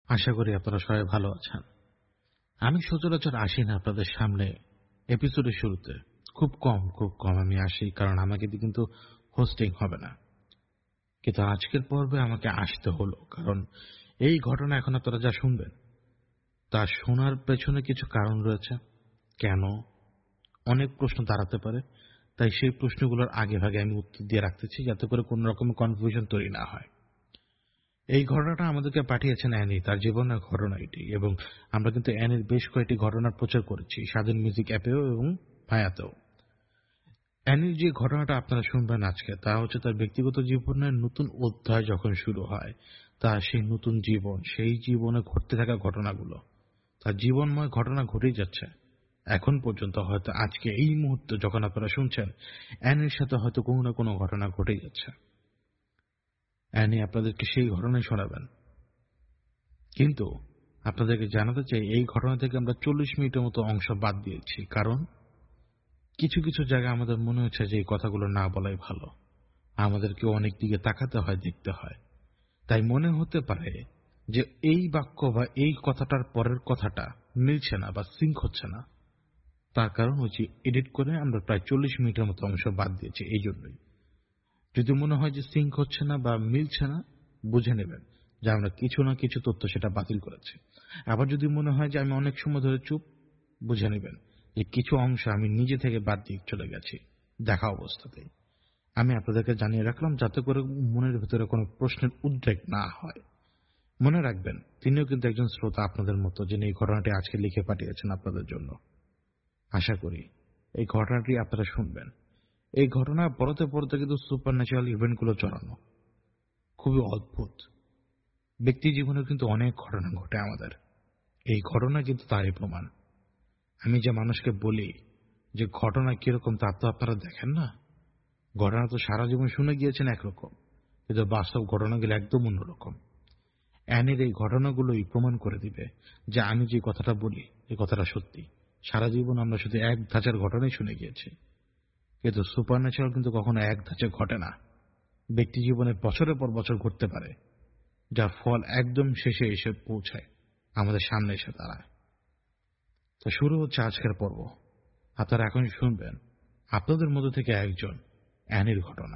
আশা করি আপনারা সবাই ভালো আছেন। আমি সচরাচর আসি না আপনাদের সামনে এপিসোডের শুরুতে। খুব কম আমি আসি, কারণ আমাকে দিয়ে কিন্তু হোস্টিং হবে না। কিন্তু আজকের পর্বে আমাকে আসতে হলো, কারণ এই ঘটনা এখন আপনারা যা শুনবেন তা শোনার পেছনে কিছু কারণ রয়েছে। কেন? অনেক প্রশ্ন দাঁড়াতে পারে। তাই সেই প্রশ্নগুলোর আগেভাগে আমি উত্তর দিয়ে রাখতেছি, যাতে করে কোন রকম কনফিউশন তৈরি না হয়। এই ঘটনাটা আমাদেরকে পাঠিয়েছেন অ্যানি, তার জীবনের ঘটনা এটি, এবং আমরা কিন্তু অ্যানির বেশ কয়েকটি ঘটনার প্রচার করেছি স্বাধীন মিউজিক অ্যাপেও এবং ভায়াতেও। অ্যানির যে ঘটনাটা আপনারা শুনবেন আজকে, তা হচ্ছে তার ব্যক্তিগত জীবনের নতুন অধ্যায় যখন শুরু হয়, তার সেই নতুন জীবন, সেই জীবনে ঘটতে থাকা ঘটনাগুলো, তার জীবনময় ঘটনা ঘটেই যাচ্ছে এখন পর্যন্ত। হয়তো আজকে এই মুহূর্তে যখন আপনারা শুনছেন, অ্যানির সাথে হয়তো কোনো না কোনো ঘটনা ঘটেই যাচ্ছে। অ্যানি আপনাদেরকে সেই ঘটনাই শোনাবেন। কিন্তু আপনাদেরকে জানাতে চাই, এই ঘটনা থেকে আমরা 40 মিনিটের মতো অংশ বাদ দিয়েছি, কারণ কিছু কিছু জায়গায় আমাদের মনে হচ্ছে যে এই কথাগুলো না বলাই ভালো। আমাদেরকে অনেক দিকে তাকাতে হয়, দেখতে হয়। তাই মনে হতে পারে যে এই বাক্য বা এই কথাটার পরের কথাটা মিলছে না বা সিঙ্ক হচ্ছে না। তার কারণ হচ্ছে এডিট করে আমরা প্রায় 40 মিনিটের মতো অংশ বাদ দিয়েছি। এই জন্যই যদি মনে হয় যে সিঙ্ক হচ্ছে না বা মিলছে না, বুঝে নেবেন যে আমরা কিছু না কিছু তথ্য সেটা বাতিল করেছি। আবার যদি মনে হয় যে আমি অনেক সময় ধরে চুপ, বুঝে নেবেন যে কিছু অংশ আমি নিজে থেকে বাদ দিয়ে চলে গেছি দেখা অবস্থাতেই। আমি আপনাদেরকে জানিয়ে রাখলাম যাতে করে মনের ভিতরে কোনো প্রশ্নের উদ্রেক না হয়। মনে রাখবেন, তিনিও কিন্তু একজন শ্রোতা আপনাদের মতো, যিনি এই ঘটনাটি আজকে লিখে পাঠিয়েছেন আপনাদের জন্য। আশা করি এই ঘটনাটি আপনারা শুনবেন। এই ঘটনা পরতে পরতে কিন্তু সুপার ন্যাচারাল ইভেন্টগুলো জড়ানো, খুবই অদ্ভুত। ব্যক্তি জীবনে কিন্তু অনেক ঘটনা ঘটে আমাদের। এই ঘটনা কিন্তু তারই প্রমাণ। আমি যে মানুষকে বলি যে ঘটনা কিরকম, তা তো আপনারা দেখেন না। ঘটনা তো সারা জীবন শুনে গিয়েছেন একরকম, কিন্তু বাস্তব ঘটনাগুলো একদম অন্যরকম। অ্যানির এই ঘটনাগুলোই প্রমাণ করে দিবে যে আমি যে কথাটা বলি এই কথাটা সত্যি। সারা জীবন আমরা শুধু এক ধাঁচের ঘটনাই শুনে গিয়েছি, কিন্তু সুপার ন্যাচারাল কিন্তু কখনো এক ধাঁচে ঘটে না। ব্যক্তি জীবনে বছরের পর বছর ঘটতে পারে, যার ফল একদম শেষে এসে পৌঁছায়, আমাদের সামনে এসে দাঁড়ায়। তো শুরু হচ্ছে আজকের পর্ব। আপনারা এখন শুনবেন আপনাদের মধ্যে থেকে একজন অ্যানির ঘটনা।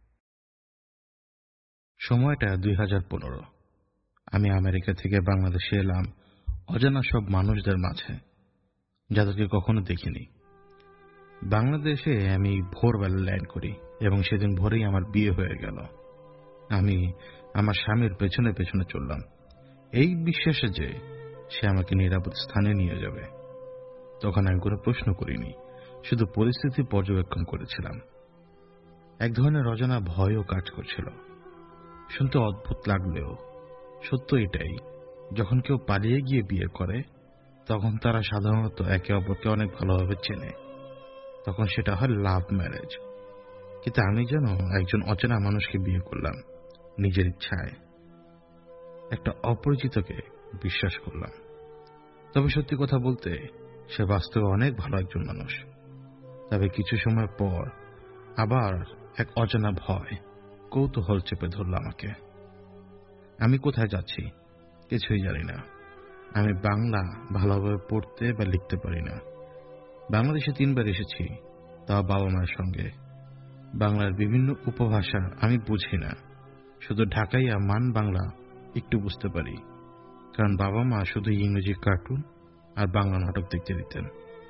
সময়টা 2015। আমি আমেরিকা থেকে বাংলাদেশে এলাম অজানা সব মানুষদের মাঝে, যাদেরকে কখনো দেখিনি। বাংলাদেশে আমি ভোরবেলা ল্যান্ড করি এবং সেদিন ভোরেই আমার বিয়ে হয়ে গেল। আমি আমার স্বামীর পেছনে পেছনে চললাম, এই বিশ্বাসে যে সে আমাকে নিরাপদ স্থানে নিয়ে যাবে। তখন আমি কোনো প্রশ্ন করিনি, শুধু পরিস্থিতি পর্যবেক্ষণ করেছিলাম। এক ধরনের অজানা ভয়ও কাজ করছিল। শুনতে অদ্ভুত লাগলেও সত্য এটাই, যখন কেউ পালিয়ে গিয়ে বিয়ে করে তখন তারা সাধারণত একে অপরকে অনেক ভালোভাবে চেনে। তখন সেটা হয় লাভ ম্যারেজ। কিন্তু আমি যেন একজন অচেনা মানুষকে বিয়ে করলাম নিজের ইচ্ছায়, একটা অপরিচিতকে বিশ্বাস করলাম। তবে সত্যি কথা বলতে, সে বাস্তবে অনেক ভালো একজন মানুষ। তবে কিছু সময় পর আবার এক অজানা ভয়, কৌতূহল চেপে ধরল আমাকে। আমি কোথায় যাচ্ছি কিছুই জানি না। আমি বাংলা ভালোভাবে পড়তে বা লিখতে পারি না। বাংলাদেশে 3 বার এসেছি, তাও বাবা মায়ের সঙ্গে। বাংলার বিভিন্ন উপভাষা আমি বুঝি না, শুধু ঢাকাইয়া মান বাংলা একটু বুঝতে পারি, কারণ বাবা মা শুধু ইংরেজি কার্টুন আর বাংলা নাটক দেখতে দিতেন।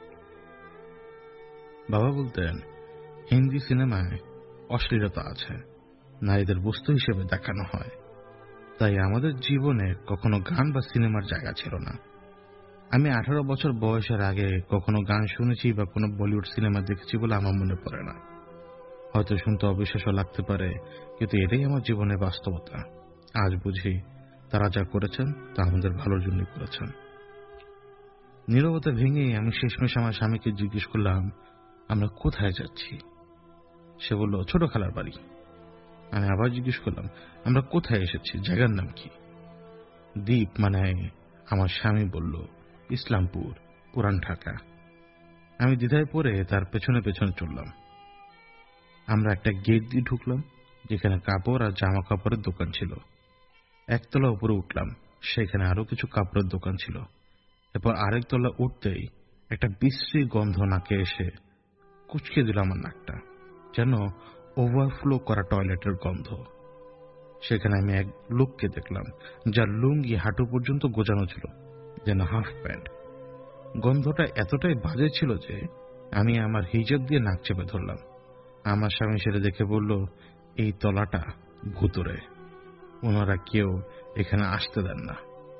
বাবা বলতেন হিন্দি সিনেমায় অশ্লীলতা আছে, নারীদের বস্তু হিসেবে দেখানো হয়। তাই আমাদের জীবনে কখনো গান বা সিনেমার জায়গা ছিল না। আমি 18 বছর বয়সের আগে কখনো গান শুনেছি বা কোনো বলিউড সিনেমা দেখেছি বলে আমার মনে পড়ে না। হয়তো শুনতে অবিশ্বাস্য লাগতে পারে, কিন্তু এটাই আমার জীবনের বাস্তবতা। আজ বুঝি তারা যা করেছেন তা আমাদের ভালোর জন্যই করেছেন। নীরবতা ভেঙে আমি শেষমেশ আমার স্বামীকে জিজ্ঞেস করলাম, আমরা কোথায় যাচ্ছি? সে বলল, ছোট খালার বাড়ি। আমি আবার জিজ্ঞেস করলাম, আমরা কোথায় এসেছি, জায়গার নাম কি? দ্বীপ মানে? আমার স্বামী বলল, ইসলামপুর, পুরান ঢাকা। আমি দ্বিধায় পড়ে তার পেছনে পেছনে চললাম। আমরা একটা গেট দিয়ে ঢুকলাম, যেখানে কাপড় আর জামা কাপড়ের দোকান ছিল। একতলা উপরে উঠলাম, সেখানে আরো কিছু কাপড়ের দোকান ছিল। এরপর আরেক তলা উঠতেই একটা বিশ্রী গন্ধ নাকে এসে কুঁচকে দিল আমার নাকটা, যেন ওভারফ্লো করা টয়লেটের গন্ধ। সেখানে আমি এক লোককে দেখলাম, যার লুঙ্গি হাঁটু পর্যন্ত গোজানো ছিল, যেন হাফ প্যান্ট। গন্ধটা এতটাই বাজে ছিল যে আমি আমার হিজাব দিয়ে নাক চেপে ধরলাম। আমার স্বামী সেটা দেখে বলল, এই তলাটা ভুতুড়ে, ওনারা কেউ এখানে আসতে দেন না।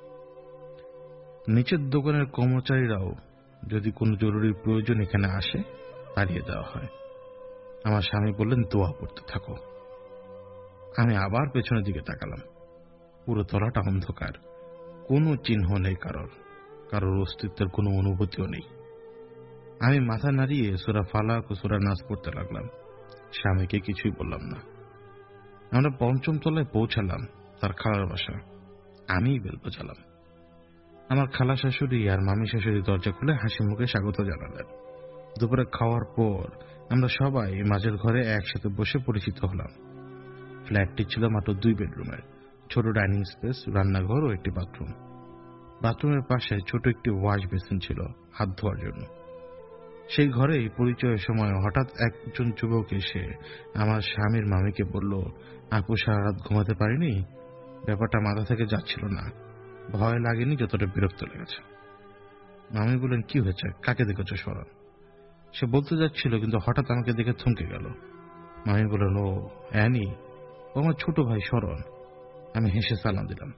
নিচের দোকানের কর্মচারীরাও যদি কোনো জরুরি প্রয়োজন এখানে আসে তাড়িয়ে দেওয়া হয়। আমার স্বামী বললেন, দোয়া পড়তে থাকো। আমি আবার পেছনের দিকে তাকালাম। পুরো তলাটা অন্ধকার, কোনো চিহ্ন নেই কারোর অস্তিত্বের কোনো অনুভূতিও নেই। আমি মাথা নাড়িয়ে সূরা ফালাক ও সূরা নাস পড়তে লাগলাম। স্বামীকে কিছুই বললাম না। আমরা পঞ্চম তলায় পৌঁছালাম, তার খালার বাসা। আমিই বেল বাজালাম। আমার খালা শাশুড়ি আর মামি শাশুড়ি দরজা খুলে হাসি মুখে স্বাগত জানালেন। দুপুরে খাওয়ার পর আমরা সবাই মাঝের ঘরে একসাথে বসে পরিচিত হলাম। ফ্ল্যাটটি ছিল মাত্র 2 বেডরুমের, ছোট ডাইনিং স্পেস, রান্নাঘর ও একটি বাথরুম। বাথরুমের পাশে ছোট একটি ওয়াশ বেসিন ছিল হাত ধোয়ার জন্য। সেই ঘরেই পরিচয়ের সময় হঠাৎ একজন যুবক এসে আমার স্বামীর মামিকে বলল, আপু সারা রাত ঘুমাতে পারিনি। ব্যাপারটা মাথা থেকে যাচ্ছিল না, ভয় লাগেনি যতটা বিরক্ত লেগেছে। মামি বললেন, কি হয়েছে, কাকে দেখেছ শরণ? সে বলতে যাচ্ছিল, কিন্তু হঠাৎ আমাকে দেখে থমকে গেল। মামি বললেন, ও অ্যানি, ও আমার ছোট ভাই শরণ। আমি হেসে সালাম দিলাম।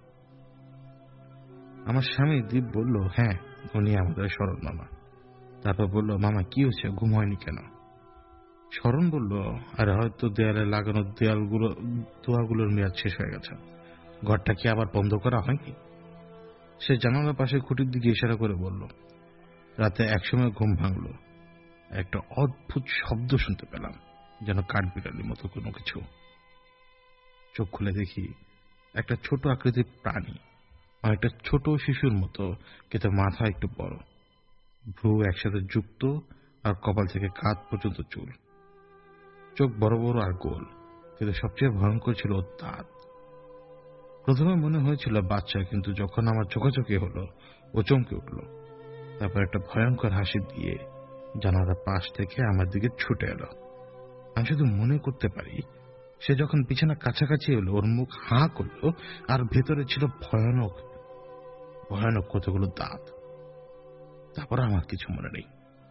আমার স্বামী দীপ বলল, হ্যাঁ, উনি আমাদের শরণ মামা। তারপর বলল, মামা কি হয়েছে, ঘুম হয়নি কেন? শরণ বলল, আরে হয়তো দেয়ালে লাগানো দোয়াগুলোর মেয়াদ শেষ হয়ে গেছে। ঘরটা কি আবার বন্ধ করা হয়নি? সে জানালার পাশে খুঁটির দিকে ইশারা করে বলল, রাতে একসময় ঘুম ভাঙল। একটা অদ্ভুত শব্দ শুনতে পেলাম, যেন কাঠবিড়ালির মতো কোনো কিছু। চোখ খুলে দেখি একটা ছোট আকৃতির প্রাণী, অনেকটা ছোট শিশুর মতো, কিন্তু মাথা একটু বড়, ভ্রু একসাথে যুক্ত, আর কপাল থেকে কাঁধ পর্যন্ত চুল। চোখ বড় বড় আর গোল, কিন্তু সবচেয়ে ভয়ঙ্কর ছিল ওর দাঁত। প্রথমে মনে হয়েছিল বাচ্চা, কিন্তু যখন আমার চোখাচোখি হলো ও চমকে উঠল। তারপর একটা ভয়ঙ্কর হাসি দিয়ে জানালার পাশ থেকে আমার দিকে ছুটে এলো। আমি শুধু মনে করতে পারি, সে যখন বিছানা কাছাকাছি এলো ওর মুখ হাঁ করলো, আর ভেতরে ছিল ভয়ানক ভয়ানক কতগুলো দাঁত। তারপর আমার কিছু মনে নেই।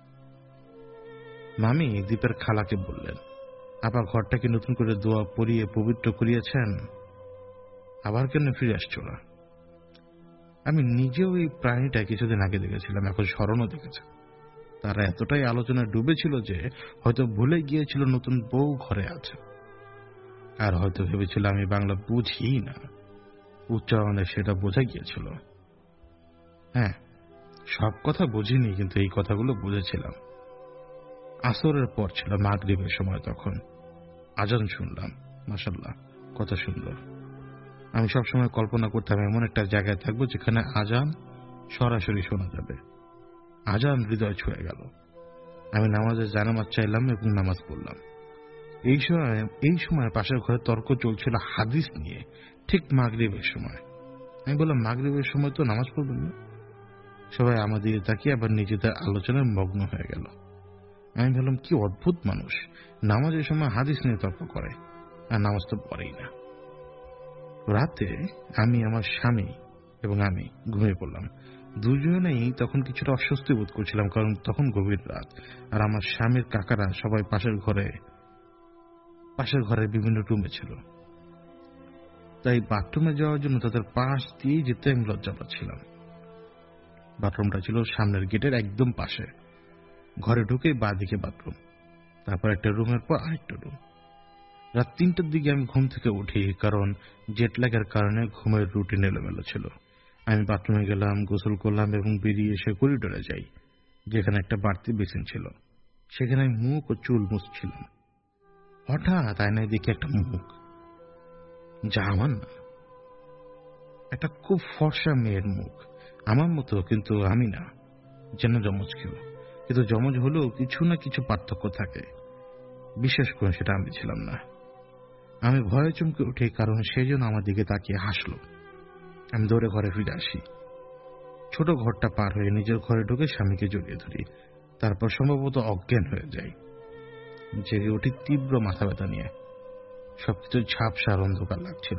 মামি দীপের খালাকে বললেন, আপা ঘরটাকে নতুন করে দোয়া পরিয়ে পবিত্র করিয়েছেন, আবার কেন ফিরে আসছো না? আমি নিজেও এই প্রাণীটা কিছুদিন আগে দেখেছিলাম, এখন স্মরণও দেখেছে। তারা এতটাই আলোচনায় ডুবেছিল যে হয়তো ভুলে গিয়েছিল নতুন বউ ঘরে আছে, আর হয়তো ভেবেছিল আমি বাংলা বুঝি না। উচ্চারণে সেটা বোঝা গিয়েছিল। হ্যাঁ, সব কথা বুঝিনি, কিন্তু এই কথাগুলো বুঝেছিলাম। আসরের পর ছিল, মাগরিবের সময়। তখন আজান শুনলাম। মাশাআল্লাহ, কত সুন্দর। আমি সবসময় কল্পনা করতাম এমন একটা জায়গায় থাকবো যেখানে আজান সরাসরি শোনা যাবে। আজান হৃদয় ছুঁয়ে গেল। আমি নামাজের জানামাজ চাইলাম এবং নামাজ পড়লাম। এই সময় পাশের ঘরে তর্ক চলছিল হাদিস নিয়ে, ঠিক মাগরিবের সময়। আমি বললাম, মাগরিবের সময় তো নামাজ পড়বেন না? সবাই আমাদের তাকিয়ে আবার নিজেদের আলোচনায় মগ্ন হয়ে গেল। আমি বললাম, কি অদ্ভুত মানুষ, নামাজের সময় হাদিস নিয়ে তর্ক করে, আর নামাজ তো পড়েই না। রাতে আমি, আমার স্বামী এবং আমি ঘুমিয়ে পড়লাম। দুজনেই তখন কিছুটা অস্বস্তি বোধ করছিলাম, কারণ তখন গভীর রাত, আর আমার স্বামীর কাকারা সবাই পাশের ঘরের বিভিন্ন রুমে ছিল। তাই বাথরুমে যাওয়ার জন্য তাদের পাশ দিয়ে যেতে আমি লজ্জা পাচ্ছিলাম। বাথরুমটা ছিল সামনের গেটের একদম পাশে। ঘরে ঢুকে বাঁ দিকে বাথরুম, তারপর একটা রুমের পর আরেকটা রুম। রাত 3টার দিকে আমি ঘুম থেকে উঠি, কারণ জেট ল্যাগের কারণে ঘুমের রুটিন এলোমেলো ছিল। আমি বাথরুমে গেলাম, গোসল করলাম এবং বেরিয়ে এসে করিডোরে যাই, যেখানে একটা বাড়তি বেসিন ছিল। সেখানে আমি মুখ ও চুল মুছছিলাম। হঠাৎ আয়নায় দেখি একটা মুখ, যা আমার না। একটা খুব ফর্সা মেয়ের মুখ, আমার মতো, কিন্তু আমি না, যেন যমজ কেউ। কিন্তু যমজ হলেও কিছু না কিছু পার্থক্য থাকে। বিশেষ করে সেটা আমি ছিলাম না। আমি ভয়ে চমকে উঠি, কারণ সে যেন আমার দিকে তাকিয়ে হাসল। আমি দৌড়ে ঘরে ফিরে আসি। ছোট ঘরটা পার হয়ে নিজের ঘরে ঢুকে স্বামীকে জড়িয়ে ধরি। তারপর সম্ভবত অজ্ঞান হয়ে যাই। জেগে উঠি তীব্র মাথা ব্যথা নিয়ে। সবকিছু ঝাপসা আর অন্ধকার লাগছিল।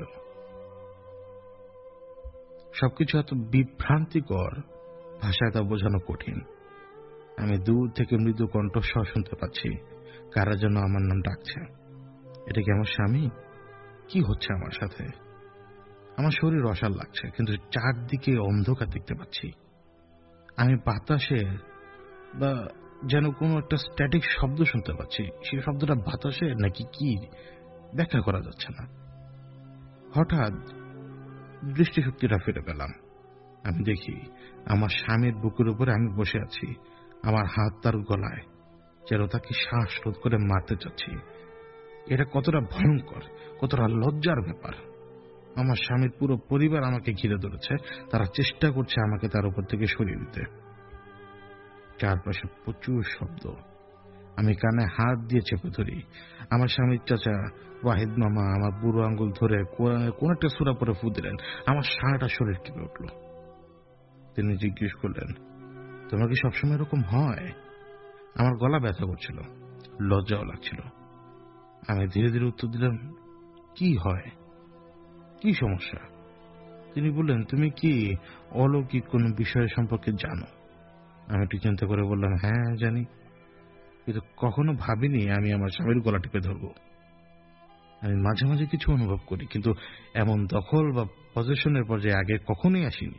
সবকিছু এত বিভ্রান্তিকর, ভাষায় তা বোঝানো কঠিন। আমি দূর থেকে মৃদু কণ্ঠস্বর শুনতে পাচ্ছি, কারা যেন আমার নাম ডাকছে। এটা কি আমার স্বামী? কি হচ্ছে আমার সাথে? আমার শরীর অসাড় লাগছে, কিন্তু চারদিকে অন্ধকার দেখতে পাচ্ছি। আমি বাতাসের বা যেন কোনো একটা স্ট্যাটিক শব্দ শুনতে পাচ্ছি। সেই শব্দটা বাতাসের নাকি কি ব্যাখ্যা করা যাচ্ছে না। হঠাৎ দৃষ্টিশক্তিটা ফিরে পেলাম। আমি দেখি আমার স্বামীর বুকের উপরে আমি বসে আছি। আমার হাত তার গলায়, যেন তাকে শ্বাস রোধ করে মারতে চাচ্ছি। এটা কতটা ভয়ঙ্কর, কতটা লজ্জার ব্যাপার। আমার স্বামীর পুরো পরিবার আমাকে ঘিরে ধরেছে। তারা চেষ্টা করছে আমাকে তার উপর থেকে সরিয়ে দিতে। চারপাশে প্রচুর শব্দ। আমি কানে হাত দিয়ে চেপে ধরি। আমার স্বামীর চাচা ওয়াহিদ মামা আমার বুড়ো আঙ্গুল ধরে কোন একটা সূরা পরে ফু দিলেন। আমার সারাটা শরীর কেঁপে উঠল। তিনি জিজ্ঞেস করলেন, তোমার কি সবসময় এরকম হয়? আমার গলা ব্যথা করছিল, লজ্জাও লাগছিল। আমি ধীরে ধীরে উত্তর দিলাম, কি হয়, কি সমস্যা? তিনি বললেন, তুমি কি অলৌকিক কোন বিষয় সম্পর্কে জানো? আমি একটু চিন্তা করে বললাম, হ্যাঁ জানি, কিন্তু কখনো ভাবিনি আমি আমার স্বামীর গলা টিপে ধরব। আমি মাঝে মাঝে কিছু অনুভব করি, কিন্তু এমন দখল বা পজেশনের পর্যায়ে আগে কখনোই আসিনি।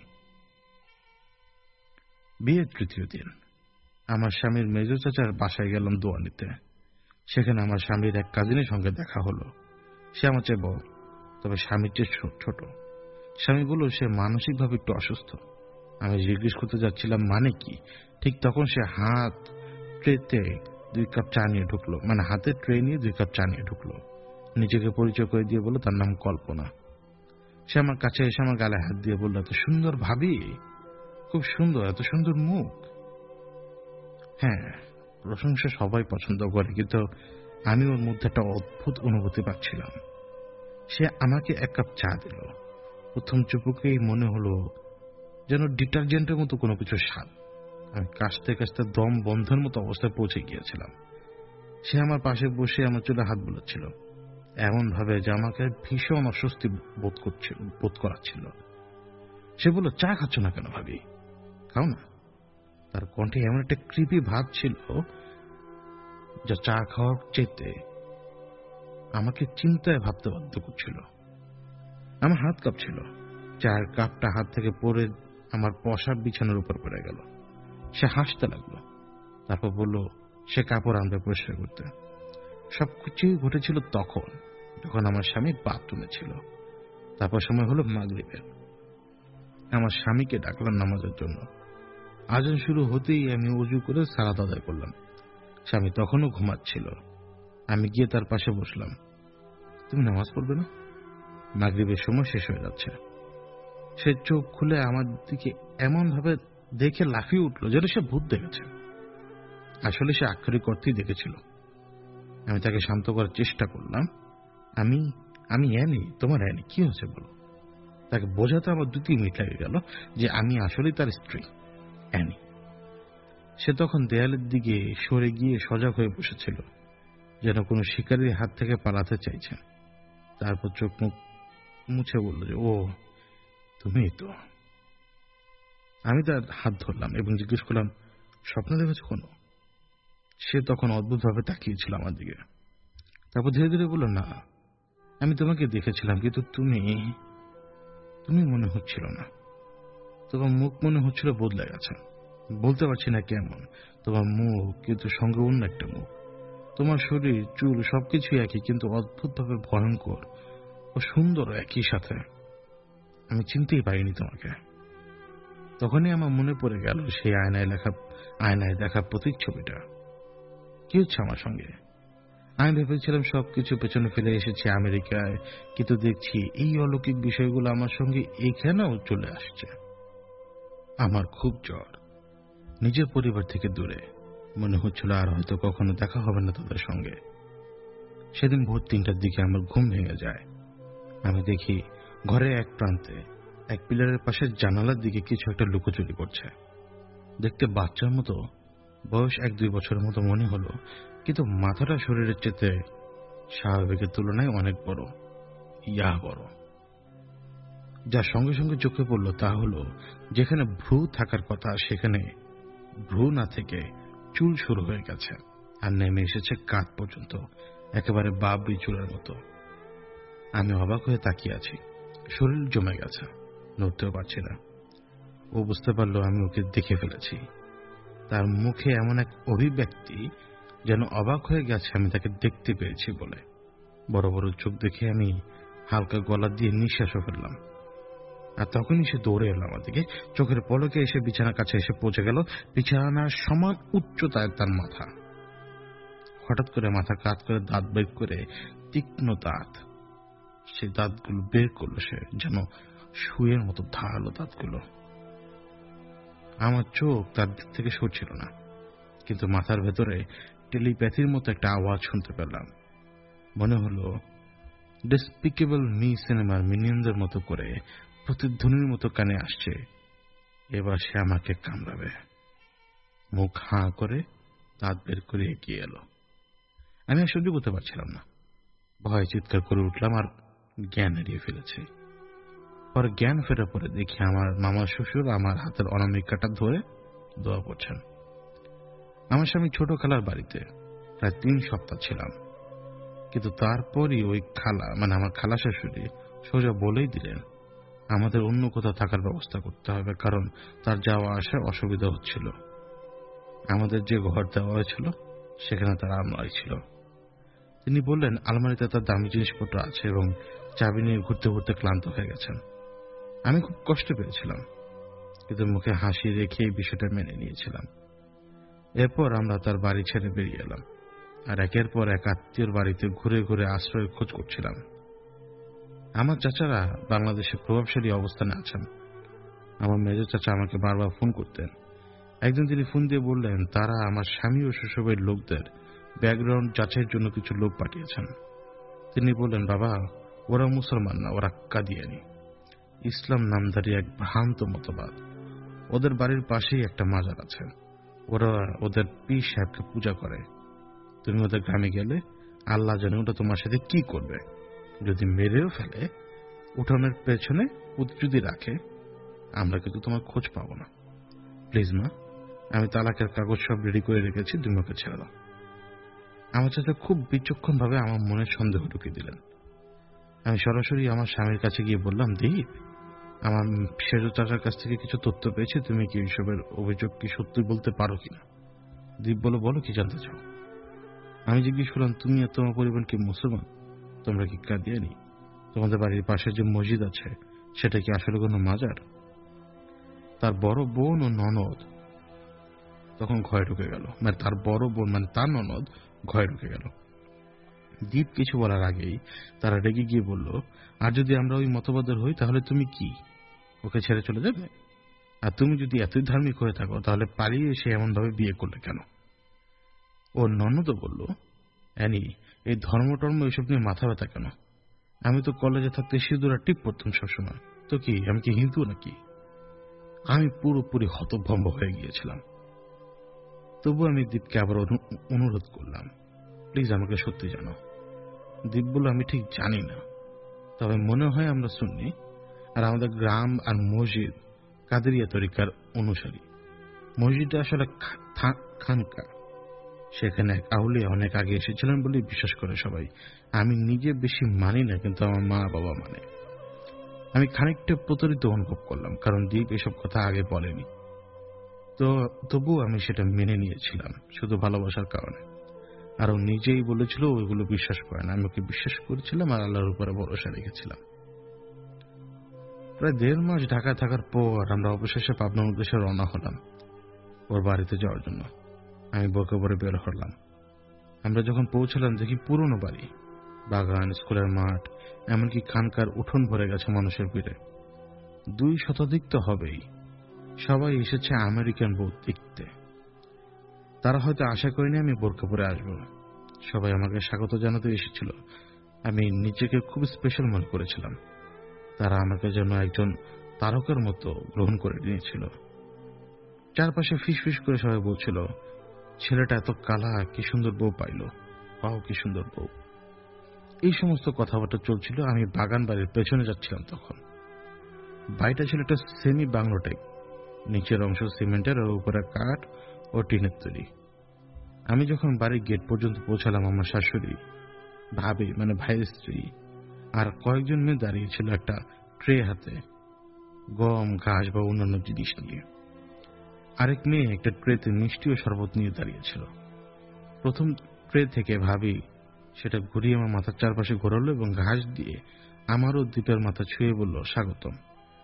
বিয়ের তৃতীয় দিন আমার স্বামীর মেজ চাচার বাসায় গেলাম দোয়া নিতে। সেখানে আমার স্বামীর এক কাজিনের সঙ্গে দেখা হলো। সে আমার চেয়ে বড়, তবে স্বামীর চেয়ে ছোট। স্বামী বলল সে মানসিকভাবে একটু অসুস্থ। আমি জিজ্ঞেস করতে যাচ্ছিলাম মানে কি, ঠিক তখন সে হাত ট্রেতে 2 কাপ চা নিয়ে ঢুকলো, মানে হাতে ট্রে নিয়ে 2 কাপ চা নিয়ে ঢুকলো। নিজেকে পরিচয় করে দিয়ে বলল তার নাম কল্পনা। সে আমার কাছে এসে আমার গালে হাত দিয়ে বলল, এত সুন্দর ভাবি, খুব সুন্দর, এত সুন্দর মুখ। হ্যাঁ, প্রশংসা সবাই পছন্দ করে, কিন্তু আমি ওর মধ্যে একটা অদ্ভুত অনুভূতি পাচ্ছিলাম। সে আমাকে 1 কাপ চা দিল। প্রথম চুপুকেই মনে হলো যেন ডিটারজেন্টের মতো কোনো কিছু স্বাদ। আমি কাশতে কাশতে দম বন্ধের মতো অবস্থায় পৌঁছে গিয়েছিলাম। সে আমার পাশে বসে আমার চুলে হাত বুলাচ্ছিল, এমন ভাবে যে আমাকে ভীষণ অস্বস্তি বোধ করাচ্ছিল। সে বলল, চা খাচ্ছ না কেন ভাবি, খাও না। তার কণ্ঠে এমন একটা কৃপি ভাব ছিল যা চা খাওয়ার চেতে আমাকে চিন্তায় ভাবতে বাধ্য করছিল। আমার হাত কাঁপছিল। চায়ের কাপটা হাত থেকে পড়ে আমার পোশাক বিছানার উপর পড়ে গেল। সে হাসতে লাগলো, তারপর বলল সে কাপড় আনবে পরিষ্কার করতে। সবকিছুই ঘটেছিল তখন যখন আমার স্বামী বাথরুমে ছিল। তারপর সময় হলো মাগরিবের। আমার স্বামীকে ডাকলাম নামাজের জন্য। আজান শুরু হতেই আমি ওযু করে সালাত আদায় করলাম। স্বামী তখনও ঘুমাচ্ছিল। আমি গিয়ে তার পাশে বসলাম। তুমি নামাজ পড়বে না? মাগরিবের সময় শেষ হয়ে যাচ্ছে। সে চোখ খুলে আমার দিকে এমন ভাবে দেখে লাফিয়ে উঠল যেন সে ভূত দেখেছে। আসলে সে আক্ষরিক অর্থেই দেখেছিল। আমি তাকে শান্ত করার চেষ্টা করলাম। আমি অ্যানি, তোমার অ্যানি, কি হয়েছে বলো। তাকে বোঝাতে আমার 2-3 মিনিট লেগে গেল যে আমি আসলেই তার স্ত্রী অ্যানি। সে তখন দেয়ালের দিকে সরে গিয়ে সজাগ হয়ে বসেছিল, যেন কোনো শিকারীর হাত থেকে পালাতে চাইছে। তারপর চোখ মুখ মুছে বলল যে, ও তুমি তো। আমি তার হাত ধরলাম এবং জিজ্ঞেস করলাম, স্বপ্ন দেখেছ কোনো? সে তখন অদ্ভুতভাবে তাকিয়েছিল আমার দিকে। তারপর ধীরে ধীরে বলল, না, আমি তোমাকে দেখেছিলাম, কিন্তু তুমি মনে হচ্ছিল না। তোমার মুখ মনে হচ্ছিল বদলে গেছে। বলতে পারছি না কেমন তোমার মুখ, কিন্তু সঙ্গে অন্য একটা মুখ। তোমার শরীর, চুল সবকিছু একই, কিন্তু অদ্ভুতভাবে ভয়ঙ্কর ও সুন্দর একই সাথে। আমি চিনতেই পারিনি তোমাকে। তখনই আমার মনে পড়ে গেল সেই আয়নায় দেখা প্রতিচ্ছবিটা। কি হচ্ছে আমার সঙ্গে? আমি ভেবেছিলাম সবকিছু পেছনে ফেলে এসেছি আমেরিকায়, কিন্তু দেখছি এই অলৌকিক বিষয়গুলো আমার সঙ্গে এখানেও চলে আসছে। আমার খুব জ্বর, নিজের পরিবার থেকে দূরে। মনে হচ্ছিল আর হয়তো কখনো দেখা হবে না তাদের সঙ্গে। সেদিন ভোর 3টার দিকে আমার ঘুম ভেঙে যায়। আমি দেখি ঘরের এক প্রান্তে এক পিলারের পাশে জানালার দিকে কিছু একটা লুকোচুরি করছে। দেখতে বাচ্চার মতো, বয়স 1-2 বছরের মতো মনে হলো, কিন্তু মাথাটা শরীরের চেয়ে স্বাভাবিকের তুলনায় অনেক বড়, বড়। যার সঙ্গে সঙ্গে চোখে পড়ল তা হলো, যেখানে ভ্রু থাকার কথা সেখানে ভ্রু না থেকে চুল শুরু হয়ে গেছে আর নেমে এসেছে কাঁধ পর্যন্ত, একেবারে বাবরি চুলের মতো। আমি অবাক হয়ে তাকিয়ে আছি। শরীর জমে গেছে, নড়তেও পারছি না। ও বুঝতে পারলো আমি ওকে দেখে ফেলেছি। তার মুখে এমন এক অভিব্যক্তি, যেন অবাক হয়ে গেছে আমি তাকে দেখতে পেয়েছি বলে। বড় বড় চোখ দেখে আমি হালকা গলা দিয়ে নিঃশ্বাসও ফেললাম। আর তখনই সে দৌড়ে এলো আমার দিকে, চোখের পলকে এসে বিছানার কাছে এসে পৌঁছে গেল। বিছানার সমান উচ্চতায় তার মাথা। হঠাৎ করে মাথা কাত করে দাঁত বের করে, তীক্ষ্ণ দাঁত, সেই দাঁতগুলো বের করলো সে, যেন সুয়ের মতো ধারালো দাঁতগুলো। আমার চোখ তার দিক থেকে সরছিল না, কিন্তু মাথার ভেতরে টেলিপ্যাথির মতো একটা আওয়াজ শুনতে পেলাম। মনে হলো ডেসপিকেবল মি সিনেমার মিনিয়নদের মতো করে প্রতিধ্বনির মতো কানে আসছে, এবার সে আমাকে কামড়াবে। মুখ হাঁ করে দাঁত বের করে এগিয়ে এলো। আমি আর সহ্য করতে পারছিলাম না, ভয়ে চিৎকার করে উঠলাম আর জ্ঞান হারিয়ে ফেলেছি। পরে জ্ঞান ফেরার পরে দেখি আমার মামা শ্বশুর আমার হাতের অনামিকাটা ধরে দোয়া পড়ছেন। আমার স্বামী ছোট খালার বাড়িতে প্রায় 3 সপ্তাহ ছিলাম, কিন্তু তারপরই ওই খালা, মানে আমার খালা শাশুড়ি, সোজা বলেই দিলেন আমাদের অন্য কোথাও থাকার ব্যবস্থা করতে হবে, কারণ তার যাওয়া আসা অসুবিধা হচ্ছিল। আমাদের যে ঘর দেওয়া হয়েছিল সেখানে তার আলমারি ছিল। তিনি বললেন আলমারিতে তার দামি জিনিসপত্র আছে এবং চাবি নিয়ে ঘুরতে ঘুরতে ক্লান্ত হয়ে গেছেন। আমি খুব কষ্ট পেয়েছিলাম, কিন্তু মুখে হাসি রেখে এই বিষয়টা মেনে নিয়েছিলাম। এরপর আমরা তার বাড়ি ছেড়ে বেরিয়ে এলাম আর একের পর এক আত্মীয়র বাড়িতে ঘুরে ঘুরে আশ্রয়ের খোঁজ করছিলাম। আমার চাচারা বাংলাদেশে প্রভাবশালী অবস্থানে আছেন। আমার মেজর চাচা আমাকে বারবার ফোন করতেন। একদিন তিনি ফোন দিয়ে বললেন তারা আমার স্বামী ও শ্বশুরবাড়ির লোকদের ব্যাকগ্রাউন্ড যাচাইয়ের জন্য কিছু লোক পাঠিয়েছেন। তিনি বললেন, বাবা, ওরা মুসলমান না, ওরা কাদিয়ানি, ইসলাম নামধারী এক ভ্রান্ত মতবাদ। ওদের বাড়ির পাশেই একটা মাজার আছে, ওরা ওদের পীর সাহেবকে পূজা করে। তুমি ওদের গ্রামে গেলে আল্লাহ জানে ওটা তোমার সাথে কি করবে। যদি মেরেও ফেলে, উঠানের পেছনে যদি রাখে, আমরা কিন্তু তোমার খোঁজ পাবো না। প্লিজ মা, আমি তালাকের কাগজ সব রেডি করে রেখেছি, তুমি ওকে ছেড়ে দাও। আমার চাচা খুব বিচক্ষণ ভাবে আমার মনে সন্দেহ ঢুকিয়ে দিলেন। আমি সরাসরি আমার স্বামীর কাছে গিয়ে বললাম, দীপ, আমার সেজ চাচার কাছ থেকে কিছু তথ্য পেয়েছি, তুমি কি এইসবের অভিযোগ কি সত্যি বলতে পারো কিনা? দীপ বলো, বলো কি জানতে চাও। আমি জিজ্ঞেস করলাম, তুমি আর তোমার পরিবার কি মুসলমান? তোমরা কি কাদিয়ানি? তোমাদের বাড়ির পাশে যে মসজিদ আছে সেটা কি আসলে কোনো মাজার? তার বড় বোন ও ননদ তখন ঘরে ঢুকে গেল, মানে তার বড় বোন মানে তার ননদ ঘরে ঢুকে গেল। দীপ কিছু বলার আগেই তারা রেগে গিয়ে বলল, আর যদি আমরা ওই মতবাদের হই তাহলে তুমি কি ওকে ছেড়ে চলে যাবে? আর তুমি যদি এতই ধার্মিক হয়ে থাকো তাহলে পালিয়ে এসে এমন ভাবে বিয়ে করলে কেন? ওর ননদও বলল, অ্যানি, এই ধর্ম এসব নিয়ে মাথা ব্যথা কেন? আমি তো কলেজে থাকতে সিঁদুর আর টিপ পরতাম সবসময়, তো কি আমি কি হিন্দু নাকি? আমি পুরোপুরি হতভম্ব হয়ে গিয়েছিলাম। তবু আমি দীপকে আবার অনুরোধ করলাম, প্লিজ আমাকে সত্যি জানাও। দীপ বলল, আমি ঠিক জানি না, তবে মনে হয় আমরা সুন্নি, আর আমাদের গ্রাম আর মসজিদ কাদেরিয়া তরিকার অনুসারী। মসজিদটা আসলে খানকা, সেখানে এক আউলিয়া অনেক আগে এসেছিলেন বলে বিশ্বাস করে সবাই। আমি নিজে বেশি মানি না, কিন্তু আমার মা বাবা মানে। আমি খানিকটা প্রতারিত অনুভব করলাম, কারণ দীপ এসব কথা আগে বলেনি। তো তবু আমি সেটা মেনে নিয়েছিলাম শুধু ভালোবাসার কারণে। আর ও নিজেই বলেছিল ওইগুলো বিশ্বাস করে না, আমি ওকে বিশ্বাস করেছিলাম আর আল্লাহর উপরে ভরসা রেখেছিলাম। প্রায় 1.5 মাস ঢাকায় থাকার পর আমরা অবশেষে পাবনার উদ্দেশ্যে রওনা হলাম ওর বাড়িতে যাওয়ার জন্য। আমি বোরকা পরে বের হলাম। আমরা যখন পৌঁছলাম দেখি পুরনো বাড়ি, বাগান, স্কুলের মাঠ, এমনকি খানকার উঠোন ভরে গেছে মানুষের ভিড়ে। 2 শতাধিক তো হবেই। সবাই এসেছে আমেরিকান বউ দেখতে। তারা হয়তো আশা করেনি আমি বোরকা পরে আসবো। সবাই আমাকে স্বাগত জানাতে এসেছিল। আমি নিজেকে খুব স্পেশাল মনে করেছিলাম। তারা আমাকে যেন একজন তারকার মতো গ্রহণ করে নিয়েছিল। চারপাশে ফিসফিস করে সবাই বলছিল, ছেলেটা এত কালা, কি সুন্দর বউ পাইল, পাও কি সুন্দর বউ। এই সমস্ত কথাবার্তা চলছিল। আমি বাগান বাড়ির পেছনে যাচ্ছিলাম তখন। বাড়িটা ছিল একটা সেমি বাংলো টাইপ, নিচের অংশ সিমেন্টের আর উপরে কাঠ ও টিনের তৈরি। আমি যখন বাড়ির গেট পর্যন্ত পৌঁছালাম, আমার শাশুড়ি, ভাবি মানে ভাইয়ের স্ত্রী আর কয়েকজন মেয়ে দাঁড়িয়েছিল একটা ট্রে হাতে, গম, ঘাস বা অন্যান্য জিনিস নিয়ে। আরেক মেয়ে একটা ট্রেতে মিষ্টি ও শরবত নিয়ে দাঁড়িয়েছিল। প্রথম ট্রে থেকে ভাবি সেটা ঘুরিয়ে আমার মাথার চারপাশে ঘোরালো এবং ঘাস দিয়ে আমারও দ্বীপের মাথা ছুঁয়ে বলল, স্বাগতম।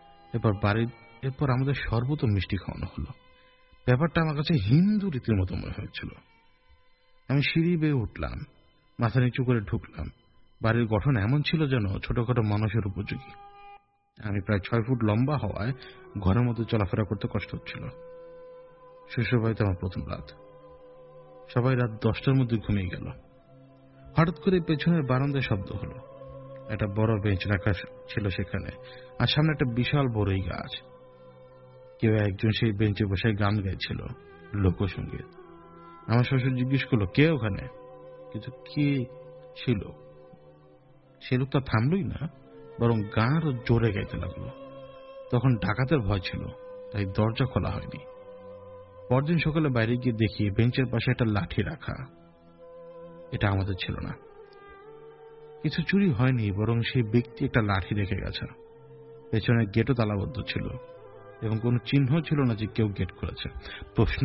এরপর আমাদের শরবত ও মিষ্টি খাওয়ানো হলো। ব্যাপারটা আমার কাছে হিন্দু রীতির মতো মনে হয়েছিল। আমি সিঁড়ি বেয়ে উঠলাম, মাথা নিচু করে ঢুকলাম। বাড়ির গঠন এমন ছিল যেন ছোটখাটো মানুষের উপযোগী। আমি প্রায় 6 ফুট লম্বা হওয়ায় ঘরের মধ্যে চলাফেরা করতে কষ্ট হচ্ছিল। শ্বশুরবাড়িতে আমার প্রথম রাত। সবাই রাত 10টার মধ্যে ঘুমিয়ে গেল। হঠাৎ করে পেছনের বারান্দায় শব্দ হলো। একটা বড় বেঞ্চ রাখা ছিল সেখানে, আর সামনে একটা বিশাল বড়ই গাছ। কেউ একজন সেই বেঞ্চে বসে গান গাইছিল, লোকসঙ্গীত। আমার শ্বশুর জিজ্ঞেস করলো, কে ওখানে? কিন্তু কে ছিল? সে লোকটা থামলই না, বরং গান আরো জোরে গাইতে লাগলো। তখন ডাকাতের ভয় ছিল, তাই দরজা খোলা হয়নি। পরদিন সকালে বাইরে গিয়ে দেখি বেঞ্চের পাশে একটা লাঠি রাখা। এটা আমাদের ছিল না। কিছু চুরি হয়নি, বরং সেই ব্যক্তি একটা লাঠি রেখে গেছে। পেছনের গেটও তালাবদ্ধ ছিল এবং কোনো চিহ্ন ছিল না যে কেউ গেট করেছে। প্রশ্ন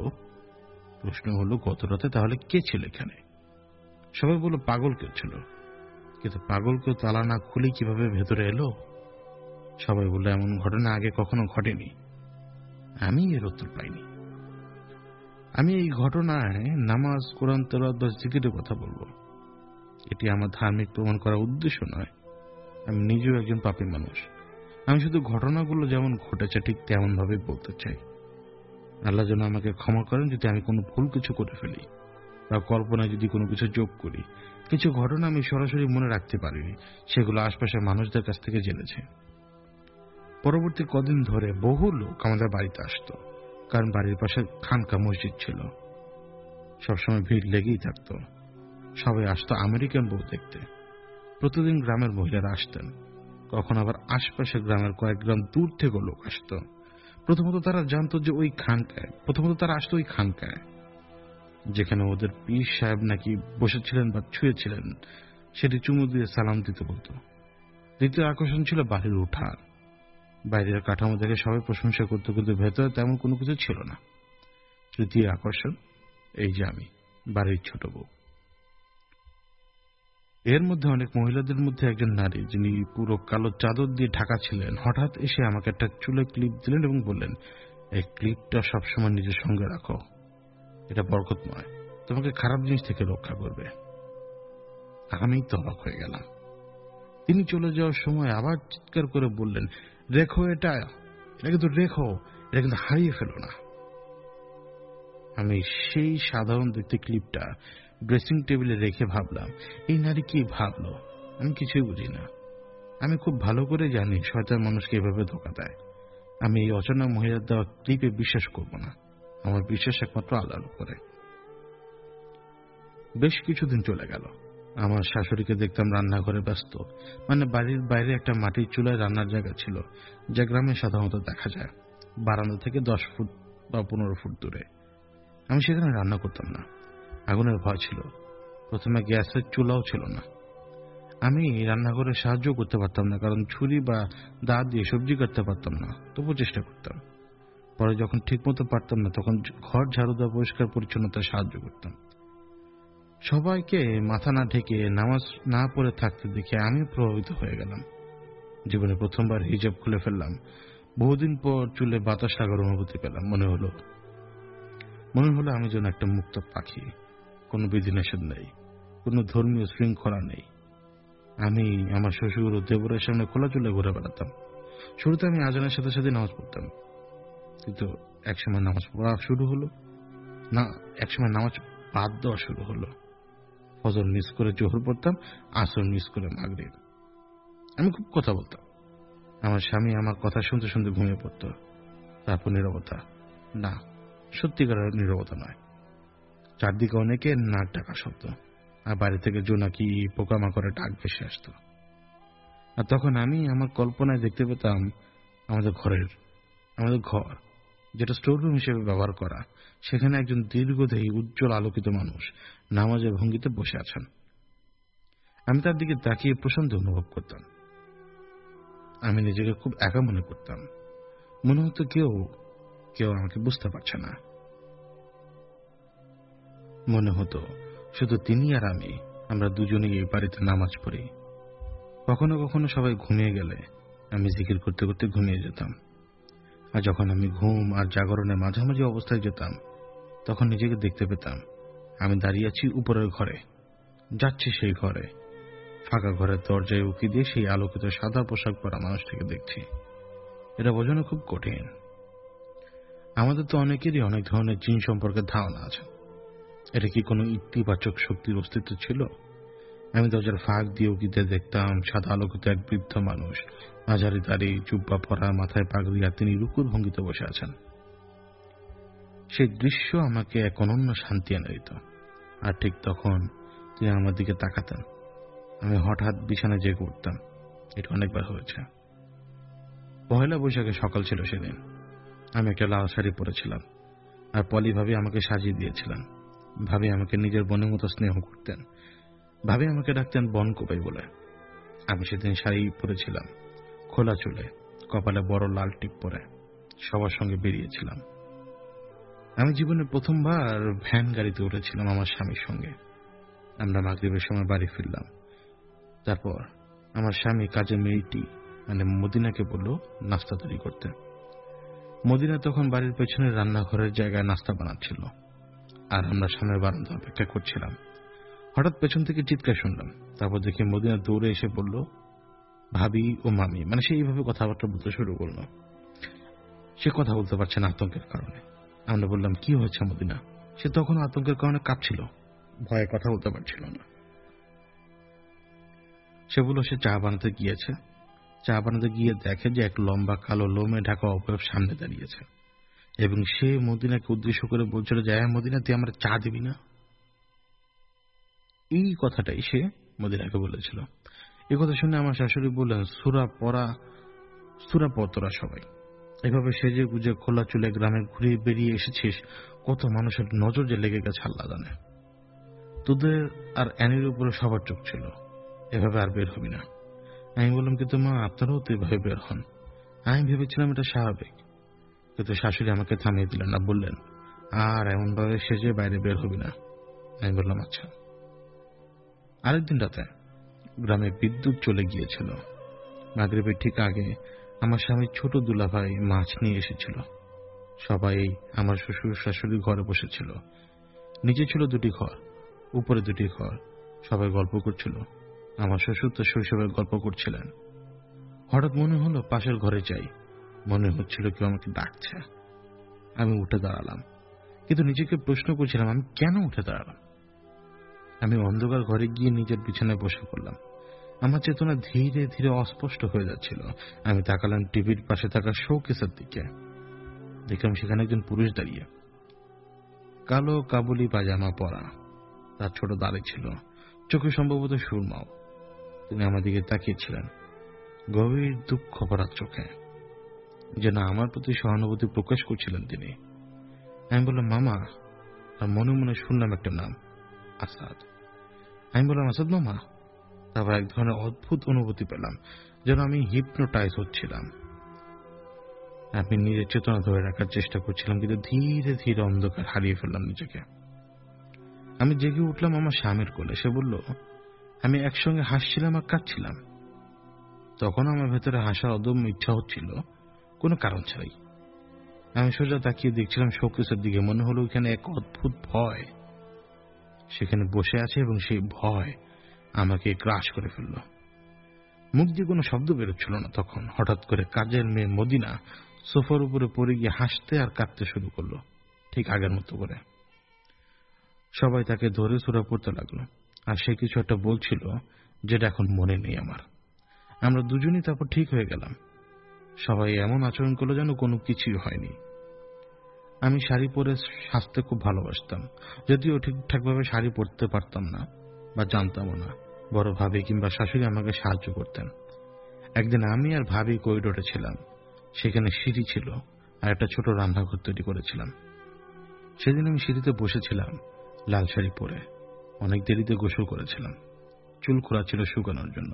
হলো গত রাতে তাহলে কে ছিল এখানে? সবাই বলল পাগল কেউ ছিল, কিন্তু পাগল কেউ তালা না খুলে কিভাবে ভেতরে এলো? সবাই বলল এমন ঘটনা আগে কখনো ঘটেনি। আমি এর উত্তর পাইনি। আমি এই ঘটনায় নামাজ, কোরআন তেলাওয়াত বা জিকিরের কথা বলবো। এটি আমার ধার্মিক প্রমাণ করার উদ্দেশ্য নয়। আমি নিজেও একজন পাপী মানুষ। আমি শুধু ঘটনাগুলো যেমন ঘটেছে ঠিক তেমন ভাবে বলতে চাই। আল্লাহ যেন আমাকে ক্ষমা করেন যদি আমি কোনো ভুল কিছু করে ফেলি বা কল্পনায় যদি কোনো কিছু যোগ করি। কিছু ঘটনা আমি সরাসরি মনে রাখতে পারিনি, সেগুলো আশপাশের মানুষদের কাছ থেকে জেনেছে। পরবর্তী কদিন ধরে বহু লোক আমাদের বাড়িতে আসতো, কারণ বাড়ির পাশে খানকা মসজিদ ছিল। সবসময় ভিড় লেগেই থাকতো। সবাই আসতো আমেরিকান বউ দেখতে। প্রতিদিন গ্রামের মহিলারা আসতেন, কখন আবার আশপাশের গ্রামের কয়েক গ্রাম দূর থেকেও লোক আসতো। প্রথমত তারা আসতো ওই খানকায়, যেখানে ওদের পীর সাহেব নাকি বসেছিলেন বা ছুঁয়েছিলেন, সেটি চুমু দিয়ে সালাম দিতে বলতো। দ্বিতীয় আকর্ষণ ছিল বাড়ির উঠান। বাইরের কাঠামো দেখে সবাই প্রশংসা করতো, কিন্তু ভেতরে তেমন কোনো কিছু ছিল না। তৃতীয় আকর্ষণ এই যে আমি, বাড়ির ছোট বউ। এর মধ্যে অনেক মহিলাদের মধ্যে একজন নারী, যিনি পুরো কালো চাদর দিয়ে ঢাকা ছিলেন, হঠাৎ এসে আমাকে একটা চুলে ক্লিপ দিলেন এবং বললেন, এই ক্লিপটা সবসময় নিজের সঙ্গে রাখো, এটা বরকতময়, তোমাকে খারাপ জিনিস থেকে রক্ষা করবে। আমি তো অবাক হয়ে গেলাম। তিনি চলে যাওয়ার সময় আবার চিৎকার করে বললেন, রেখো, এটা কিন্তু রেখো, এটা কিন্তু হারিয়ে ফেলো না। আমি সেই সাধারণ দেখতে ক্লিপটা ড্রেসিং টেবিলে রেখে ভাবলাম, এই নারী কি ভাবলো? আমি কিছুই বুঝি না। আমি খুব ভালো করে জানি শয়তান মানুষকে এভাবে ধোঁকা দেয়। আমি এই অচেনা মহিলার দেওয়া ক্লিপে বিশ্বাস করব না। আমার বিশ্বাস একমাত্র আল্লাহর উপরে। বেশ কিছুদিন চলে গেল। আমার শাশুড়িকে দেখতাম রান্নাঘরে ব্যস্ত, মানে বাড়ির বাইরে একটা মাটির চুলায় রান্নার জায়গা ছিল, যা গ্রামে সাধারণত দেখা যায় বারান্দা থেকে 10 ফুট বা 15 ফুট দূরে। আমি সেখানে রান্না করতাম না, আগুনের ভয় ছিল। প্রথমে গ্যাসের চুলাও ছিল না। আমি রান্নাঘরে সাহায্য করতে পারতাম না, কারণ ছুরি বা দা দিয়ে সবজি কাটতে পারতাম না, তবু চেষ্টা করতাম। পরে যখন ঠিক মতো পারতাম না, তখন ঘর ঝাড়ু দেওয়া, পরিষ্কার পরিচ্ছন্নতায় সাহায্য করতাম। সবাইকে মাথা না ঢেকে, নামাজ না পড়ে থাকতে দেখে আমি প্রভাবিত হয়ে গেলাম। জীবনে প্রথমবার হিজাব খুলে ফেললাম। বহুদিন পর চুলে বাতাস লাগার অনুভূতি পেলাম। মনে হলো আমি যেন একটা মুক্ত পাখি। কোনো বিধিনিষেধ নেই, কোনো ধর্মীয় শৃঙ্খলা নেই। আমি আমার শ্বশুর ও দেবরের সামনে খোলা চুলে ঘুরে বেড়াতাম। শুরুতে আমি আজানের সাথে সাথে নামাজ পড়তাম, কিন্তু একসময় নামাজ পড়া শুরু হলো না, একসময় নামাজ বাদ দেওয়া শুরু হলো। ফজর মিস করে জোহর পড়তাম, আসর মিস করে মাগরিব। আমি খুব কথা বলতাম, আমার স্বামী আমার কথা শুনতে শুনতে ঘুমিয়ে পড়ত। তারপর নীরবতা। না, সত্যিকারের নীরবতা নয়। চারদিকে অনেকের নাক ডাকা শব্দ, আর বাড়ি থেকে জোনাকি পোকামাকড়ের ডাক ভেসে আসত। আর তখন আমি আমার কল্পনায় দেখতে পেতাম আমাদের ঘর, যেটা স্টোররুম হিসেবে ব্যবহার করা, সেখানে একজন দীর্ঘদেহী উজ্জ্বল আলোকিত মানুষ নামাজের ভঙ্গিতে বসে আছেন। আমি তার দিকে তাকিয়ে প্রশান্তি অনুভব করতাম। আমি নিজেকে খুব একা মনে করতাম। মনে হতো কেউ আমাকে বুঝতে পারছে না। মনে হতো শুধু তিনি আর আমরা দুজনেই এই বাড়িতে নামাজ পড়ি। কখনো কখনো সবাই ঘুমিয়ে গেলে আমি জিকির করতে করতে ঘুমিয়ে যেতাম। আর যখন আমি ঘুম আর জাগরণের মাঝামাঝি অবস্থায় যেতাম, তখন নিজেকে দেখতে পেতাম আমি দাঁড়িয়ে আছি উপরের ঘরে, যাচ্ছি সেই ঘরে। ফাঁকা ঘরের দরজায় উঁকি দিয়ে সেই আলোকিত সাদা পোশাক পরা মানুষটিকে দেখছি। এটা বোঝানো খুব কঠিন। আমাদের তো অনেকেরই অনেক ধরনের জিন সম্পর্কে ধারণা আছে। এটা কি কোনো ইতিবাচক শক্তির অস্তিত্ব ছিল? আমি দরজার ফাঁক দিয়ে উঁকিতে দেখতাম সাদা আলোকিত এক বৃদ্ধ মানুষ, মাঝারি দাড়ি, জুব্বা পরা, মাথায় পাগড়ি, আর তিনি রুকুর ভঙ্গিতে বসে আছেন। সেই দৃশ্য আমাকে এক অনন্য শান্তি এনে দিত। আর ঠিক তখন তিনি আমার দিকে তাকাতেন। আমি হঠাৎ বিছানায় জেগে উঠতাম। এটা অনেকবার হয়েছে। পহেলা বৈশাখে সকাল ছিল সেদিন। আমি একটা লাল শাড়ি পরেছিলাম, আর পলি ভাবি আমাকে সাজিয়ে দিয়েছিলেন। ভাবি আমাকে নিজের বোনের মতো স্নেহ করতেন। ভাবি আমাকে ডাকতেন বনকোপাই বলে। আমি সেদিন শাড়ি পরেছিলাম, খোলা চুলে, কপালে বড় লাল টিপ পরে সবার সঙ্গে বেরিয়েছিলাম। আমি জীবনে প্রথমবার ভ্যান গাড়িতে উঠেছিলাম আমার স্বামীর সঙ্গে। আমরা মাগরিবের সময় বাড়ি ফিরলাম। তারপর আমার স্বামী কাজের মেয়েটি মদিনাকে বলল নাস্তা তৈরি করতে। মদিনা তখন বাড়ির পেছনে রান্নাঘরের জায়গায় নাস্তা বানাচ্ছিল, আর আমরা সামনের বারান্দা অপেক্ষা করছিলাম। হঠাৎ পেছন থেকে চিৎকার শুনলাম। তারপর দেখি মদিনা দৌড়ে এসে বলল, ভাবি ও মামি, সে এইভাবে কথাবার্তা বলতে শুরু করলো। সে কথা বলতে পারছে না আতঙ্কের কারণে। আমরা বললাম, কি হয়েছে মদিনা? সে তখন আতঙ্কের কারণে কাঁপছিল, ভয়ে কথা বলতে পারছিল না। সে বলল সে চা বানাতে গিয়েছে। চা বানাতে গিয়ে দেখে যে এক লম্বা কালো লোমে ঢাকা অবয়ব সামনে দাঁড়িয়েছে, এবং সে মদিনাকে উদ্দেশ্য করে বলছিল যে, মদিনা, তুই আমার চা দিবি না? এই কথাটাই সে মদিনাকে বলেছিল। এই কথা শুনে আমার শাশুড়ি বললেন, সূরা পড় তোরা সবাই। এভাবে সেজে গুজে খোলা চুলে গ্রামে ঘুরে বেরিয়ে এসেছিস, কত মানুষের নজর যে লেগে গেছে আল্লাহ জানে। তোদের আর অ্যানির উপরে সবার চোখ ছিল, এভাবে আর বের হবি না। আমি বললাম, কিন্তু মা, আপনারাও তো এভাবে বের হন। আমি ভেবেছিলাম এটা স্বাভাবিক। কিন্তু শাশুড়ি আমাকে থামিয়ে দিলেন না, বললেন, আর এমনভাবে সেজে বাইরে বের হবি না। আমি বললাম, আচ্ছা। আরেকদিন রাতে গ্রামে বিদ্যুৎ চলে গিয়েছিল। মাগরিবের ঠিক আগে আমার স্বামীর ছোট দুলাভাই মাছ নিয়ে এসেছিল। সবাই আমার শ্বশুর শাশুড়ি ঘরে বসেছিল। নিচে ছিল দুটি ঘর, উপরে দুটি ঘর। সবাই গল্প করছিল। আমার শ্বশুর তো শৈশবের গল্প করছিলেন। হঠাৎ মনে হলো পাশের ঘরে যাই। মনে হচ্ছিল কেউ আমাকে ডাকছে। আমি উঠে দাঁড়ালাম, কিন্তু নিজেকে প্রশ্ন করছিলাম আমি কেন উঠে দাঁড়ালাম। আমি অন্ধকার ঘরে গিয়ে নিজের বিছানায় বসে পড়লাম। আমার চেতনা ধীরে ধীরে অস্পষ্ট হয়ে যাচ্ছিল। আমি তাকালাম টিভির পাশে থাকা শোকেসের দিকে। দেখলাম সেখানে একজন পুরুষ দাঁড়িয়ে, কালো কাবুলি পাজামা পরা। তার ছোট দাড়ি ছিল, চোখে সম্ভবত সুরমাও। তিনি আমার দিকে তাকিয়েছিলেন গভীর দুঃখ ভরা চোখে, যেন আমার প্রতি সহানুভূতি প্রকাশ করছিলেন তিনি। আমি বললাম, মামা। আর মনে মনে শুনলাম একটা নাম, আসাদ। আমি বললাম, আসাদ মামা। তারপর এক ধরনের অদ্ভুত অনুভূতি পেলাম, যেন আমি হিপনোটাইজ হচ্ছিলাম। আমি নিজের চেতনা ধরে রাখার চেষ্টা করছিলাম, কিন্তু ধীরে ধীরে অন্ধকার হারিয়ে ফেললাম নিজেকে। আমি জেগে উঠলাম আমার স্বামীর কোলে। সে বলল, আমি একসঙ্গে হাসছিলাম আর কাঁদছিলাম। তখন আমার ভেতরে হাসার অদম্য ইচ্ছা হচ্ছিল, কোনো কারণ ছাড়াই। আমি সোজা তাকিয়ে দেখছিলাম শোকেসের দিকে। মনে হলো ওইখানে এক অদ্ভুত ভয় সেখানে বসে আছে, এবং সেই ভয় আমাকে গ্রাস করে ফেলল। মুখ দিয়ে কোনো শব্দ বেরোচ্ছিল না। তখন হঠাৎ করে কাজের মেয়ে মদিনা সোফার উপরে পড়ে গিয়ে হাসতে আর কাঁদতে শুরু করলো, ঠিক আগের মতো করে। সবাই তাকে ধরে সূরা পড়তে লাগলো, আর সে কিছু একটা বলছিল যেটা এখন মনে নেই আমার। আমরা দুজনই তারপর ঠিক হয়ে গেলাম। সবাই এমন আচরণ করলো যেন কোনো কিছুই হয়নি। আমি শাড়ি পরে সাজতে খুব ভালোবাসতাম, যদিও ঠিকঠাকভাবে শাড়ি পরতে পারতাম না বা জানতামও না। বড় ভাবি কিংবা শাশুড়ি আমাকে সাহায্য করতেন। একদিন আমি আর ভাবি করিডোরে ছিলাম। সেখানে সিঁড়ি ছিল আর একটা ছোট রান্নাঘর তৈরি করেছিলাম। সেদিন আমি সিঁড়িতে বসেছিলাম, লাল শাড়ি পরে। অনেক দেরিতে গোসল করেছিলাম, চুল খোলা ছিল শুকানোর জন্য।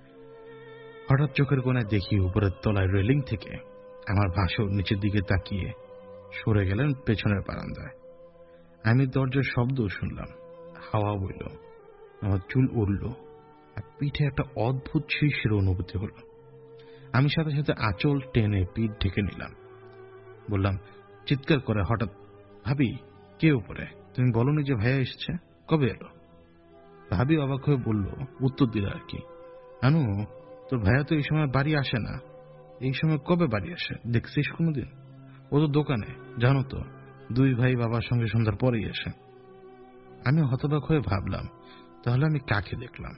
হঠাৎ চোখের কোণায় দেখি উপরের তলায় রেলিং থেকে আমার ভাসুর নিচের দিকে তাকিয়ে সরে গেলেন পেছনের বারান্দায়। আমি দরজার শব্দ শুনলাম, হাওয়া বইল, আমার চুল উড়ল আর পিঠে একটা অদ্ভুত শিরশির অনুভূতি হলো। আমি সাথে সাথে আঁচল টেনে পিঠ ঢেকে নিলাম। বললাম চিৎকার করে, হঠাৎ, ভাবি, কে উপরে? তুমি বলনি যে ভাইয়া এসেছে? কবে এলো? ভাবি অবাক হয়ে বলল, উত্তর দিল আর কি, আনু, তোর ভাইয়া তো এই সময় বাড়ি আসে না। এই সময় কবে বাড়ি আসে দেখছিস কোনোদিন? ও তো দোকানে, জানো তো, দুই ভাই বাবার সঙ্গে সন্ধ্যার পরেই আসে। আমি হতবাক হয়ে ভাবলাম, তাহলে আমি কাকে দেখলাম?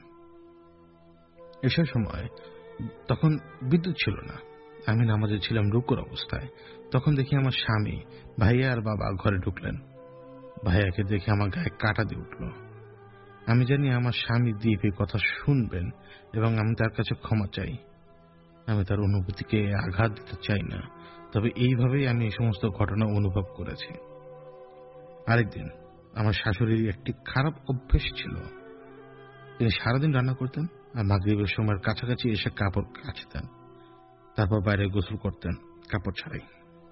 এসব সময় তখন বিদ্যুৎ ছিল না। আমি নামাজে ছিলাম রুকুর অবস্থায়। তখন দেখি আমার স্বামী, ভাইয়া আর বাবা ঘরে ঢুকলেন। ভাইয়াকে দেখে আমার গায়ে কাঁটা দিয়ে উঠল। আমি জানি আমার স্বামী দীপ এই কথা শুনবেন এবং আমি তার কাছে ক্ষমা চাই। আমি তার অনুভূতিকে আঘাত দিতে চাই না, তবে এইভাবেই আমি এই সমস্ত ঘটনা অনুভব করেছি। আরেকদিন আমার শাশুড়ির একটি খারাপ অভ্যেস ছিল। তিনি সারাদিন রান্না করতেন আর মাগরিবের সময়ের কাছাকাছি এসে কাপড় কাচতেন, তারপর বাইরে গোসল করতেন কাপড় ছাড়াই।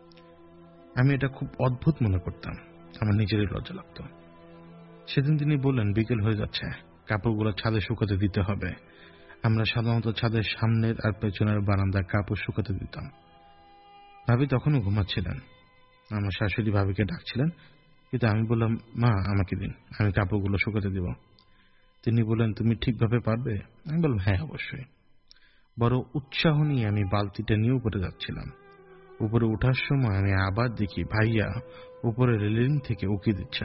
আমি এটা খুব অদ্ভুত মনে করতাম, আমার নিজেরই লজ্জা লাগত। সেদিন তিনি বললেন, বিকেল হয়ে যাচ্ছে, কাপড়গুলো ছাদে শুকাতে দিতে হবে। আমরা সাধারণত ছাদের সামনের আর পেছনের বারান্দায় কাপড় শুকাতে দিতাম। ভাবি তখনও ঘুমাচ্ছিলেন। আমার শাশুড়ি ভাবিকে ডাকছিলেন, কিন্তু আমি বললাম, মা, আমাকে দিন, আমি কাপড়গুলো শুকাতে দিব। তিনি বললেন, তুমি ঠিকভাবে পারবে? আমি বললাম, হ্যাঁ, অবশ্যই। বড় উৎসাহ নিয়ে আমি বালতিটা নিয়ে উপরে যাচ্ছিলাম। উপরে ওঠার সময় আমি আবার দেখি ভাইয়া উপরে রেলিং থেকে উকি দিচ্ছেন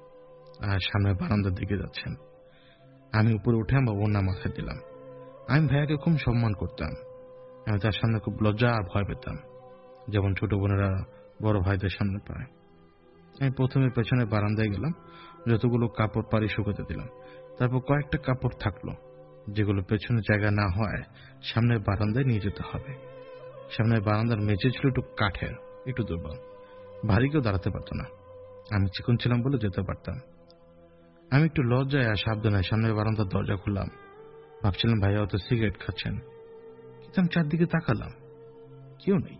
আর সামনে বারান্দার দিকে যাচ্ছেন। আমি উপরে উঠে আমার ওড়না মাথায় দিলাম। আমি ভাইয়াকে খুব সম্মান করতাম। আমি তার সামনে খুব লজ্জা আর ভয় পেতাম, যেমন ছোট বোনেরা বড় ভাইদের সামনে পায়। আমি প্রথমে পেছনে বারান্দায় গেলাম, যতগুলো কাপড় পারি শুকাতে দিলাম। তারপর কয়েকটা কাপড় থাকলো, যেগুলো পেছনে জায়গা না হয় সামনের বারান্দায় নিয়ে যেতে হবে। সামনের বারান্দার মেঝে ছিল একটু কাঠের, একটু দুর্বল, ভারী কেউ দাঁড়াতে পারত না। আমি চিকন ছিলাম বলে যেতে পারতাম। আমি একটু লজ্জায় আর সাবধানে সামনের বারান্দার দরজা খুললাম। ভাবছিলাম ভাইয়া হয়তো সিগারেট খাচ্ছেন, কিন্তু আমি চারদিকে তাকালাম, কেউ নেই।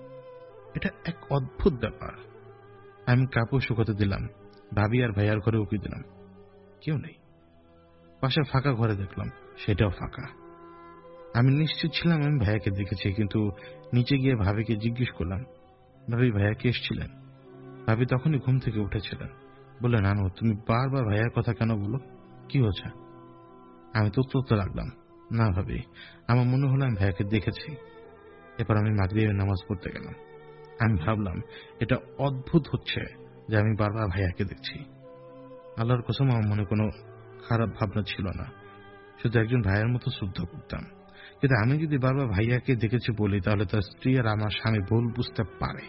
এটা এক অদ্ভুত ব্যাপার। আমি কাপড় শুকাতে দিলাম, ভাবি আর ভাইয়ার ঘরে উকি দিলাম, কেউ নেই। পাশে ফাঁকা ঘরে দেখলাম, সেটাও ফাঁকা। আমি নিশ্চিত ছিলাম আমি ভাইয়াকে দেখেছি, কিন্তু নিচে গিয়ে ভাবিকে জিজ্ঞেস করলাম, ভাবি, ভাইয়া কে এসেছিলেন? ভাবি তখনই ঘুম থেকে উঠেছিলেন। বললেন, আনো, তুমি বারবার ভাইয়ার কথা কেন বলো? কি হচ্ছে? আমি তো উত্তর লাগলাম, না ভাবি, আমার মনে হলো আমি ভাইয়াকে দেখেছি। এরপর আমি মাগরিবের নামাজ পড়তে গেলাম। আমি ভাবলাম, এটা অদ্ভুত হচ্ছে যে আমি বারবার ভাইয়াকে দেখছি। আল্লাহর কসম, আমার মনে কোনো খারাপ ভাবনা ছিল না, শুধু একজন ভাইয়ের মতো শ্রদ্ধা করতাম। কিন্তু আমি যদি বারবার ভাইয়াকে দেখেছি বলি, তাহলে তার স্ত্রী আর আমার স্বামী ভুল বুঝতে পারে।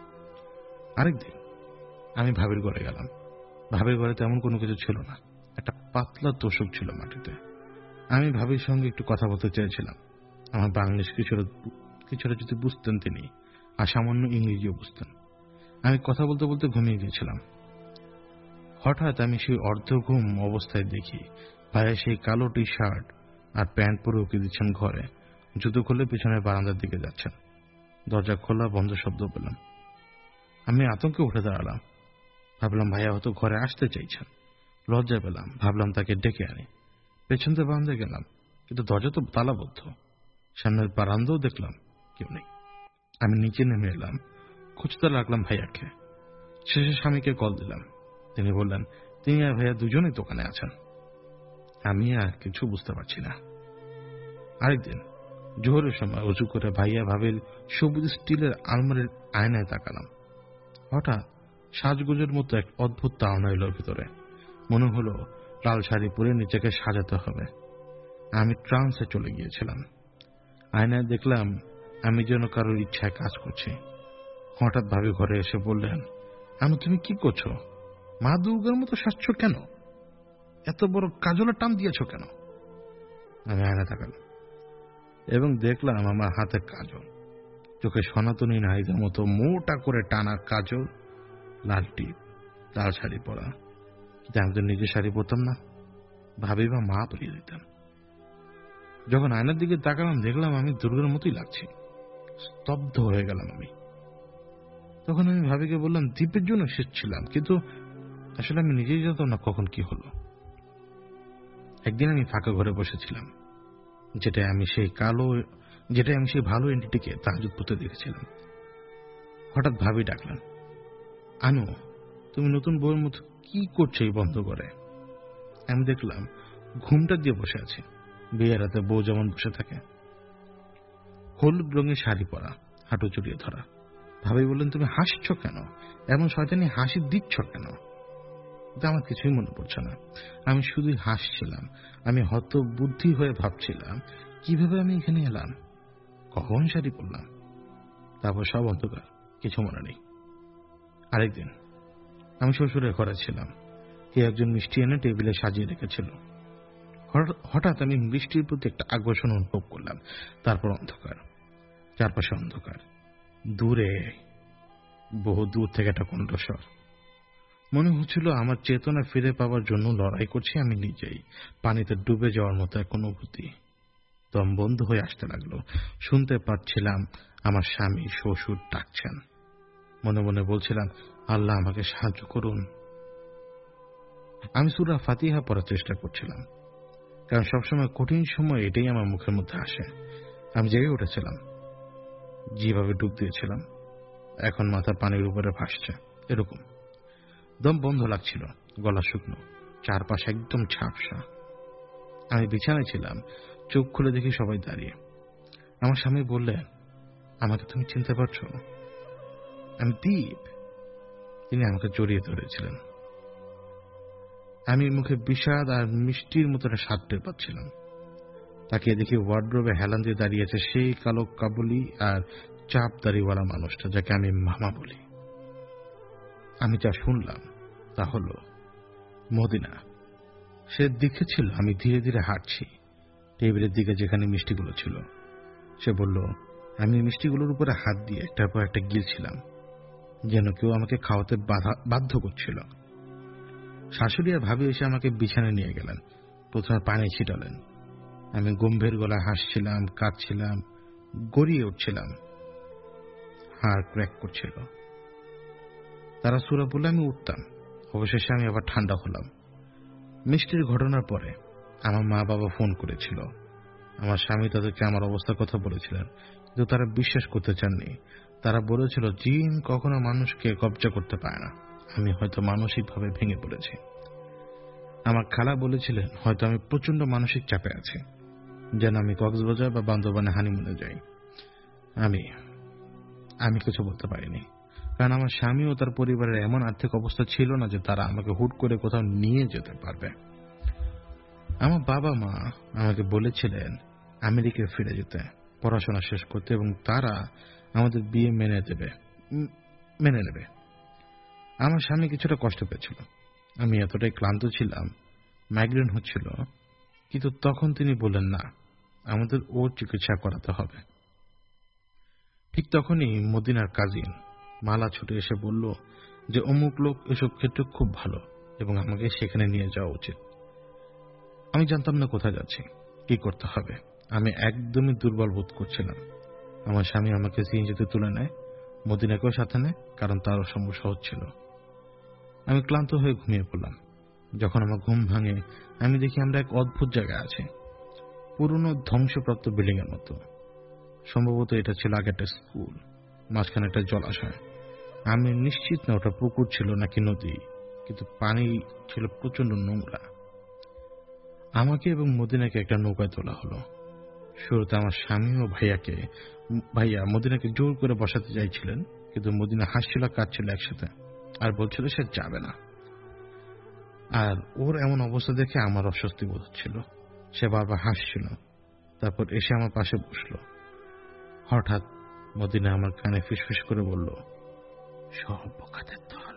আরেকদিন আমি ভাবির ঘরে গেলাম। ভাবির ঘরে তেমন কোনো কিছু ছিল না, একটা পাতলা তোষক ছিল মাটিতে। আমি ভাবির সঙ্গে একটু কথা বলতে চেয়েছিলাম। আমার বাংলাদেশ কিছুটা যদি বুঝতেন তিনি, আর সামান্য ইংরেজিও বুঝতেন। আমি কথা বলতে বলতে ঘুমিয়ে গিয়েছিলাম। হঠাৎ আমি সেই অর্ধঘুম অবস্থায় দেখি ভাইয়া সেই কালো টি শার্ট আর প্যান্ট পরে উকি দিচ্ছেন ঘরে, জুতো খুলে পিছনের বারান্দার দিকে যাচ্ছেন। দরজা খোলা বন্ধ শব্দ পেলাম। আমি আতঙ্কে উঠে দাঁড়ালাম। ভাবলাম ভাইয়া হয়তো ঘরে আসতে চাইছেন। লজ্জা পেলাম, ভাবলাম তাকে ডেকে আনি। পেছন দিয়ে বারান্দায় গেলাম, কিন্তু দরজা তো তালাবদ্ধ। সামনের বারান্দাও দেখলাম, কেউ নেই। আমি নিচে নেমে এলাম, খুঁজতে লাগলাম ভাইয়াকে। শেষে স্বামীকে কল দিলাম। তিনি বললেন, তিনি আর ভাইয়া দুজনেই দোকানে আছেন। আমি আর কিছু বুঝতে পারছি না। আরেকদিন জোহরের সময় উঁচু করে ভাইয়া ভাবির সবুজ স্টিলের আলমারির আয়নায় তাকালাম। হঠাৎ সাজগোজের মতো এক অদ্ভুত তাড়না এলো ভিতরে। মনে হলো লাল শাড়ি পরে নিজেকে সাজাতে হবে। আমি ট্রান্সে চলে গিয়েছিলাম। আয়নায় দেখলাম আমি যেন কারোর ইচ্ছায় কাজ করছি। হঠাৎ ভাবি ঘরে এসে বললেন, আনু তুমি কি করছো? মা দুর্গার মতো সাজছো কেন? এত বড় কাজলের টান দিয়েছ কেন? আমি আয়না তাকালাম এবং দেখলাম আমার হাতে কাজল, চোখে সনাতনী নারীদের মতো মোটা করে টানা কাজল, লাল টিপ, লাল শাড়ি পরা। কিন্তু আমি তো নিজে শাড়ি পরতাম না, ভাবি বা মা পরিয়ে দিতেন। যখন আয়নার দিকে তাকালাম দেখলাম আমি দুর্গার মতোই লাগছি। স্তব্ধ হয়ে গেলাম আমি। তখন আমি ভাবিকে বললাম, দীপের জন্য এসেছিলাম, কিন্তু আসলে আমি নিজেই জানতাম না কখন কি হলো। একদিন আমি ফাঁকা ঘরে বসেছিলাম, যেটাই আমি সেই ভালো এন্টিটিকে তাহাজ্জুদ পড়তে দেখেছিলাম। হঠাৎ ভাবি ডাকলেন, আনু তুমি নতুন বউয়ের মতো কি করছো এই বন্ধ করে? আমি দেখলাম ঘুমটা দিয়ে বসে আছে, বিয়ের রাতে বউ যেমন বসে থাকে। হলুদ রঙের শাড়ি পরা, হাঁটু চড়িয়ে ধরা। ভাবি বললেন, তুমি হাসছো কেন? এমন শয়তানি হাসি দিচ্ছ কেন? আমার কিছুই মনে পড়ছে না। আমি শুধুই হাসছিলাম। আমি হতবুদ্ধি হয়ে ভাবছিলাম, কিভাবে আমি এখানে এলাম, কখন শাড়ি পরলাম। তারপর সব অন্ধকার, কিছু মনে নেই। আরেকদিন আমি শ্বশুরের ঘরে ছিলাম। কে একজন মিষ্টি এনে টেবিলে সাজিয়ে রেখেছিল। হঠাৎ আমি বৃষ্টির প্রতি একটা আকর্ষণ অনুভব করলাম। তারপর অন্ধকার, চারপাশে অন্ধকার, দূরে, বহু দূর থেকে একটা কণ্ঠস্বর। মনে হচ্ছিল আমার চেতনা ফিরে পাওয়ার জন্য লড়াই করছি আমি নিজেই, পানিতে ডুবে যাওয়ার মতো এক অনুভূতি। দম বন্ধ হয়ে আসতে লাগলো। শুনতে পাচ্ছিলাম আমার স্বামী শ্বশুর ডাকছেন। মনে মনে বলছিলাম, আল্লাহ আমাকে সাহায্য করুন। আমি সূরা ফাতিহা পড়ার চেষ্টা করছিলাম, কারণ সবসময় কঠিন সময় এটাই আমার মুখের মধ্যে আসে। আমি জেগে উঠেছিলাম, যেভাবে ডুব দিয়েছিলাম এখন মাথা পানির উপরে ভাসছে, এরকম। দম বন্ধ লাগছিল, গলা শুকনো, চারপাশে একদম ঝাপসা। আমি বিছানায় ছিলাম, চোখ খুলে দেখি সবাই দাঁড়িয়ে। আমার স্বামী বললেন, আমাকে তুমি চিনতে পারছো? আমি দীপ। তিনি আমাকে জড়িয়ে ধরেছিলেন। আমি মুখে বিষাদ আর মিষ্টির মতো একটা স্বাদ টের পাচ্ছিলাম। তাকিয়ে দেখি ওয়ার্ডরোবে হেলান দিয়ে দাঁড়িয়েছে সেই কালো কাবুলি আর চাপ দাড়িওয়ালা মানুষটা, যাকে আমি মামা বলি। আমি যা শুনলাম তা হলো, মদিনা। সে দেখেছিল আমি ধীরে ধীরে হাঁটছি টেবিলের দিকে যেখানে মিষ্টিগুলো ছিল। সে বলল, আমি মিষ্টিগুলোর উপরে হাত দিয়ে একটার পর একটা গিলছিলাম, যেন কেউ আমাকে খাওয়াতে বাধ্য করছিল। শাশুড়ি আর ভাবি এসে আমাকে বিছানায় নিয়ে গেলেন। প্রথমে পানি ছিটালেন। আমি গম্ভীর গলায় হাসছিলাম, কাঁদছিলাম, গড়িয়ে উঠছিলাম, হাড় ক্র্যাক করছিল। তারা সূরা বলে আমি উঠতাম। অবশেষে আমি আবার ঠান্ডা হলাম। মিষ্টির ঘটনার পরে আমার মা বাবা ফোন করেছিল। আমার স্বামী তাদেরকে আমার অবস্থার কথা বলেছিলেন, কিন্তু তারা বিশ্বাস করতে চাননি। তারা বলেছিল, জিন কখনো মানুষকে কবজা করতে পারে না। আমি হয়তো মানসিকভাবে ভেঙে পড়েছি। আমার খালা বলেছিলেন, হয়তো আমি প্রচন্ড মানসিক চাপে আছি, যেন আমি কক্সবাজার বা বান্দরবানে হানিমুনে যাই। আমি কিছু বলতে পারিনি, কারণ আমার স্বামী ও তার পরিবারের এমন আর্থিক অবস্থা ছিল না যে তারা আমাকে হুট করে কোথাও নিয়ে যেতে পারবে। আমার বাবা মা আমাকে বলেছিলেন আমেরিকায় ফিরে যেতে, পড়াশোনা শেষ করতে, এবং তারা আমাদের বিয়ে মেনে নেবে। আমার স্বামী কিছুটা কষ্ট পেয়েছিল। আমি এতটাই ক্লান্ত ছিলাম, মাইগ্রেন হচ্ছিল, কিন্তু তখন তিনি বললেন, না, আমাদের ওর চিকিৎসা করাতে হবে। ঠিক তখনই মদিনার কাজিন মালা ছুটে এসে বলল যে অমুক লোক এসব ক্ষেত্রে খুব ভালো এবং আমাকে সেখানে নিয়ে যাওয়া উচিত। আমি জানতাম না কোথায় যাচ্ছি, কি করতে হবে। আমি একদমই দুর্বল বোধ করছিলাম। আমার স্বামী আমাকে সিএনজিতে তুলে নেয়, মদিনাকেও সাথে নেয়, কারণ তারও সমস্যা হচ্ছিল। আমি ক্লান্ত হয়ে ঘুমিয়ে পড়লাম। যখন আমার ঘুম ভাঙে আমি দেখি আমরা এক অদ্ভুত জায়গায় আছি, পুরনো ধ্বংসপ্রাপ্ত বিল্ডিং এর মতো। সম্ভবত এটা ছিল আগে একটা স্কুল, মাঝখানে একটা জলাশয়। আমি নিশ্চিত না ওটা পুকুর ছিল নাকি নদী, কিন্তু পানি ছিল প্রচন্ড নোংরা। আমাকে এবং মদিনাকে একটা নৌকায় তোলা হলো। শুরুতে আমার স্বামী ও ভাইয়া মদিনাকে জোর করে বসাতে চাইছিলেন, কিন্তু মদিনা হাসছিল, কাঁদছিল একসাথে, আর বলছিল সে যাবে না। আর ওর এমন অবস্থা দেখে আমার অস্বস্তি বোধ হচ্ছিল। সে বারবার হাসছিল, তারপর এসে আমার পাশে বসলো। হঠাৎ মদিনা আমার কানে ফিসফিস করে বলল, সব বোকাদের দল।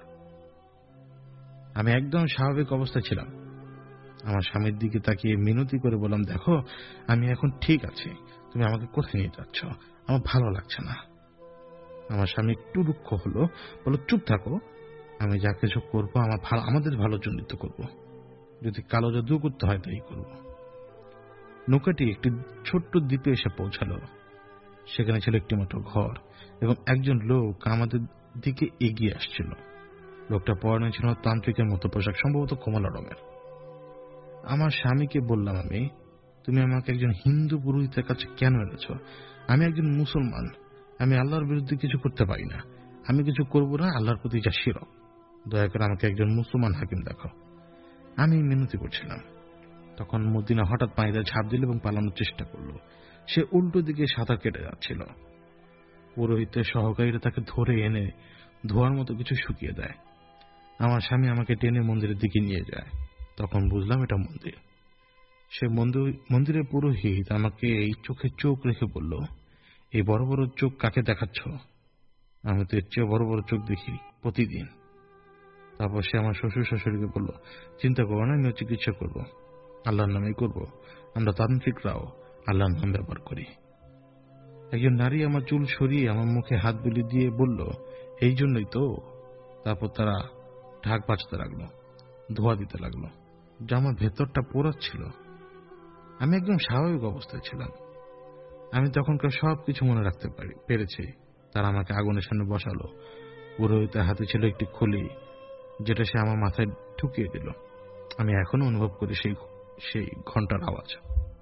আমি একদম স্বাভাবিক অবস্থায় ছিলাম। আমার স্বামীর দিকে তাকিয়ে মিনতি করে বললাম, দেখো আমি এখন ঠিক আছি, তুমি আমাকে কোথায় নিয়ে যাচ্ছ? আমার ভালো লাগছে না। আমার স্বামী একটু দুঃখ হলো, বলল, চুপ থাকো, আমি যা কিছু করবো আমাদের ভালোর জন্যই তো করবো। যদি কালো জাদু করতে হয় তাই করবো। নৌকাটি একটি ছোট্ট দ্বীপে এসে পৌঁছালো। সেখানে ছিল একটি মাত্র ঘর এবং একজন লোক আমাদের দিকে এগিয়ে আসছিল। লোকটা পরনে ছিল তান্ত্রিকের মতো পোশাক, সম্ভবত কমলা রঙের। আমার স্বামীকে বললাম, তুমি আমাকে একজন হিন্দু পুরোহিতের কাছে কেন এনেছ? আমি একজন মুসলমান, আমি আল্লাহর বিরুদ্ধে কিছু করতে পারি না, আমি কিছু করব না, আল্লাহর প্রতি যা শিরক। দয়া করে আমাকে একজন মুসলমান হাকিম দেখো। আমি মিনতি করছিলাম। তখন মদিনা হঠাৎ পানিতে ঝাঁপ দিল এবং পালানোর চেষ্টা করলো। সে উল্টো দিকে সাঁতার কেটে যাচ্ছিল। পুরোহিতের সহকারীরা তাকে ধরে এনে ধোয়ার মতো কিছু শুকিয়ে দেয়। আমার স্বামী আমাকে টেনে মন্দিরের দিকে নিয়ে যায়। তখন বুঝলাম এটা মন্দির। সে মন্দিরের পুরোহিত আমাকে এই চোখে চোখ রেখে বলল, এই বড় বড় চোখ কাকে দেখাচ্ছ? আমি তো এর চেয়ে বড় বড় চোখ দেখি প্রতিদিন। তারপর সে আমার শ্বশুর শাশুড়িকে বলল, চিন্তা করবো না, আমিও চিকিৎসা করব, আল্লাহর নামেই করব। আমরা তান্ত্রিকরাও আল্লাহর নাম ব্যবহার করি। একজন নারী আমার চুল সরিয়ে আমার মুখে হাত বুলিয়ে দিয়ে বলল, এই জন্যই তো। তারপর তারা ঢাক বাজতে লাগলো, ধোয়া দিতে লাগলো, যা আমার ভেতরটা পোড়াচ্ছিল। আমি একদম স্বাভাবিক অবস্থায় ছিলাম। আমি তখনকার সবকিছু মনে রাখতে পেরেছি। তারা আমাকে আগুনের সামনে বসালো। পুরোহিতের হাতে ছিল একটি খুলি, যেটা সে আমার মাথায় ঢুকিয়ে দিল। আমি এখনো অনুভব করি সেই ঘন্টার আওয়াজ।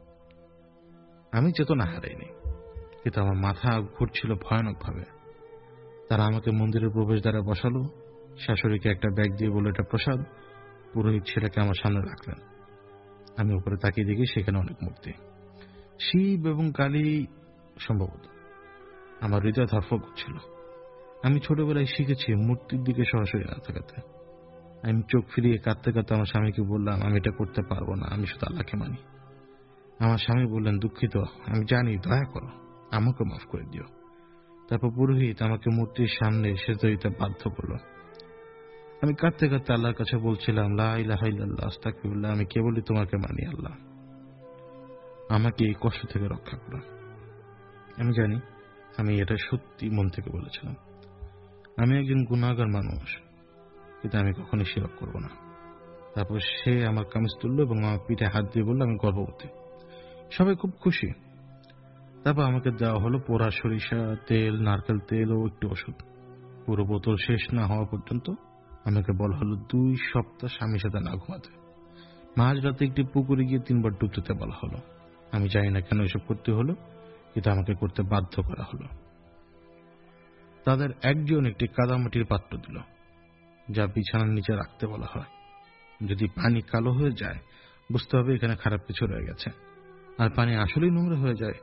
আমি চেতনা হারাইনি, কিন্তু আমার মাথা ঘুরছিল ভয়ানক ভাবে। তারা আমাকে মন্দিরের প্রবেশদ্বারে বসালো। শাশুড়িকে একটা ব্যাগ দিয়ে বলল, এটা প্রসাদ। পুরোহিত ছেলেকে আমার সামনে রাখলেন। আমি উপরে তাকিয়ে দেখি সেখানে অনেক মূর্তি, শিব এবং কালী সম্ভবত। আমার হৃদয় ধরফর করছিল। আমি ছোটবেলায় শিখেছি মূর্তির দিকে সরাসরি না তাকাতে। আমি চোখ ফিরিয়ে কাঁদতে কাঁদতে আমার স্বামীকে বললাম, আমি এটা করতে পারবো না, আমি শুধু আল্লাহকে মানি। আমার স্বামী বললেন, দুঃখিত, আমি জানি, দয়া করো, আমাকে মাফ করে দিও। তারপর পুরোহিত আমাকে মূর্তির সামনে সেজদা দিতে বাধ্য করলো। আমি কাঁদতে কাঁদতে আল্লাহর কাছে বলছিলাম, লা ইলাহা ইল্লাল্লাহ, আস্তাগফিরুল্লাহ, আমি কেবলই তোমাকে মানি, আল্লাহ আমাকে এই কষ্ট থেকে রক্ষা করো। আমি জানি আমি এটা সত্যি মন থেকে বলেছিলাম। আমি একজন গুনাহগার মানুষ, কিন্তু আমি কখনোই শিরক করব না। তারপর সে আমার কামিজ তুললো এবং আমার পিঠে হাত দিয়ে বলল, আমি গর্ভবতী। সবাই খুব খুশি। তারপর আমাকে দেওয়া হলো পোড়া সরিষা তেল, নারকেল তেল ও একটু ওষুধ। পুরো বোতল শেষ না হওয়া পর্যন্ত আমাকে বলা হলো 2 সপ্তাহ স্বামীর সাথে না ঘুমাতে। মাঝরাতে একটি পুকুরে গিয়ে 3 বার ডুব দিতে বলা হলো। আমি জানি না কেন এসব করতে হলো, কিন্তু আমাকে করতে বাধ্য করা হলো। তাদের একজন একটি কাদামাটির পাত্র দিল, যা বিছানার নিচে রাখতে বলা হয়। যদি পানি কালো হয়ে যায়, বুঝতে হবে এখানে খারাপ কিছু রয়ে গেছে। আর পানি আসলেই নোংরা হয়ে যায়।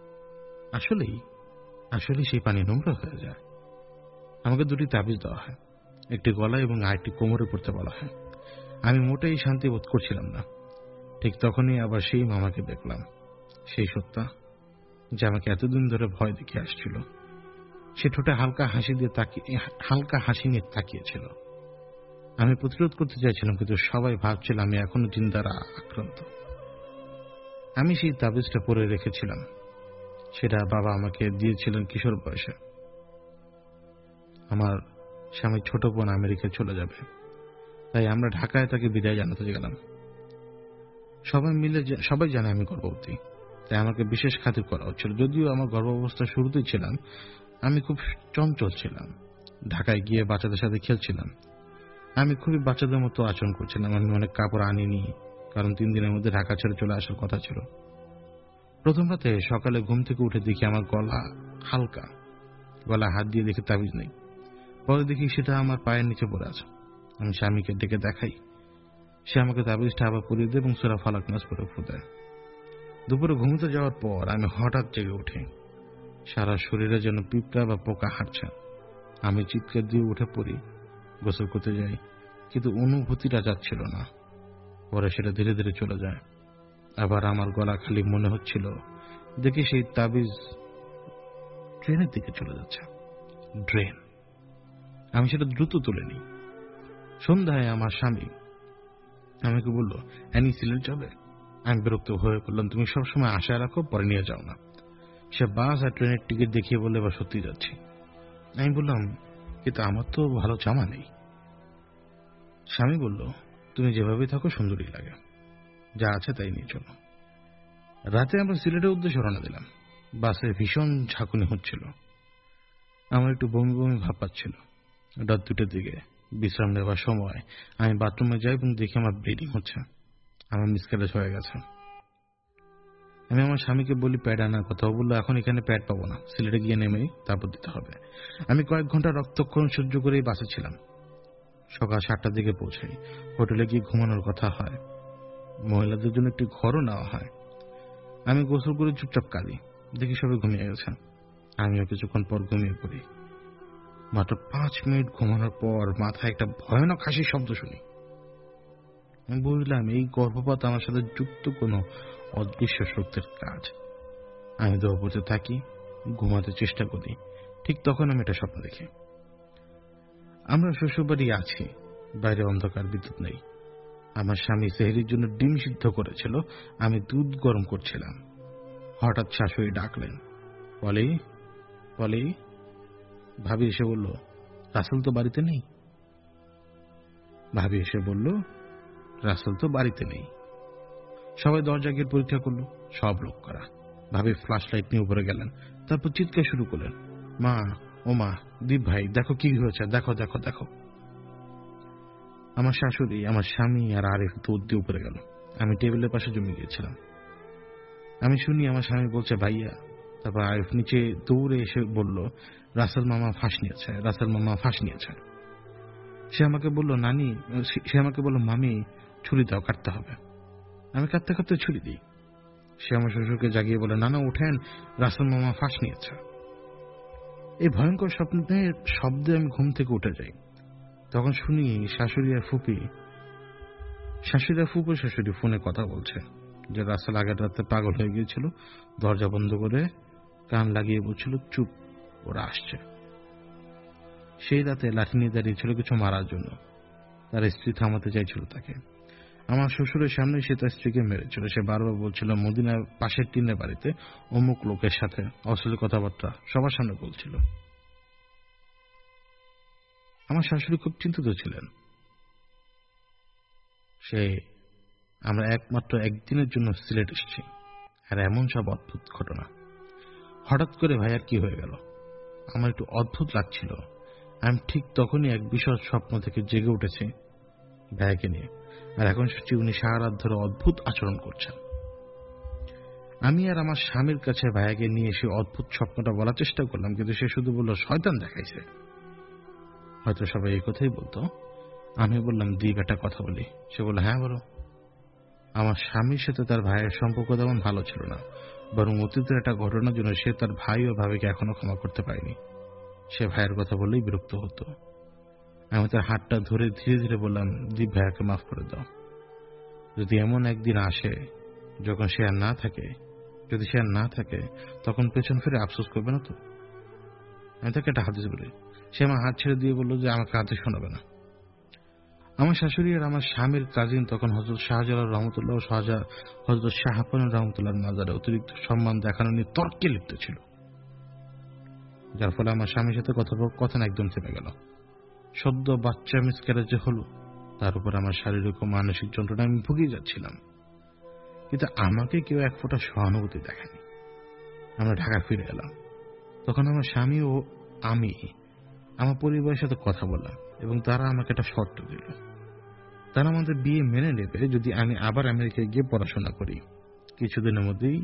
আসলেই সেই পানি নোংরা হয়ে যায়। আমাকে 2টি তাবিজ দেওয়া হয়, একটি গলায় এবং আরেকটি কোমরে পড়তে বলা হয়। আমি মোটেই শান্তি বোধ করছিলাম না। ঠিক তখনই আবার সেই মামাকে দেখলাম, সেই সত্তা যে আমাকে এতদিন ধরে ভয় দেখিয়ে আসছিল। সে ঠোঁটে হালকা হাসি নিয়ে তাকিয়েছিল। আমি প্রতিরোধ করতে চাইছিলাম, কিন্তু সবাই ভাবছিল আমি এখনো জিন দ্বারা আক্রান্ত। আমি সেই তাবিজটা পরে রেখেছিলাম। সেটা বাবা আমাকে দিয়েছিলেন কিশোর বয়সে। আমার স্বামীর ছোট বোন আমেরিকায় চলে যাবে, তাই আমরা ঢাকায় তাকে বিদায় জানাতে গেলাম। সবাই জানে আমি গর্ভবতী, তাই আমাকে বিশেষ খাতির করা হচ্ছিল। যদিও আমার গর্ভাবস্থার শুরুতেই ছিলাম, আমি খুব চঞ্চল ছিলাম। ঢাকায় গিয়ে বাচ্চাদের সাথে খেলছিলাম। আমি খুবই বাচ্চাদের মতো আচরণ করছিলাম। আমি অনেক কাপড় আনিনি, কারণ 3 দিনের মধ্যে ঢাকা ছেড়ে চলে আসার কথা ছিল। প্রথম রাতে সকালে ঘুম থেকে উঠে দেখি আমার গলা হাত দিয়ে দেখি তাবিজ নেই। পরে দেখি সেটা আমার পায়ের নিচে পড়ে আছে। আমি স্বামীকে ডেকে দেখাই। সে আমাকে তাবিজটা আবার পরিয়ে দেয় এবং সূরা ফালাক নাস পড়ে ফু দেয়। দুপুরে ঘুমোতে যাওয়ার পর আমি হঠাৎ জেগে উঠি। সারা শরীরে যেন পিঁপড়া বা পোকা হাঁটছে। আমি চিৎকার দিয়ে উঠে পড়ি, গোসল করতে যাই, কিন্তু অনুভূতিটা যাচ্ছিল না। পরে সেটা ধীরে ধীরে চলে যায়। আবার আমার গলা খালি মনে হচ্ছিল। দেখি সেই তাবিজ ট্রেনের দিকে চলে যাচ্ছে। ড্রেন। আমি সেটা দ্রুত তুলে নিই। সন্ধ্যায় আমার স্বামী আমাকে বলল, "অ্যানি, সিলেট যাবে?" আমি বিরক্ত হয়ে বললাম, "তুমি সবসময় আশায় রাখো, পরে নিয়ে যাও না।" সে বাস আর ট্রেনের টিকিট দেখিয়ে বললে, "এবার সত্যি যাচ্ছি।" আমি বললাম, "কিন্তু আমার তো ভালো জামা নেই।" স্বামী বলল, "তুমি যেভাবে থাকো সুন্দরই লাগে, যা আছে তাই নিয়ে চলো।" রাতে আমরা সিলেটের উদ্দেশ্যে রওনা দিলাম। বাসে ভীষণ ঝাঁকুনি হচ্ছিল, আমার একটু বমি বমি ভাব পাচ্ছিল। রাত 2টার দিকে বিশ্রাম নেওয়ার সময় আমি বাথরুমে যাই এবং দেখি আমার ব্লিডিং হচ্ছে, আমার মিসক্যারেজ হয়ে গেছে। আমি আমার স্বামীকে বলি প্যাড আনার কথা। ও বললো, এখন এখানে প্যাড পাবো না, সিলেটে গিয়ে নেমেই তারপর দিতে হবে। আমি কয়েক ঘন্টা রক্তক্ষরণ সহ্য করেই বাসে ছিলাম। সকাল 7টার দিকে পৌঁছাই। হোটেলে গিয়ে ঘুমানোর কথা হয়, মহিলাদের জন্য একটি ঘরও নেওয়া হয়। আমি গোসল করে চুপচাপ কাঁদি, দেখি সবাই ঘুমিয়ে গেছে। আমিও কিছুক্ষণ পর ঘুমিয়ে পড়ি। মাত্র 5 মিনিট ঘুমানোর পর মাথায় একটা ভয়ানক হাসির শব্দ শুনি। আমি বুঝলাম এই গর্ভপাত আমার সাথে যুক্ত কোনো অদৃশ্য শক্তির কাজ। আমি দৌড় পড়তে থাকি, ঘুমাতে চেষ্টা করি। ঠিক তখন আমি একটা স্বপ্ন দেখি। আমরা শ্বশুরবাড়ি আছি, বাইরে অন্ধকার, বিদ্যুৎ নেই। আমার স্বামী সেহরির জন্য ডিম সিদ্ধ করেছিল, আমি দুধ গরম করছিলাম। হঠাৎ শাশুড়ি ডাকলেন, "পলি, পলি।" ভাবি এসে বলল, "রাসেল তো বাড়িতে নেই।" ভাবি এসে বলল, "রাসেল তো বাড়িতে নেই।" সবাই দরজা গিয়ে পরীক্ষা করলো, সব লক করা। ভাবি ফ্ল্যাশ লাইট নিয়ে উপরে গেলেন, তারপর চিৎকার শুরু করলেন, "মা, ও মা, দীপ ভাই, দেখো কি হয়েছে, দেখো দেখো দেখো।" আমার শাশুড়ি, আমার স্বামী আর আরিফ দুধ দিয়ে উপরে গেল। আমি টেবিলের পাশে জমে গিয়েছিলাম। আমি শুনি আমার স্বামী বলছে, "ভাইয়া।" তারপর আরিফ নিচে দৌড়ে এসে বলল, "রাসেল মামা ফাঁস নিয়েছে, রাসেল মামা ফাঁস নিয়েছে।" সে আমাকে বলল, সে আমাকে বলল, "মামি, ছুরি দাও, কাটতে হবে।" আমি কাঁদতে কাঁদতে ছুরি দিই। সে আমার শ্বশুরকে জাগিয়ে বলে, "না না, ওঠেন, রাসেল মামা ফাঁস নিয়েছে।" এই ভয়ঙ্কর স্বপ্নের শব্দে আমি ঘুম থেকে উঠে যাই। তখন শুনি শাশুড়ি আর ফুপো শাশুড়ি ফোনে কথা বলছে যে রাসেল আগের রাতে পাগল হয়ে গিয়েছিল, দরজা বন্ধ করে কান লাগিয়ে বলছিল, "চুপ, ওরা আসছে।" সেই রাতে লাঠি নিয়ে দাঁড়িয়েছিল কিছু মারার জন্য। তার স্ত্রী থামাতে চাইছিল তাকে। আমার শ্বশুরের সামনে সে তার স্ত্রীকে মেরেছিল। সে বারবার বলছিল মদিনার পাশের টিনের বাড়িতে অমুক লোকের সাথে অশ্লীল কথাবার্তা সবার সামনে বলছিল। আমার শাশুড়ি খুব চিন্তিত ছিলেন। আমরা একমাত্র একদিনের জন্য সিলেট এসেছি, আর এমন সব অদ্ভুত ঘটনা। হঠাৎ করে ভাইয়ার কি হয়ে গেল, আমার একটু অদ্ভুত লাগছিল। আমি ঠিক তখনই এক বিশদ স্বপ্ন থেকে জেগে উঠেছি ভাইয়াকে নিয়ে, আর এখন শুনছি উনি সারা রাত ধরে অদ্ভুত আচরণ করছেন। আমি আর আমার স্বামীর কাছে ভাইয়াকে নিয়ে এসে অদ্ভুত স্বপ্নটা বলার চেষ্টা করলাম, কিন্তু সে শুধু বলল, "শয়তান দেখাইছে।" হয়তো সবাই এই কথাই বলতো। আমি বললাম, "দীপ, একটা কথা বলি।" সে বলল, "হ্যাঁ, বলো।" আমার স্বামীর সাথে তার ভাইয়ের সম্পর্ক তেমন ভালো ছিল না, বরং অতীতের একটা ঘটনার জন্য সে তার ভাই ও ভাবিকে এখনো ক্ষমা করতে পারেনি। সে ভাইয়ের কথা বললেই বিরক্ত হতো। আমি তার হাতটা ধরে ধীরে ধীরে বললাম, "দীপ ভাইয়াকে মাফ করে দাও। যদি এমন একদিন আসে যখন সে আর না থাকে, যদি সে আর না থাকে, তখন পেছন ফিরে আফসোস করবে না তো?" আমি তাকে একটা হাদিস বলি। সে আমার হাত ছেড়ে দিয়ে বলল যে আমাকে হাদিস শোনাবে না। আমার শাশুড়ি আর আমার স্বামীর কাজিন তখন হযরত শাহজালাল রহমতুল্লাহ ও হযরত শাহপন রহমতুল্লাহর মাজারে অতিরিক্ত সম্মান দেখানো নিয়ে তর্কে লিপ্ত ছিল, যার ফলে আমার স্বামীর সাথে কথোপকথন একদম থেমে গেল। সদ্য বাচ্চা মিসক্যারেজ যে হলো, তার উপর আমার শারীরিক ও মানসিক যন্ত্রণায় আমি ভুগিয়ে যাচ্ছিলাম, কিন্তু আমাকে কেউ এক ফোঁটা সহানুভূতি দেখায়নি। আমরা ঢাকা ফিরে এলাম। তখন আমার স্বামী ও আমি আমার পরিবারের সাথে কথা বললাম এবং তারা আমাকে একটা শর্ত দিল। তারা আমাদের বিয়ে মেনে নেবে যদি আমি আবার আমেরিকায় গিয়ে পড়াশোনা করি। কিছুদিনের মধ্যেই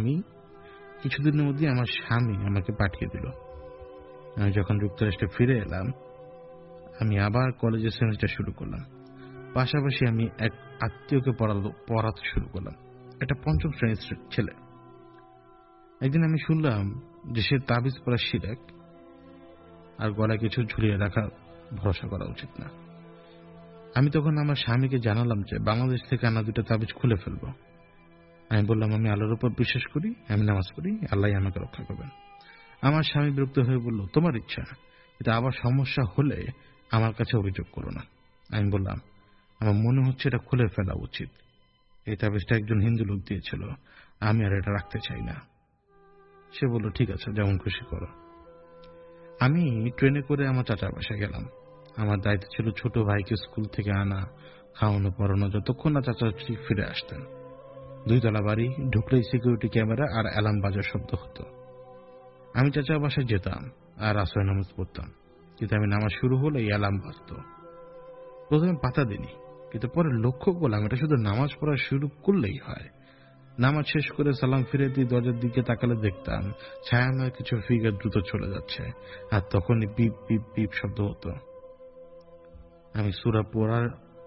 আমার স্বামী আমাকে পাঠিয়ে দিল। আমি যখন যুক্তরাষ্ট্রে ফিরে এলাম, আমি আবার কলেজের সেমিস্টার শুরু করলাম। পাশাপাশি আমি এক আত্মীয়কে পড়াতে শুরু করলাম, একটা 5ম শ্রেণীর ছেলে। একদিন আমি শুনলাম যে সে তাবিজ পড়া শিরক, আর গলায় কিছু ঝুলিয়ে রাখা ভরসা করা উচিত না। আমি তখন আমার স্বামীকে জানালাম যে বাংলাদেশ থেকে আনা 2টা তাবিজ খুলে ফেলবো। আমি বললাম, আমি আল্লাহর উপর বিশ্বাস করি, আমি নামাজ পড়ি, আল্লাহ আমাকে রক্ষা করবেন। আমার স্বামী বিরক্ত হয়ে বলল, তোমার ইচ্ছা, কিন্তু আবার সমস্যা হলে আমার কাছে অভিযোগ করো না। আমি বললাম, আমার মনে হচ্ছে এটা খুলে ফেলা উচিত। এই তাবিজটা একজন হিন্দু লোক দিয়েছিল, আমি আর এটা রাখতে চাই না। সে বলল, ঠিক আছে, যেমন খুশি করো। আমি ট্রেনে করে আমার চাচার বাসায় গেলাম। আমার দায়িত্ব ছিল ছোট ভাইকে স্কুল থেকে আনা, খাওয়ানো, পড়ানো, যতক্ষণ না চাচা ঠিক ফিরে আসতেন। 2 তলা বাড়ি, ঢুকলেই সিকিউরিটি ক্যামেরা আর অ্যালার্ম বাজার শব্দ হতো। আমি চাচার বাসায় যেতাম আর আসরের নামাজ পড়তাম, কিন্তু আমি নামাজ শুরু হলে এই অ্যালার্ম বাজত। প্রথমে পাতা দিনি, কিন্তু পরে লক্ষ্য করলাম এটা শুধু নামাজ পড়া শুরু করলেই হয়। নামাজ শেষ করে সালাম ফিরে দিয়ে দরজার দিকে তাকালে দেখতাম ছায়াময় কিছু ফিগার দ্রুত চলে যাচ্ছে, আর তখনই পিপ পিপ পিপ শব্দ হতো। আমি সূরা পড়ে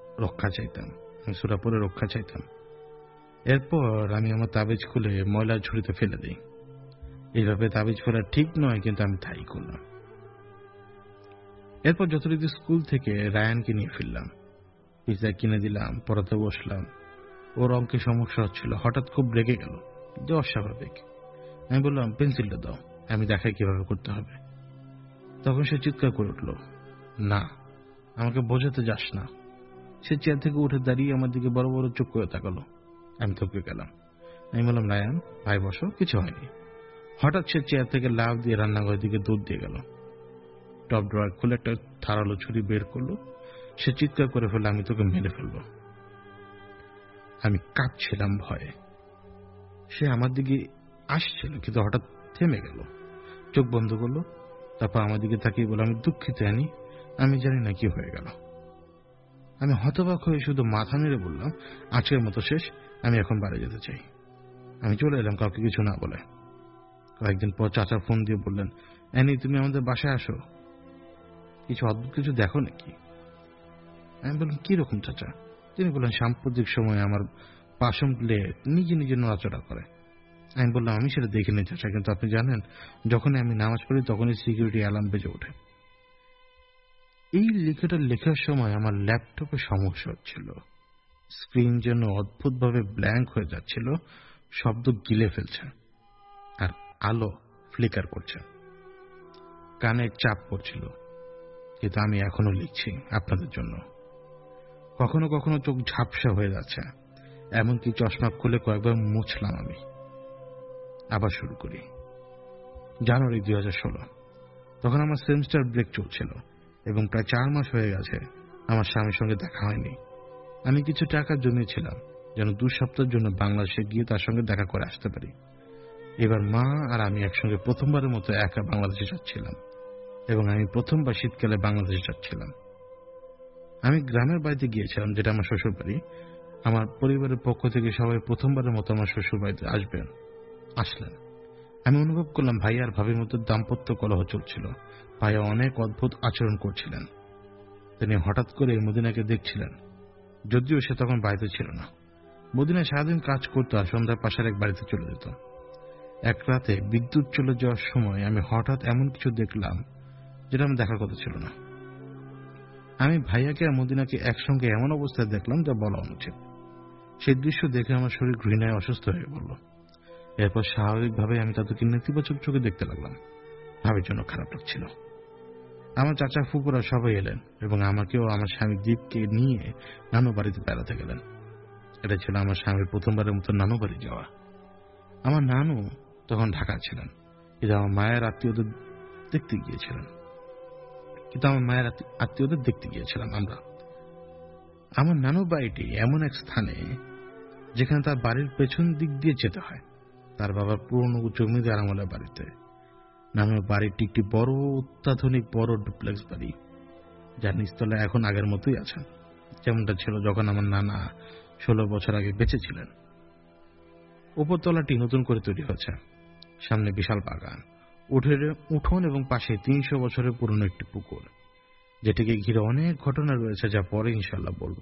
রক্ষা চাইতাম। এরপর আমি আমার তাবিজ খুলে ময়লার ঝুড়িতে ফেলে দিই। এইভাবে তাবিজ ফেলা ঠিক নয়, কিন্তু আমি তাই করলাম। এরপর যথারীতি স্কুল থেকে রায়ানকে নিয়ে ফিরলাম। পিৎজা কিনে দিলাম, পড়াতে বসলাম। ওর অঙ্কে সমস্যা হচ্ছিল, হঠাৎ খুব রেগে গেল, যে অস্বাভাবিক। আমি বললাম, পেন্সিলটা দাও, আমি দেখাই কিভাবে করতে হবে। তখন সে চিৎকার করে উঠল, না, আমাকে বোঝাতে যাস না। সে চেয়ার থেকে উঠে দাঁড়িয়ে আমার দিকে বড় বড় চোখ করে তাকালো। আমি থমকে গেলাম। আমি বললাম, রায়ান ভাই বসো, কিছু হয়নি। হঠাৎ সে চেয়ার থেকে লাফ দিয়ে রান্নাঘরের দিকে দৌড় দিয়ে গেল। টপ ড্রয়ার খুলে একটা ধারালো ছুরি বের করলো। সে চিৎকার করে ফেলল, আমি তোকে মেরে ফেলবো। আমি কাঁপছিলাম ভয়ে। সে আমার দিকে আসছিল, কিন্তু হঠাৎ থেমে গেল, চোখ বন্ধ করলো। তারপর আমার দিকে তাকিয়ে বলল, আমি দুঃখিত অ্যানি, আমি জানি না কি হয়ে গেল। আমি হতবাক হয়ে শুধু মাথা নেড়ে বললাম, আজকের মতো শেষ, আমি এখন বাড়ি যেতে চাই। আমি চলে এলাম কাউকে কিছু না বলে। কয়েকদিন পর চাচা ফোন দিয়ে বললেন, অ্যানি তুমি আমাদের বাসায় আসো, কিছু অদ্ভুত কিছু দেখো নাকি? আমি বললাম, কিরকম চাচা? তিনি বললেন, সাম্প্রতিক সময়ে আমার পাশম প্লেট নিজে নিজে নড়াচড়া করে। আমি বললাম, আমি সেটা দেখিনি চাচা, কিন্তু আপনি জানেন যখনই আমি নামাজ পড়ি তখনই সিকিউরিটি অ্যালার্ম বেজে ওঠে। এই লেখাটা লেখার সময় আমার ল্যাপটপে সমস্যা হচ্ছিল। স্ক্রিন যেন অদ্ভুতভাবে ব্ল্যাঙ্ক হয়ে যাচ্ছিল, শব্দ গিলে ফেলছে, আর আলো ফ্লিকার করছে। কানে চাপ পড়ছিল, কিন্তু আমি এখনো লিখছি আপনাদের জন্য। কখনো কখনো চোখ ঝাপসা হয়ে যাচ্ছে, এমনকি চশমা খুলে কয়েকবার মুছলাম। আমি আবার শুরু করি। জানুয়ারি 2016। তখন আমার সেমিস্টার ব্রেক চলছিল এবং প্রায় 4 মাস হয়ে গেছে আমার স্বামীর সঙ্গে দেখা হয়নি। আমি কিছু টাকা জমিয়েছিলাম যেন 2 সপ্তাহের জন্য বাংলাদেশে গিয়ে তার সঙ্গে দেখা করে আসতে পারি। এবার মা আর আমি একসঙ্গে প্রথমবারের মতো একা বাংলাদেশে যাচ্ছিলাম, এবং আমি প্রথমবার শীতকালে বাংলাদেশে যাচ্ছিলাম। আমি গ্রামের বাড়িতে গিয়েছিলাম, যেটা আমার শ্বশুর বাড়ি। আমার পরিবারের পক্ষ থেকে সবাই প্রথমবারের মতো আমার শ্বশুর বাড়িতে আসলেন। আমি অনুভব করলাম ভাইয়া আর ভাবির মধ্যে দাম্পত্য কলহ চলছিল। ভাইয়া অনেক অদ্ভুত আচরণ করছিলেন। তিনি হঠাৎ করে মদিনাকে দেখছিলেন, যদিও সে তখন বাড়িতে ছিল না। মদিনায় সারাদিন কাজ করতো আর সন্ধ্যায় পাশের এক বাড়িতে চলে যেত। এক রাতে বিদ্যুৎ চলে যাওয়ার সময় আমি হঠাৎ এমন কিছু দেখলাম যেটা আমি দেখার কথা ছিল না। আমি ভাইয়াকে আর মদিনাকে একসঙ্গে এমন অবস্থায় দেখলাম যা বলা অনুচিত। সেই দৃশ্য দেখে আমার শরীর ঘৃণায় অসুস্থ হয়ে পড়ল। এরপর স্বাভাবিকভাবে আমি তাদেরকে নেতিবাচক চোখে দেখতে লাগলাম। ভাবির জন্য খারাপ লাগছিল। আমার চাচা ফুপুরা সবাই এলেন এবং আমাকেও আমার স্বামী দীপকে নিয়ে নানু বাড়িতে বেড়াতে গেলেন। এটা ছিল আমার স্বামীর প্রথমবারের মতো নানু বাড়ি যাওয়া। আমার নানু তখন ঢাকা ছিলেন, কিন্তু আমার মায়ের আত্মীয়দের দেখতে গিয়েছিলাম আমরা। আমার নানু বাড়িটি এমন এক স্থানে যেখানে তার বাড়ির পেছন দিক দিয়ে যেতে হয়, তার বাবার পুরনো জমিদার আমলের বাড়িতে। নানুর বাড়িটি একটি বড়, অত্যাধুনিক বড় ডুপ্লেক্স বাড়ি, যার নিচতলা এখন আগের মতোই আছে, যেমনটা ছিল যখন আমার নানা 16 বছর আগে বেঁচে ছিলেন। উপরতলাটি নতুন করে তৈরি হয়েছে। সামনে বিশাল বাগান, উঠোন এবং পাশে 300 বছরের পুরনো একটি পুকুর, যেটিকে ঘিরে অনেক ঘটনা রয়েছে, যা পরে ইনশাল্লাহ বলবো।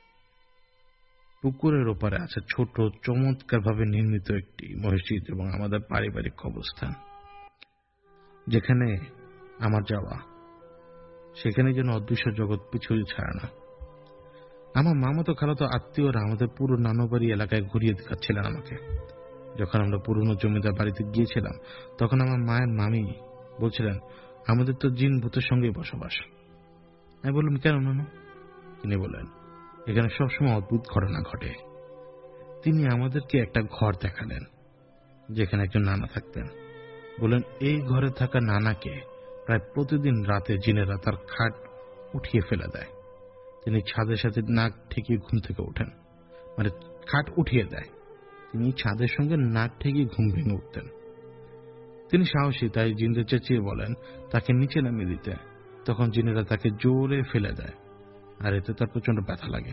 পুকুরের ওপারে আছে ছোট, চমৎকার ভাবে নির্মিত একটি মসজিদ এবং আমাদের পারিবারিক কবরস্থান। যেখানে আমার যাওয়া, সেখানে যেন অদৃশ্য জগৎ পিছু ছাড়ে না। আমার মামাতো খালাতো আত্মীয়রা আমাদের পুরো নানুবাড়ি এলাকায় ঘুরিয়ে দেখাচ্ছিলেন আমাকে, যখন আমরা পুরনো জমিদার বাড়িতে গিয়েছিলাম তখন আমার মায়ের মামি বলছিলেন, আমাদের তো জিন ভূতের সঙ্গেই বসবাস। আমি বললাম, কেন নানু? তিনি বললেন, এখানে সবসময় অদ্ভুত ঘটনা ঘটে। তিনি আমাদেরকে একটা ঘর দেখালেন যেখানে একজন নানা থাকতেন। বললেন, এই ঘরে থাকা নানাকে প্রায় প্রতিদিন রাতে জিনেরা তার খাট উঠিয়ে ফেলে দেয়। তিনি ছাদের সাথে নাক ঠেকিয়ে ঘুম থেকে ওঠেন, মানে খাট উঠিয়ে দেয়। তিনি ছাদের সঙ্গে নাক ঠেকিয়ে ঘুম ভেঙে উঠতেন। তিনি সাহসী, তাই জিনদের চেঁচিয়ে বলেন তাকে নিচে নামিয়ে দিতে। তখন জিনেরা তাকে জোরে ফেলে দেয়, আর এতে তার প্রচন্ড ব্যথা লাগে।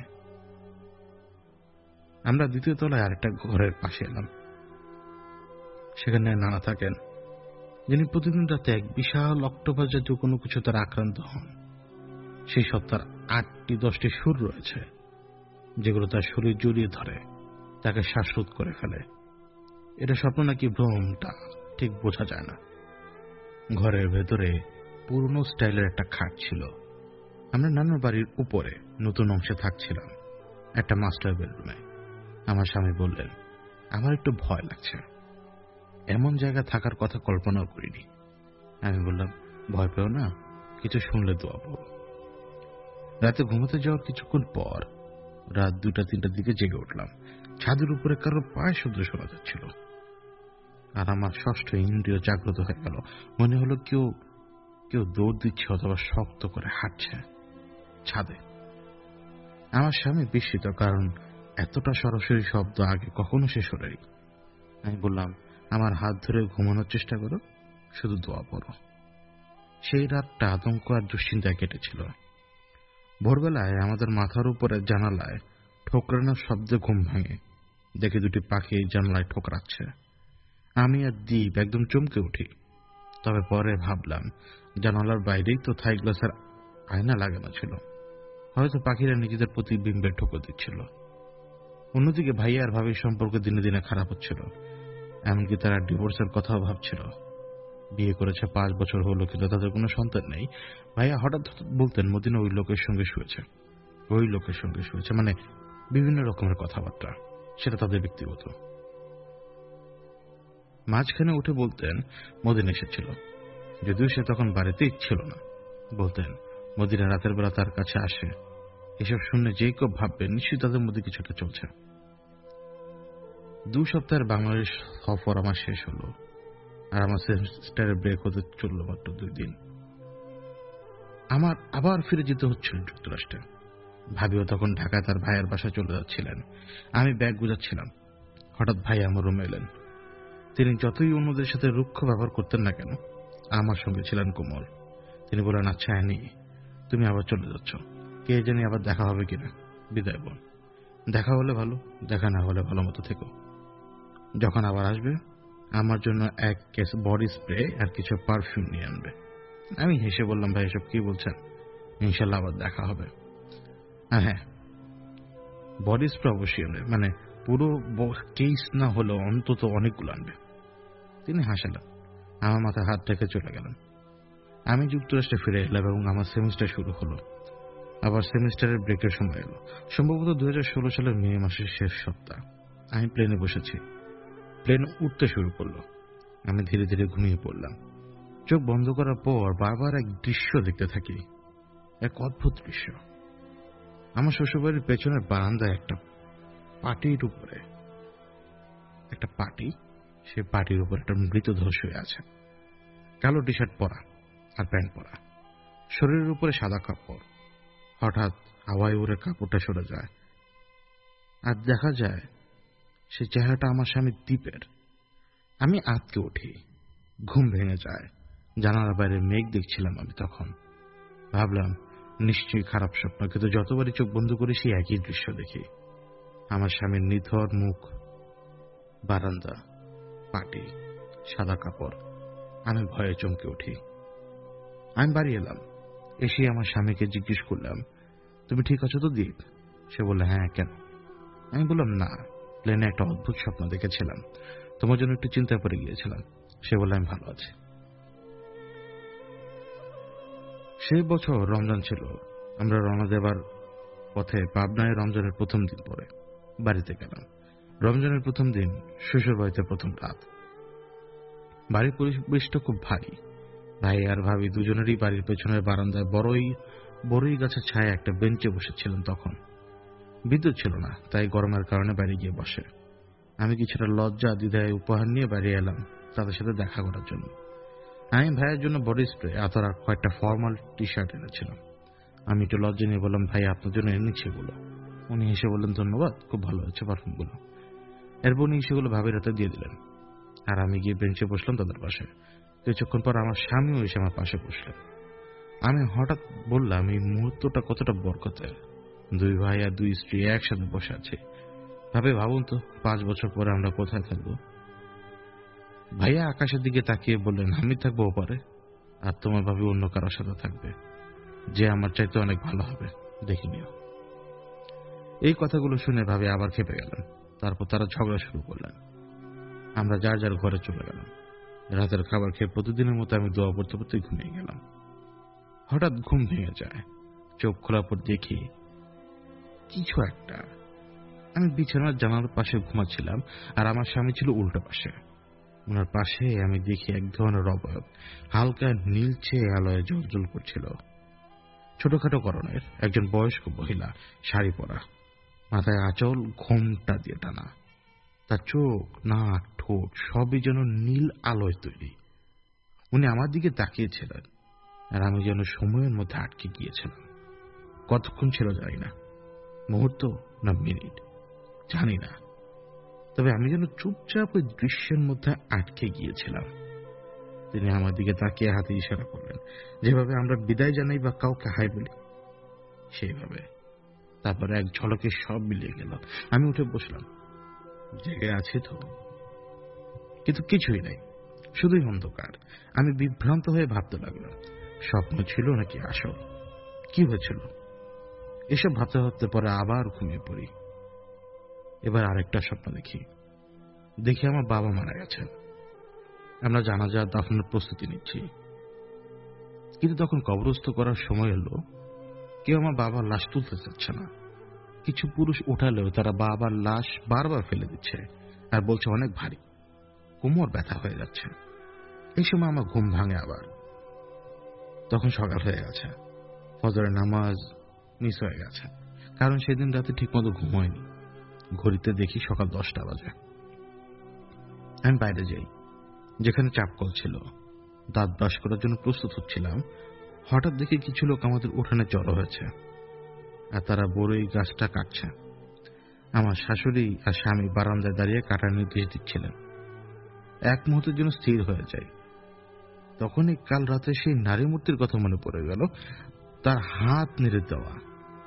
আমরা দ্বিতীয় তলায় আরেকটা ঘরের পাশে এলাম। সেখানে নানা থাকেন, যিনি প্রতিদিন রাতে এক বিশাল অক্টোপাস জাতীয় কোনো কিছু তার আক্রান্ত হন। সেই সত্তার 8-10টি সুর রয়েছে, যেগুলো তার শরীর জড়িয়ে ধরে, তাকে শ্বাসরোধ করে ফেলে। এটা স্বপ্ন নাকি ভ্রমটা ঠিক বোঝা যায় না। ঘরের ভেতরে পুরনো স্টাইলের একটা খাট ছিল। আমরা নানার বাড়ির উপরে নতুন অংশে থাকছিলাম, একটা মাস্টার বেডরুমে। আমার স্বামী বললেন, আমার একটু ভয় লাগছে, এমন জায়গা থাকার কথা কল্পনাও করিনি। আমি বললাম, ভয় পেও না, কিছু শুনলে দোয়া পড়ো। রাতে ঘুমাতে যাওয়ার কিছুক্ষণ পর রাত 2-3টার দিকে জেগে উঠলাম। ছাদের উপরে কারোর পায়ে শব্দ শোনা যাচ্ছিল, আর আমার ষষ্ঠ ইন্দ্রিয় জাগ্রত হয়ে গেল। মনে হলো কেউ কেউ দৌড় দিচ্ছে অথবা শক্ত করে হাঁটছে ছাদে। আমার স্বামী বিস্মিত, কারণ এতটা সরাসরি শব্দ আগে কখনো সে শোনেনি। আমি বললাম, আমার হাত ধরে ঘুমানোর চেষ্টা করো, শুধু দোয়া পড়ো। সেই রাতটা আতঙ্ক আর দুশ্চিন্তায় কেটেছিল। ভোরবেলায় আমাদের মাথার উপরে জানালায় ঠোকরানোর শব্দে ঘুম ভাঙে। দেখে দুটি পাখি জানালায় ঠোকরাচ্ছে। আমি আর দীপ একদম চমকে উঠি। তবে পরে ভাবলাম, জানালার বাইরেই তো থাই গ্লাসের আয়না লাগানো ছিল, হয়তো পাখিরা নিজেদের প্রতিবিম্বে ঠোকর দিচ্ছিল। অন্যদিকে ভাইয়া আর ভাবির সম্পর্ক দিনে দিনে খারাপ হচ্ছিল, এমনকি তারা ডিভোর্সের কথাও ভাবছিল। বিয়ে করেছে 5 বছর হলো, কিন্তু তাদের কোনো সন্তান নেই। ভাইয়া হঠাৎ বলতেন মদিনা ওই লোকের সঙ্গে শুয়েছে, মানে বিভিন্ন রকমের কথাবার্তা, সেটা তাদের ব্যক্তিগত। মাঝখানে উঠে বলতেন মদিনা এসেছিল, যদিও সে তখন বাড়িতেই ছিল না। বলতেন মদিনা রাতের বেলা তার কাছে আসে। এসব শুনে যে কেউ ভাববেন নিশ্চয়ই তাদের মধ্যে কিছুটা চলছে। 2 সপ্তাহের বাংলাদেশ সফর আমার শেষ হলো, আর আমার সেমিস্টারের ব্রেক হতে চলল মাত্র 2 দিন। আমার আবার ফিরে যেতে হচ্ছিল যুক্তরাষ্ট্রে। ভাবিও তখন ঢাকায় তার ভাইয়ের বাসায় চলে যাচ্ছিলেন। আমি ব্যাগ গুজাচ্ছিলাম, হঠাৎ ভাই আমার রুমে এলেন। তিনি যতই অন্যদের সাথে রুক্ষ ব্যবহার করতেন না কেন, আমার সঙ্গে ছিলেন কোমল। তিনি বললেন, আচ্ছা অ্যানি, তুমি আবার চলে যাচ্ছ, কে জানি আবার দেখা হবে কিনা। বিদায় বোন, দেখা হলে ভালো, দেখা না হলে ভালো মতো থেকো। যখন আবার আসবে আমার জন্য 1 কেস বডি স্প্রে আর কিছু পারফিউম নিয়ে আনবে। আমি হেসে বললাম, ভাই এসব কি বলছেন, ইনশাল্লাহ আবার দেখা হবে। আর হ্যাঁ, বডি স্প্রে অবশ্যই আনবে, মানে পুরো কেস না হলেও অন্তত অনেকগুলো আনবে। তিনি হাসালেন, আমার মাথায় হাত রেখে চলে গেলেন। আমি যুক্তরাষ্ট্রে ফিরে এলাম এবং আমার সেমিস্টার শুরু হলো। আবার সেমিস্টারের ব্রেকের সময় এলো, সম্ভবত 2016 সালের মে মাসের শেষ সপ্তাহ। আমি প্লেনে বসেছি, প্লেন উঠতে শুরু করলো। আমি ধীরে ধীরে ঘুমিয়ে পড়লাম। চোখ বন্ধ করার পর বারবার এক দৃশ্য দেখতে থাকি, এক অদ্ভুত দৃশ্য। আমার শ্বশুরবাড়ির পেছনের বারান্দায় একটা পাটির উপরে সেই পাটির উপর একটা মৃতদেহ শুয়ে আছে। কালো টি শার্ট পরা আর প্যান্ট পরা, শরীরের উপরে সাদা কাপড়। হঠাৎ হাওয়ায় উড়ে কাপড়টা সরে যায়, আর দেখা যায় সে চেহারাটা আমার স্বামী দ্বীপের। আমি আঁতকে উঠি, ঘুম ভেঙে যায়। জানালার বাইরে মেঘ দেখছিলাম আমি তখন। ভাবলাম নিশ্চয়ই খারাপ স্বপ্ন, কিন্তু যতবারই চোখ বন্ধ করি সেই একই দৃশ্য দেখি। আমার স্বামীর নিথর মুখ, বারান্দা, পাটি, সাদা কাপড়। আমি ভয়ে চমকে উঠি। আমি বাড়ি এলাম, এসে আমার স্বামীকে জিজ্ঞেস করলাম, তুমি ঠিক আছো তো দীপ? সে বলল, হ্যাঁ, কেন? আমি বললাম, না, প্লেনে একটা অদ্ভুত স্বপ্ন দেখেছিলাম, তোমার জন্য একটু চিন্তা করে গিয়েছিলাম। সে বলল, আমি ভালো আছি। সেই বছর রমজান ছিল। আমরা রওনা দেবার পথে পাবনায় রমজানের প্রথম দিন পরে বাড়িতে গেলাম। রমজানের প্রথম দিন, শ্বশুর বাড়িতে প্রথম রাত। বাড়ির পরিবেশটা খুব ভারী। ভাই আর ভাবি দুজনেরই বাড়ির পেছনের বারান্দায় বড়ই গাছের ছায়া একটা বেঞ্চে বসেছিলেন। তখন বিদ্যুৎ ছিল না, তাই গরমের কারণে বাইরে গিয়ে বসে। আমি কিছুটা লজ্জা দ্বিধায় উপহার নিয়ে বাইরে এলাম তাদের সাথে দেখা করার জন্য। আমি ভাইয়ের জন্য বডি স্প্রে, আতর আর কয়েকটা ফর্মাল টি শার্ট এনেছিলাম। আমি একটু লজ্জা নিয়ে বললাম, ভাই আপনার জন্য এনেছি এগুলো। উনি হেসে বললেন, ধন্যবাদ, খুব ভালো হয়েছে পারফিউমগুলো। এরপর উনি সেগুলো ভাবির হাতে দিয়ে দিলেন, আর আমি গিয়ে বেঞ্চে বসলাম তাদের পাশে। কিছুক্ষণ পর আমার স্বামীও এসে আমার পাশে বসলেন। আমি হঠাৎ বললাম, এই মুহূর্তটা কতটা বরকতের। দুই ভাই আর দুই স্ত্রী একসাথে বসে আছে। ভাবুন তো, 5 বছর পরে আমরা কোথায় থাকবো। ভাইয়া আকাশের দিকে তাকিয়ে বললেন, আমি থাকবো ওপারে, আর তোমার ভাবি অন্য কারোর সাথে থাকবে, যে আমার চাইতে অনেক ভালো হবে, দেখে নিও। এই কথাগুলো শুনে ভাবি আবার খেপে গেলেন। তারপর তারা ঝগড়া শুরু করলেন। আমরা যার যার ঘরে চলে গেলাম। রাতের খাবার খেয়ে প্রতিদিনের মতো আমি দোয়া পড়তে পড়তে ঘুমিয়ে গেলাম। হঠাৎ ঘুম ভেঙে যায়। চোখ খোলার পর দেখি কিছু একটা। আমি বিছানার জানালার পাশে ঘুমাচ্ছিলাম, আর আমার স্বামী ছিল উল্টো পাশে। ওনার পাশে আমি দেখি এক ধরনের অবয়ব, হালকা নীলচে আলোয় জ্বলজ্বল করছিল। ছোটখাটো করণের একজন বয়স্ক মহিলা, শাড়ি পরা, মাথায় আঁচল ঘোমটা দিয়ে টানা। তার চোখ, নাক, ঠোঁট সবই যেন নীল আলোয় তৈরি। উনি আমার দিকে তাকিয়েছিলেন, আর আমি যেন সময়ের মধ্যে আটকে গিয়েছিলাম। কতক্ষণ ছিল জানি না, মুহূর্ত না মিনিট জানি না, তবে আমি যেন চুপচাপ ওই দৃশ্যের মধ্যে আটকে গিয়েছিলাম। তিনি আমার দিকে তাকিয়ে হাতে ইশারা করলেন, যেভাবে আমরা বিদায় জানাই বা কাউকে হাই বলি, সেইভাবে। তারপরে এক ঝলকে সব মিলিয়ে গেল। আমি উঠে বসলাম। জেগে আছি তো, কিন্তু কিছুই নাই, শুধুই অন্ধকার। আমি বিভ্রান্ত হয়ে ভাবতে লাগলাম, স্বপ্ন ছিল নাকি আসল, কি হয়েছিল। এসব ভাবতে ভাবতে পরে আবার ঘুমিয়ে পড়ি। এবার আরেকটা স্বপ্ন দেখি আমার বাবা মারা গেছেন। আমরা জানাজা দাফনের প্রস্তুতি নিচ্ছি, কিন্তু তখন কবরস্থ করার সময় এলো, কেউ আমার বাবার লাশ তুলতে চাচ্ছে না। কিছু পুরুষ উঠালেও তারা বাবার লাশ বারবার ফেলে দিচ্ছে আর বলছে অনেক ভারী, কোমর ব্যথা হয়ে যাচ্ছে। এই সময় আমার ঘুম ভাঙে আবার। তখন সকাল হয়ে গেছে, ফজরের নামাজ মিস হয়ে গেছে, কারণ সেদিন রাতে ঠিকমতো ঘুম হয়নি। ঘড়িতে দেখি সকাল 10টা বাজে। আমি বাইরে যাই, যেখানে চাপকল ছিল। দাঁত ব্রাশ করার জন্য প্রস্তুত হচ্ছিলাম। হঠাৎ দেখি কিছু লোক আমাদের উঠানে জড়ো হয়েছে, আর তারা বড়ই গাছটা কাটছে। আমার শাশুড়ি আর স্বামী বারান্দায় দাঁড়িয়ে কাটার নির্দেশ দিচ্ছিলেন। এক মুহূর্তের জন্য স্থির হয়ে যায়। তখনই কাল রাতে সেই নারী মূর্তির কথা মনে পড়ে গেল, তার হাত নেড়ে দেওয়া।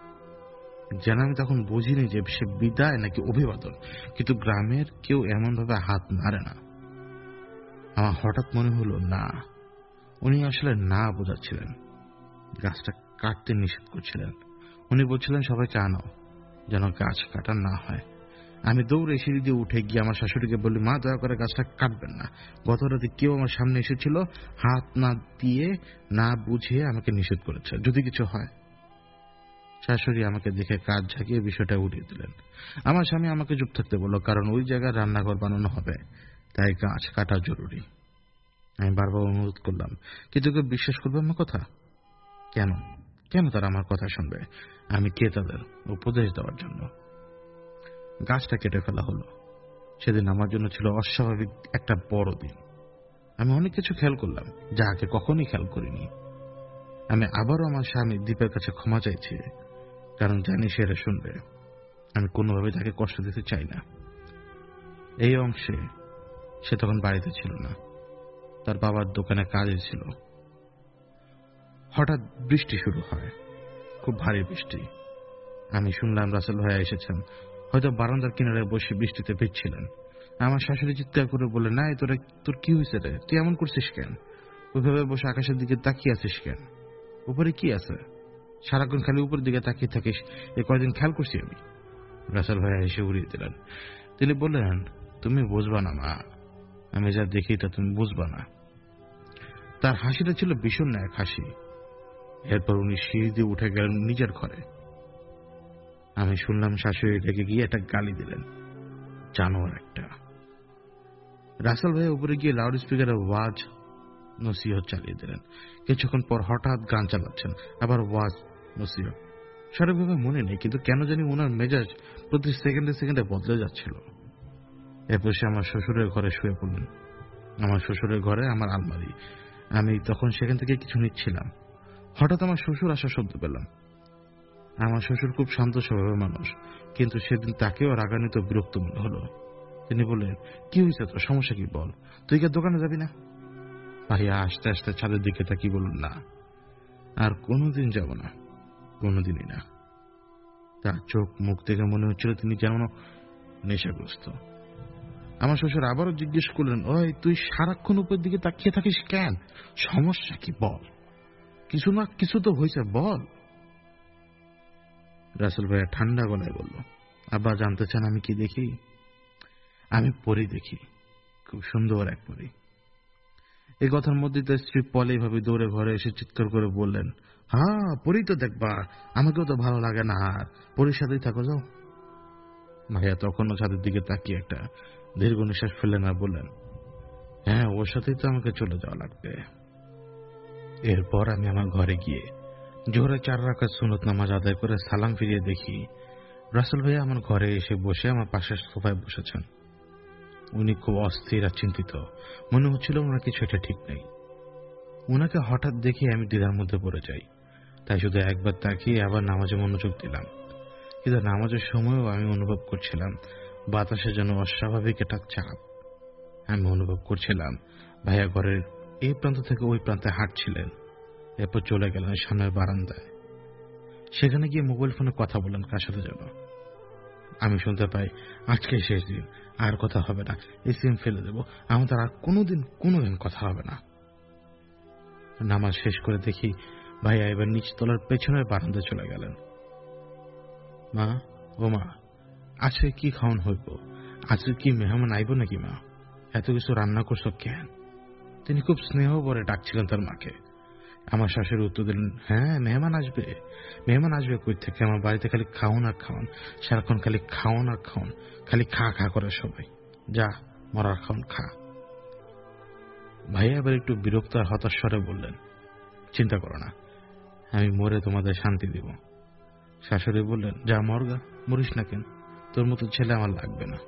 যেন আমি তখন বুঝিনি যে সে বিদায় নাকি অভিবাদন, কিন্তু গ্রামের কেউ এমনভাবে হাত নাড়ে না। আমার হঠাৎ মনে হলো, না, উনি আসলে না বোঝাচ্ছিলেন, গাছটা কাটতে নিষেধ করছিলেন। উনি বলছিলেন সবাইকে আনো, যেন গাছ কাটা না হয়। আমি দৌড়ে সিঁড়ি দিয়ে উঠে গিয়ে আমার শাশুড়িকে বলি, মা, দয়া করে গাছটা কাটবেন না। গত রাতে কেউ আমার সামনে এসেছিল, হাত না দিয়ে না বুঝিয়ে আমাকে নিষেধ করেছে, যদি কিছু হয়। শাশুড়ি আমাকে দেখে কাজ ঝাঁকিয়ে বিষয়টা উড়িয়ে দিলেন। আমার স্বামী আমাকে চুপ থাকতে বলল, কারণ ওই জায়গায় রান্নাঘর বানানো হবে, তাই গাছ কাটা জরুরি। আমি বারবার অনুরোধ করলাম, কিন্তু কেউ বিশ্বাস করবে আমার কথা? কেন কেন তারা আমার কথা শুনবে? আমি কে তাদের উপদেশ দেওয়ার জন্য? গাছটা কেটে ফেলা হলো। সেদিন আমার জন্য ছিল অস্বাভাবিক একটা বড় দিন। আমি অনেক কিছু খেয়াল করলাম, যা আগে কখনই খেয়াল করিনি। আমি আবারও আমার স্বামী দীপের কাছে ক্ষমা চাইছি, কারণ জানি সে এটা শুনবে। আমি কোনোভাবে তাকে কষ্ট দিতে চাই না। এই অংশে সে তখন বাড়িতে ছিল না, তার বাবার দোকানে কাজে ছিল। হঠাৎ বৃষ্টি শুরু হয়, খুব ভারী বৃষ্টি। আমি শুনলাম রাসেল ভাইয়া এসেছেন, হয়তো বারান্দার কিনারে বসে বৃষ্টিতে ভিজছিলেন। আমার শাশুড়ি চিৎকার করে বলে, না, তোর কি হয়েছে রে? তুই এমন করছিস কেন? ওইভাবে বসে আকাশের দিকে তাকিয়ে আছিস কেন? উপরে কি আছে? সারাক্ষণ খালি উপরের দিকে তাকিয়ে থাকিস, এ কয়দিন খেয়াল করছি আমি। রাসেল ভাইয়া এসে উড়িয়ে দিলেন। তিনি বললেন, তুমি বুঝবা না মা, আমি যা দেখি তা তুমি বুঝবা না। তার হাসিটা ছিল ভীষণ এক হাসি। এরপর উনি সিঁড়ি দিয়ে উঠে গেলেন নিজের ঘরে। আমি শুনলাম শাশুড়ি রেগে গিয়ে একটা গালি দিলেন, জানোয়ার একটা। রাসেল ভাই উপরে গিয়ে লাউড স্পিকারে ওয়াজ নসিহত চালিয়ে দিলেন। কিছুক্ষণ পর হঠাৎ গান চালাচ্ছেন, আবার ওয়াজ নসিহত। সঠিকভাবে মনে নেই, কিন্তু কেন জানি ওনার মেজাজ প্রতি সেকেন্ডে সেকেন্ডে বদলে যাচ্ছিল। এরপর সে আমার শ্বশুরের ঘরে শুয়ে পড়লেন। আমার শ্বশুরের ঘরে আমার আলমারি। আমি তখন সেখান থেকে কিছু নিচ্ছিলাম। হঠাৎ আমার শ্বশুর আসার শব্দ পেলাম। আমার শ্বশুর খুব শান্ত স্বভাবের মানুষ, কিন্তু সেদিন তাকেও রাগান্বিত বিরক্ত মনে হলো। তিনি বললেন, কি হয়েছে তোর, সমস্যা কি বল, তুই কি দোকানে যাবি না? ভাইয়া আস্তে আস্তে ছাদের দিকে তাকিয়ে বলল, না, আর কোনোদিন যাব না, কোনোদিনই না। তার চোখ মুখ দেখে মনে হচ্ছিল তিনি যেমন নেশাগ্রস্ত। আমার শ্বশুর আবারও জিজ্ঞেস করলেন, ওই তুই সারাক্ষণ উপর দিকে তাকিয়ে থাকিস কেন, সমস্যা কি বল, কিছু না কিছু তো হয়েছে বল। রাসেল ভাইয়া ঠান্ডা গলায় বলল, আব্বা জানতে চান আমি কি দেখি? আমি পরী দেখি, খুব সুন্দর এক পরী। এই কথার মধ্যে তার স্ত্রী পলি ভাবি দৌড়ে ঘরে এসে চিৎকার করে বললেন, হ্যাঁ পরী তো দেখবা, আমাকেও তো ভালো লাগে না, আর পরীর সাথেই থাকো যাও। ভাইয়া তখনও ছাদের দিকে তাকিয়ে একটা দীর্ঘ নিঃশ্বাস ফেললেন আর বললেন, হ্যাঁ ওর সাথেই তো আমাকে চলে যাওয়া লাগবে। এরপর আমি আমার ঘরে গিয়ে জোহরে 4 রাকাত সুন্নত নামাজ আদায় করে সালাম ফিরিয়ে দেখি রাসেল ভাইয়া আমার ঘরে এসে বসে আমার পাশের সোফায় বসেছেন। উনি খুব অস্থির আর চিন্তিত, মনে হচ্ছিল ওনার কিছু একটা ঠিক নেই। ওনাকে হঠাৎ দেখে আমি দ্বিধার মধ্যে পড়ে যাই, তাই শুধু একবার তাকিয়ে আবার নামাজে মনোযোগ দিলাম। কিন্তু নামাজের সময়ও আমি অনুভব করছিলাম বাতাসে যেন অস্বাভাবিক একটা চাপ। আমি অনুভব করছিলাম ভাইয়া ঘরের এই প্রান্ত থেকে ওই প্রান্তে হাঁটছিলেন, এরপর চলে গেলেন সামনের বারান্দায়। সেখানে গিয়ে মোবাইল ফোনে কথা বলেন কার সাথে যেন। আমি শুনতে পাই, আজকে শেষ দিন, আর কথা হবে না, এই সিম ফেলে দেব, আমাদের আর কোনোদিন কথা হবে না। নামাজ শেষ করে দেখি ভাইয়া এবার নিচতলার পেছনের বারান্দায় চলে গেলেন। মা, ও মা, আজকে কি খাওয়ান হইব? আজকে কি মেহমান আইব নাকি মা? এত কিছু রান্না করছো কেন? তিনি খুব স্নেহ করে ডাকছিলেন তার মাকে। আমার শাশুড়ি উত্তর দিলেন, হ্যাঁ মেহমান আসবে। মেহমান আসবে কই থেকে? আমার বাড়িতে খালি খাওন আর খাওন, সারাক্ষণ খালি খাওন আর খাওন, খালি খা খা করে সবাই। যা মরার খাওন খা। ভাইয়া এবার একটু বিরক্ত আর হতাশ স্বরে বললেন, চিন্তা করো না, আমি মরে তোমাদের শান্তি দিব। শাশুড়ি বললেন, যা মরগা, মরিস না কেন, তোর মতো ছেলে আমার লাগবে না।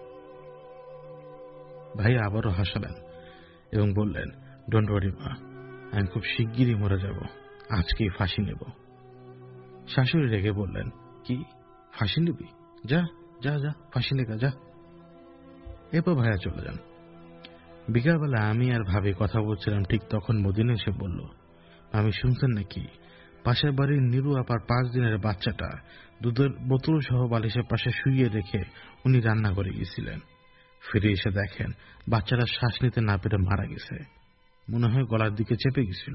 ভাইয়া আবারও হাসালেন এবং বললেন, ডোন্ট ওয়ারি মা, আমি খুব শিগগিরই মরে যাব, আজকেই ফাঁসি নেব। শাশুড়ি রেগে বললেন, কি ফাঁসি নিবি? যা যা যা ফাঁসি লেগা যা। এরপর ভাইয়া চলে যান। বিকালবেলা আমি আর ভাবি কথা বলছিলাম, ঠিক তখন মদিনা এসে বলল, আমি শুনছেন নাকি পাশের বাড়ির নীরু আপার 5 দিনের বাচ্চাটা দুধের বোতল সহ বালিশের পাশে শুইয়ে রেখে উনি রান্না করে গেছিলেন। ফিরে এসে দেখেন বাচ্চাটা শ্বাস নিতে না পেরে মারা গেছে, মনে হয় গলার দিকে চেপে গেছিল।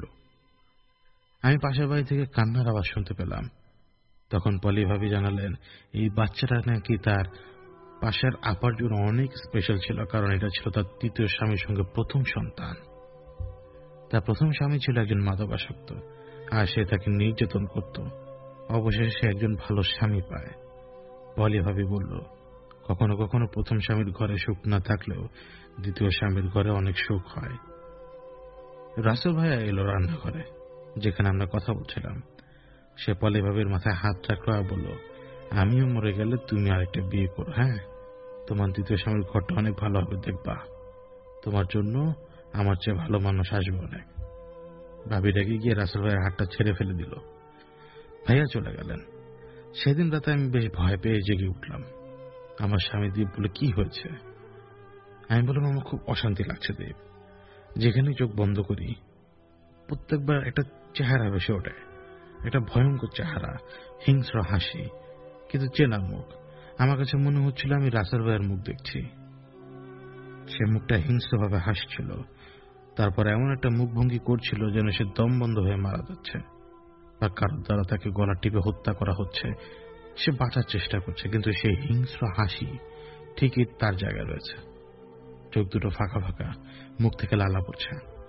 আমি পাশের বাড়ি থেকে কান্নার আওয়াজ শুনতে পেলাম। তখন পলি ভাবি জানালেন, এই বাচ্চাটা নাকি তার পাশের আপার জন্য অনেক স্পেশাল ছিল, কারণ এটা ছিল তার 3য় স্বামীর সঙ্গে প্রথম সন্তান। তার প্রথম স্বামী ছিল একজন মাদকাসক্ত, আর সে তাকে নির্যাতন করত। অবশেষে সে একজন ভালো স্বামী পায়। পলি ভাবি বলল, কখনো কখনো প্রথম স্বামীর ঘরে সুখ না থাকলেও 2য় স্বামীর ঘরে অনেক সুখ হয়। রাসেল ভাইয়া এলো রান্নাঘরে, যেখানে আমরা কথা বলছিলাম। সে পলি ভাবির মাথায় হাত রাখলো আর বলল, আমিও মরে গেলে তুমি আরেকটা বিয়ে করো, হ্যাঁ, তোমার 2য় স্বামীর ঘরটা অনেক ভালো হবে, দেখবা তোমার জন্য আমার চেয়ে ভালো মানুষ আসবে অনেক। ভাবি রেগে গিয়ে রাসেল ভাইয়ের হাতটা ছেড়ে ফেলে দিল। ভাইয়া চলে গেলেন। সেদিন রাতে আমি বেশ ভয় পেয়ে জেগে উঠলাম। আমার স্বামী দীপ বলে, কি হয়েছে? আমি বললাম, আমার খুব অশান্তি লাগছে দীপ, যেখানে চোখ বন্ধ করি প্রত্যেকবার একটা চেহারা ভেসে ওঠে, একটা ভয়ঙ্কর চেহারা, হিংস্র হাসি, কিন্তু চেনা মুখ। আমার কাছে মনে হচ্ছিল আমি রাসেল ভাইয়ের মুখ দেখছি। সে মুখটা হিংস্রভাবে হাসছিল, তারপর এমন একটা মুখভঙ্গি করছিল যেন সে দম বন্ধ হয়ে মারা যাচ্ছে, বা কারোর দ্বারা তাকে গলা টিপে হত্যা করা হচ্ছে। সে বাঁচার চেষ্টা করছে, কিন্তু সেই হিংস্র হাসি ঠিকই তার জায়গায় রয়েছে। চোখ দুটো ফাঁকা ফাঁকা, মুখ থেকে লালা পড়ছে।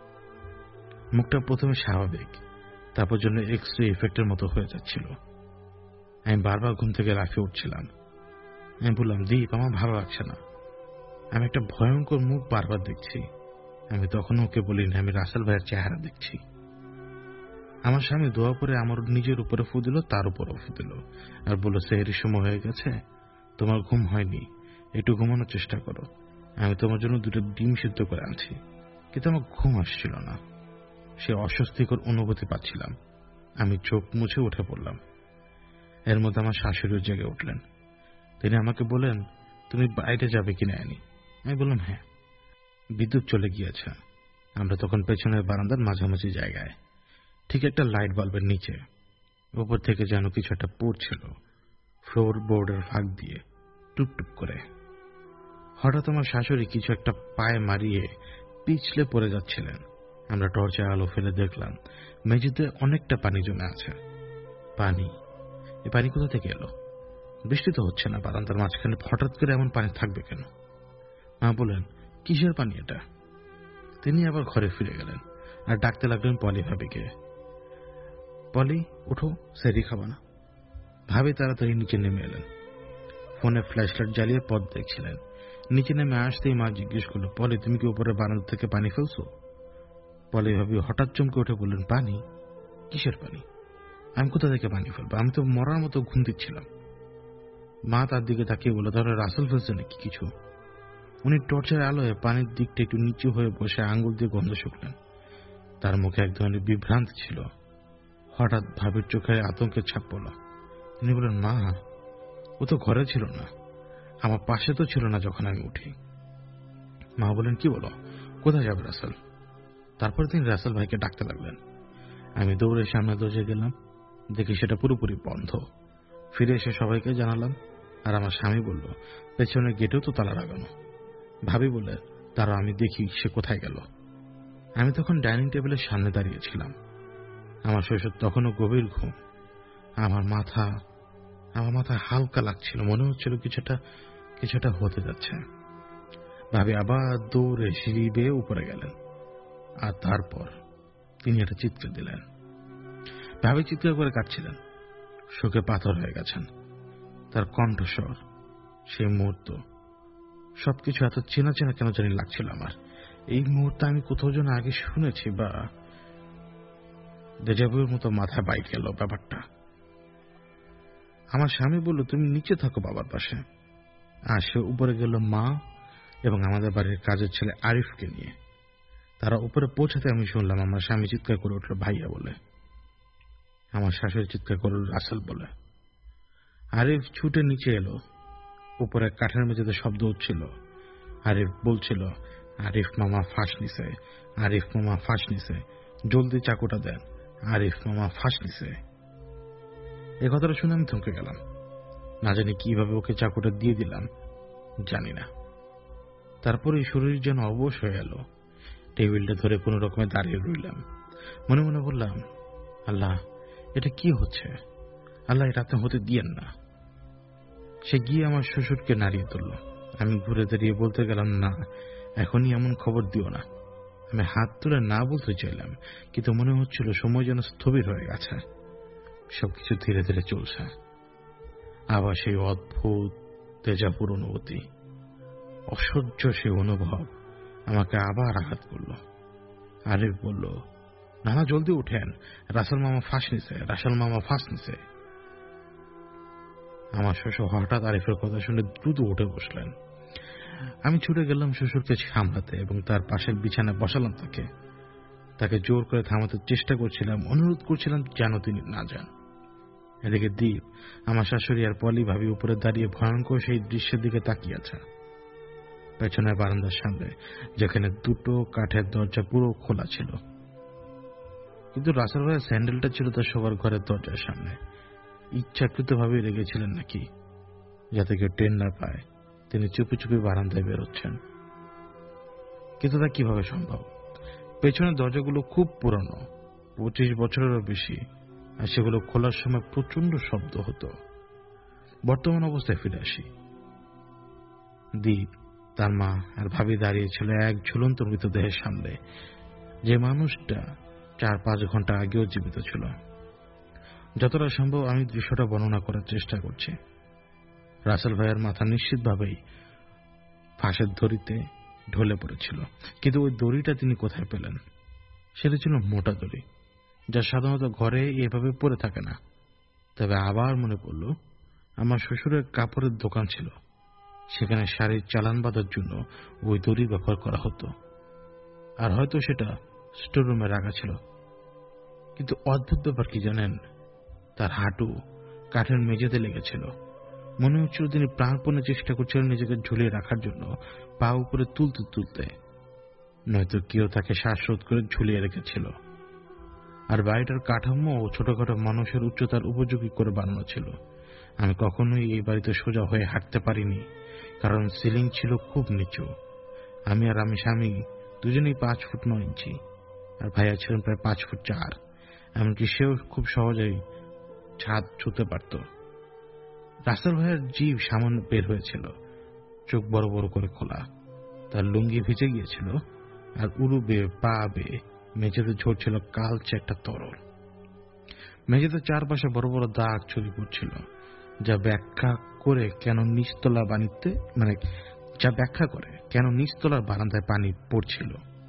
মুখটা প্রথমে স্বাভাবিক, তারপর জন্য এক্স-রে ইফেক্টের মতো হয়ে যাচ্ছিল। আমি বারবার ঘুম থেকে লাফিয়ে উঠছিলাম। আমি বললাম, দীপ আমার ভালো লাগছে না। আমি একটা ভয়ঙ্কর মুখ বারবার দেখছি। আমি তখন ওকে বলি না আমি রাসেল ভাইয়ের চেহারা দেখছি। আমার স্বামী দোয়া করে আমার নিজের উপরে ফু দিল, তার উপরও ফু দিল, আর বলল, সেহরির সময় হয়ে গেছে, তোমার ঘুম হয়নি, একটু ঘুমানোর চেষ্টা করো। আমি তোমার জন্য 2টা ডিম সিদ্ধ করে আনছি। কিন্তু আমার ঘুম আসছিল না, সে অস্বস্তিকর অনুভূতি পাচ্ছিলাম। আমি চোখ মুছে উঠে পড়লাম। এর মধ্যে আমার শাশুড়িও জেগে উঠলেন। তিনি আমাকে বলেন, তুমি বাইরে যাবে কিনা আনি? আমি বললাম, হ্যাঁ। বিদ্যুৎ চলে গিয়েছে। আমরা তখন পেছনের বারান্দার মাঝামাঝি জায়গায়, ঠিক একটা লাইট বাল্বের নিচে। উপর থেকে যেন কিছু একটা পড়ছিল ফ্লোর বোর্ডের ফাঁক দিয়ে, টুপটুপ করে। হঠাৎ আমার শাশুড়ি কিছু একটা পায়ে মারিয়ে পিছলে পড়ে যাচ্ছিলেন। আমরা টর্চে আলো ফেলে দেখলাম মেঝেতে অনেকটা পানি জমে আছে। পানি, এই পানি কোথা থেকে এলো? বৃষ্টি তো হচ্ছে না, বারান্দার মাঝখানে হঠাৎ করে এমন পানি থাকবে কেন? মা বলেন, কিসের পানি এটা? তিনি আবার ঘরে ফিরে গেলেন আর ডাকতে লাগলেন পলি ভাবিকে। পলি, উঠো, সেরি খাবা না? ভাবি তাড়াতাড়ি নিচে নেমে এলেন। ফোনে ফ্ল্যাশলাইট জ্বালিয়ে পথ দেখছিলেন। নিচে নেমে আসতেই মা জিজ্ঞেস করলো, পলি, তুমি কি উপরে বারান্দা থেকে পানি ফেলছো? পলি ভাবি হঠাৎ চমকে উঠে বললেন, পানি? কিসের পানি? আমি কোথা থেকে পানি ফেলবো? আমি তো মরার মতো ঘুম দিচ্ছিলাম। মা তার দিকে তাকিয়ে বলল, তাহলে রাসেল ফেলছে নাকি কিছু? উনি টর্চের আলোয় পানির দিকটা একটু নিচু হয়ে বসে আঙ্গুল দিয়ে গন্ধ শুকলেন। তার মুখে এক ধরনের বিভ্রান্তি ছিল। হঠাৎ ভাবির চোখে আতঙ্কের ছাপ পড়ল। তিনি বললেন, মা, ও তো ঘরে ছিল না, আমার পাশে তো ছিল না যখন আমি উঠি। মা বলেন, কি বলো, কোথায় যাবে রাসেল? তারপর তিনি রাসেল ভাইকে ডাকতে লাগলেন। আমি দৌড়ে সামনে দরজায় গেলাম, দেখি সেটা পুরোপুরি বন্ধ। ফিরে এসে সবাইকে জানালাম, আর আমার স্বামী বলল, পেছনের গেটেও তো তালা লাগানো। ভাবি বলে, তারা আমি দেখি সে কোথায় গেল। আমি তখন ডাইনিং টেবিলের সামনে দাঁড়িয়েছিলাম। আমার শ্বশুর তখনও গভীর ঘুম। আমার মাথা হালকা লাগছিল, মনে হচ্ছিল কিছুটা হতে যাচ্ছে। ভাবি আবার দৌড়ে সিঁড়ি বেয়ে উপরে গেলেন, আর তারপর তিনি একটা চিৎকার দিলেন। ভাবি চিৎকার করে কাঁদছিলেন, শোকে পাথর হয়ে গেছেন। তার কণ্ঠস্বর, সেই মুহূর্ত, সবকিছু এত চেনা চেনা কেন জানি লাগছিল আমার। এই মুহূর্তে আমি কোথাও যেন আগে শুনেছি, বা দেজাবুর মতো মাথায় বাইক গেল ব্যাপারটা। আমার স্বামী বলল, তুমি নিচে থাকো বাবার পাশে। আর সে উপরে গেল মা এবং আমাদের বাড়ির কাজের ছেলে আরিফকে নিয়ে। তারা উপরে পৌঁছাতে আমি শুনলাম আমার স্বামী চিৎকার করে উঠল, ভাইয়া বলে। আমার শাশুড়ি চিৎকার করল, রাসেল বলে। আরিফ ছুটে নিচে এলো। উপরে কাঠের মেঝেতে শব্দ হচ্ছিল। আরিফ বলছিল, আরিফ মামা ফাঁস নিছে, আরিফ মামা ফাঁস নিছে, জলদি চাকুটা দেন, আরিফ মামা ফাঁস নিছে। এ কথাটা শুনে আমি থমকে গেলাম। না জানি কিভাবে ওকে চাকুটা দিয়ে দিলাম, জানি না। তারপরে শরীর যেন অবশ হয়ে এলো। টেবিলটা ধরে কোনো রকমে দাঁড়িয়ে রইলাম। মনে মনে বললাম, আল্লাহ, এটা কি হচ্ছে? আল্লাহ, এটা আপনি হতে দিয়েন না। সে গিয়ে আমার শ্বশুরকে নাড়িয়ে তুলল। আমি ঘুরে দাঁড়িয়ে বলতে গেলাম, না, এখনই এমন খবর দিও না। আমি হাত তুলে না বলতে চাইলাম, কিন্তু মনে হচ্ছিল সময় যেন স্থবির হয়ে গেছে, সবকিছু ধীরে ধীরে চলছে। আবার সেই অদ্ভুত তেজাপুর অনুভূতি, অসহ্য সেই অনুভব আমাকে আবার আঘাত করল। আরিফ বলল, নানা জলদি উঠেন, রাসেল মামা ফাঁস নিছে, রাসেল মামা ফাঁস নিছে। আমার শ্বশুর হঠাৎ আরিফের কথা শুনে দ্রুত উঠে বসলেন। আমি ছুটে গেলাম শ্বশুরকে সামলাতে এবং তার পাশের বিছানায় বসালাম। তাকে জোর করে থামাতে চেষ্টা করছিলাম, অনুরোধ করছিলাম যেন তিনি না যান। এদিকে দীপ, আমার শাশুড়ি আর পলি ভাবি উপরে দাঁড়িয়ে ভয়ঙ্কর সেই দৃশ্যের দিকে তাকিয়ে আছে। পেছনের বারান্দার সামনে, যেখানে 2টো কাঠের দরজা পুরো খোলা ছিল, কিন্তু রাসেল ভাইয়ের স্যান্ডেলটা ছিল তার শোবার ঘরের দরজার সামনে। ইচ্ছাকৃতভাবে রেগেছিলেন নাকি, যাতে কেউ টের না পায় তিনি চুপি চুপি বারান্দায় বেরোচ্ছেন। কিন্তু তা কিভাবে সম্ভব? পেছনের দরজাগুলো খুব পুরনো, 25 বছরেরও বেশি, আর সেগুলো খোলার সময় প্রচন্ড শব্দ হতো। বর্তমান অবস্থায় ফিরে আসি। দীপ, তার মা আর ভাবি দাঁড়িয়েছিল এক ঝুলন্ত মৃতদেহের সামনে, যে মানুষটা 4-5 ঘন্টা আগেও জীবিত ছিল। যতটা সম্ভব আমি দৃশ্যটা বর্ণনা করার চেষ্টা করছি। রাসেল ভাইয়ের মাথা নিশ্চিতভাবেই ফাঁসের দড়িতে ঢলে পড়েছিল। কিন্তু ওই দড়িটা তিনি কোথায় পেলেন? সেটা ছিল মোটা দড়ি, যা সাধারণত ঘরে এভাবে পড়ে থাকে না। তবে আবার মনে পড়ল, আমার শ্বশুরের কাপড়ের দোকান ছিল, সেখানে শাড়ির চালান বাঁধার জন্য ওই দড়ি ব্যবহার করা হতো। আর হয়তো সেটা স্টোররুমে রাখা ছিল। কিন্তু অদ্ভুত ব্যাপার কি জানেন? তার হাঁটু কাঠের মেঝেতে লেগেছিল। মনে হচ্ছিল তিনি প্রাণপণে চেষ্টা করছিলেন নিজেকে ঝুলিয়ে রাখার জন্য, পা উপরে তুলতে তুলতে। নয়তো কেউ তাকে শ্বাসরোধ করে ঝুলিয়ে রেখেছিল। আর বাড়িটার কাঠামো ও ছোটখাটো মানুষের উচ্চতার উপযোগী করে বানানো ছিল। আমি কখনোই এই বাড়িতে সোজা হয়ে হাঁটতে পারিনি, কারণ সিলিং ছিল খুব নিচু। আমি আর আমি স্বামী দুজনেই 5 ফুট 9 ইঞ্চি, আর ভাইয়া ছিলেন প্রায় 5 ফুট 4। এমনকি সেও খুব সহজেই ছাদ ছুঁতে পারত। রাসেল ভাইয়ের জিভ সামান্য বের হয়েছিল, চোখ বড় বড় করে খোলা। তার লুঙ্গি ভিজে গিয়েছিল, আর উরু বেয়ে পা বেয়ে মেঝেতে ঝরছিল কালচে একটা তরল। মেঝেতে চারপাশে বড় বড় দাগ ছড়িয়ে পড়ছিল, যা ব্যাখ্যা করে কেন নিচতলার বারান্দায় পানি পড়ছিল।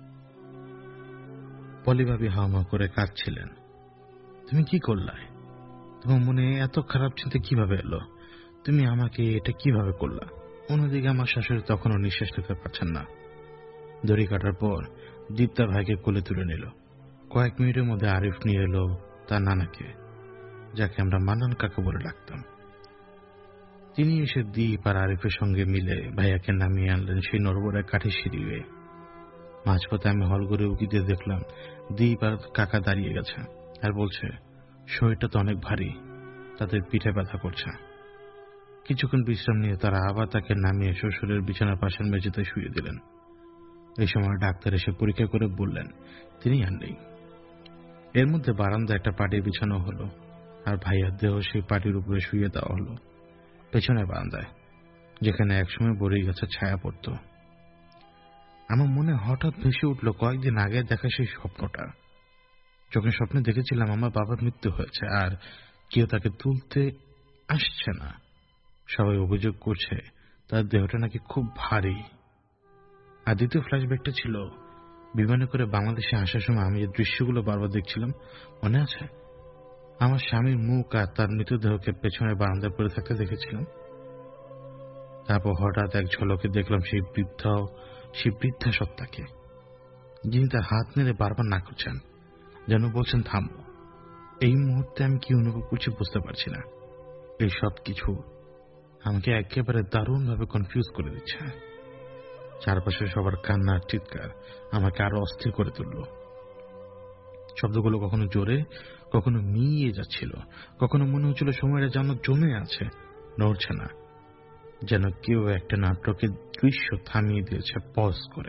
পলিভাবি হাওয়া করে কাঁদছিলেন। তুমি কি করলে? তোমার মনে এত খারাপ চিন্তা কিভাবে এলো? তুমি আমাকে এটা কিভাবে করলা? অন্যদিকে আমার শাশুড়ি তখনও নিঃশ্বাস নিতে পারছেন না। দড়ি কাটার পর দীপ্তা ভাইকে কোলে তুলে নিল। কয়েক মিনিটের মধ্যে আরিফ নিয়ে এলো তার নানাকে, যাকে আমরা মান্নান কাকা বলে ডাকতাম। তিনি এসে দীপ আর আরিফের সঙ্গে মিলে ভাইয়াকে নামিয়ে আনলেন সেই নড়বড়ে কাঠের সিঁড়ি বেয়ে। মাঝপথে আমি হল করে উকি দিয়ে দেখলাম দীপ আর কাকা দাঁড়িয়ে গেছে আর বলছে, শরীরটা তো অনেক ভারী, তাদের পিঠে ব্যথা করছে। কিছুক্ষণ বিশ্রাম নিয়ে তারা আবার তাকে নামিয়ে শ্বশুরের বিছানার পাশের মেঝেতে শুয়ে দিলেন। এই সময় ডাক্তার এসে পরীক্ষা করে বললেন তিনি আর নেই। এর মধ্যে বারান্দায় একটা পাটি বিছানো হলো, আর ভাইয়ার দেহ সেই পাটির উপরে শুয়ে দেওয়া হলো, পেছনের বারান্দায়, যেখানে একসময় বড়ই গাছের ছায়া পড়ত। আমার মনে হঠাৎ ভেসে উঠল কয়েকদিন আগে দেখা সেই স্বপ্নটা, যখন স্বপ্নে দেখেছিলাম আমার বাবার মৃত্যু হয়েছে আর কেউ তাকে তুলতে আসছে না। সবাই অভিযোগ করছে তার দেহটা নাকি খুব ভারী। আর দ্বিতীয় ফ্ল্যাশব্যাকটা ছিল বিমানে করে বাংলাদেশে আসার সময় আমি যে দৃশ্যগুলো বারবার দেখছিলাম, মনে আছে? আমার স্বামীর মুখ আর তার মৃতদেহকে পেছনের বারান্দায় পড়ে থাকতে দেখেছিলাম। তারপর হঠাৎ এক ঝলকে দেখলাম সেই বৃদ্ধা সত্তাকে, যিনি তার হাত নেড়ে বারবার না করছেন, যেন বলছেন থামো। এই মুহূর্তে আমি কি অনুভব করছি বুঝতে পারছি না। এই সব কিছু আমাকে একেবারে দারুণভাবে কনফিউজ করে দিচ্ছে। চারপাশে সবার কান্নার চিৎকার আমাকে আরো অস্থির করে তুলল। শব্দগুলো কখনো জোরে, কখনো মিইয়ে যাচ্ছিল, কখনো মনে হচ্ছিল সময়টা যেন জমে আছে, নড়ছে না, যেন কেউ একটা নাটকের দৃশ্য থামিয়ে দিয়েছে পজ করে।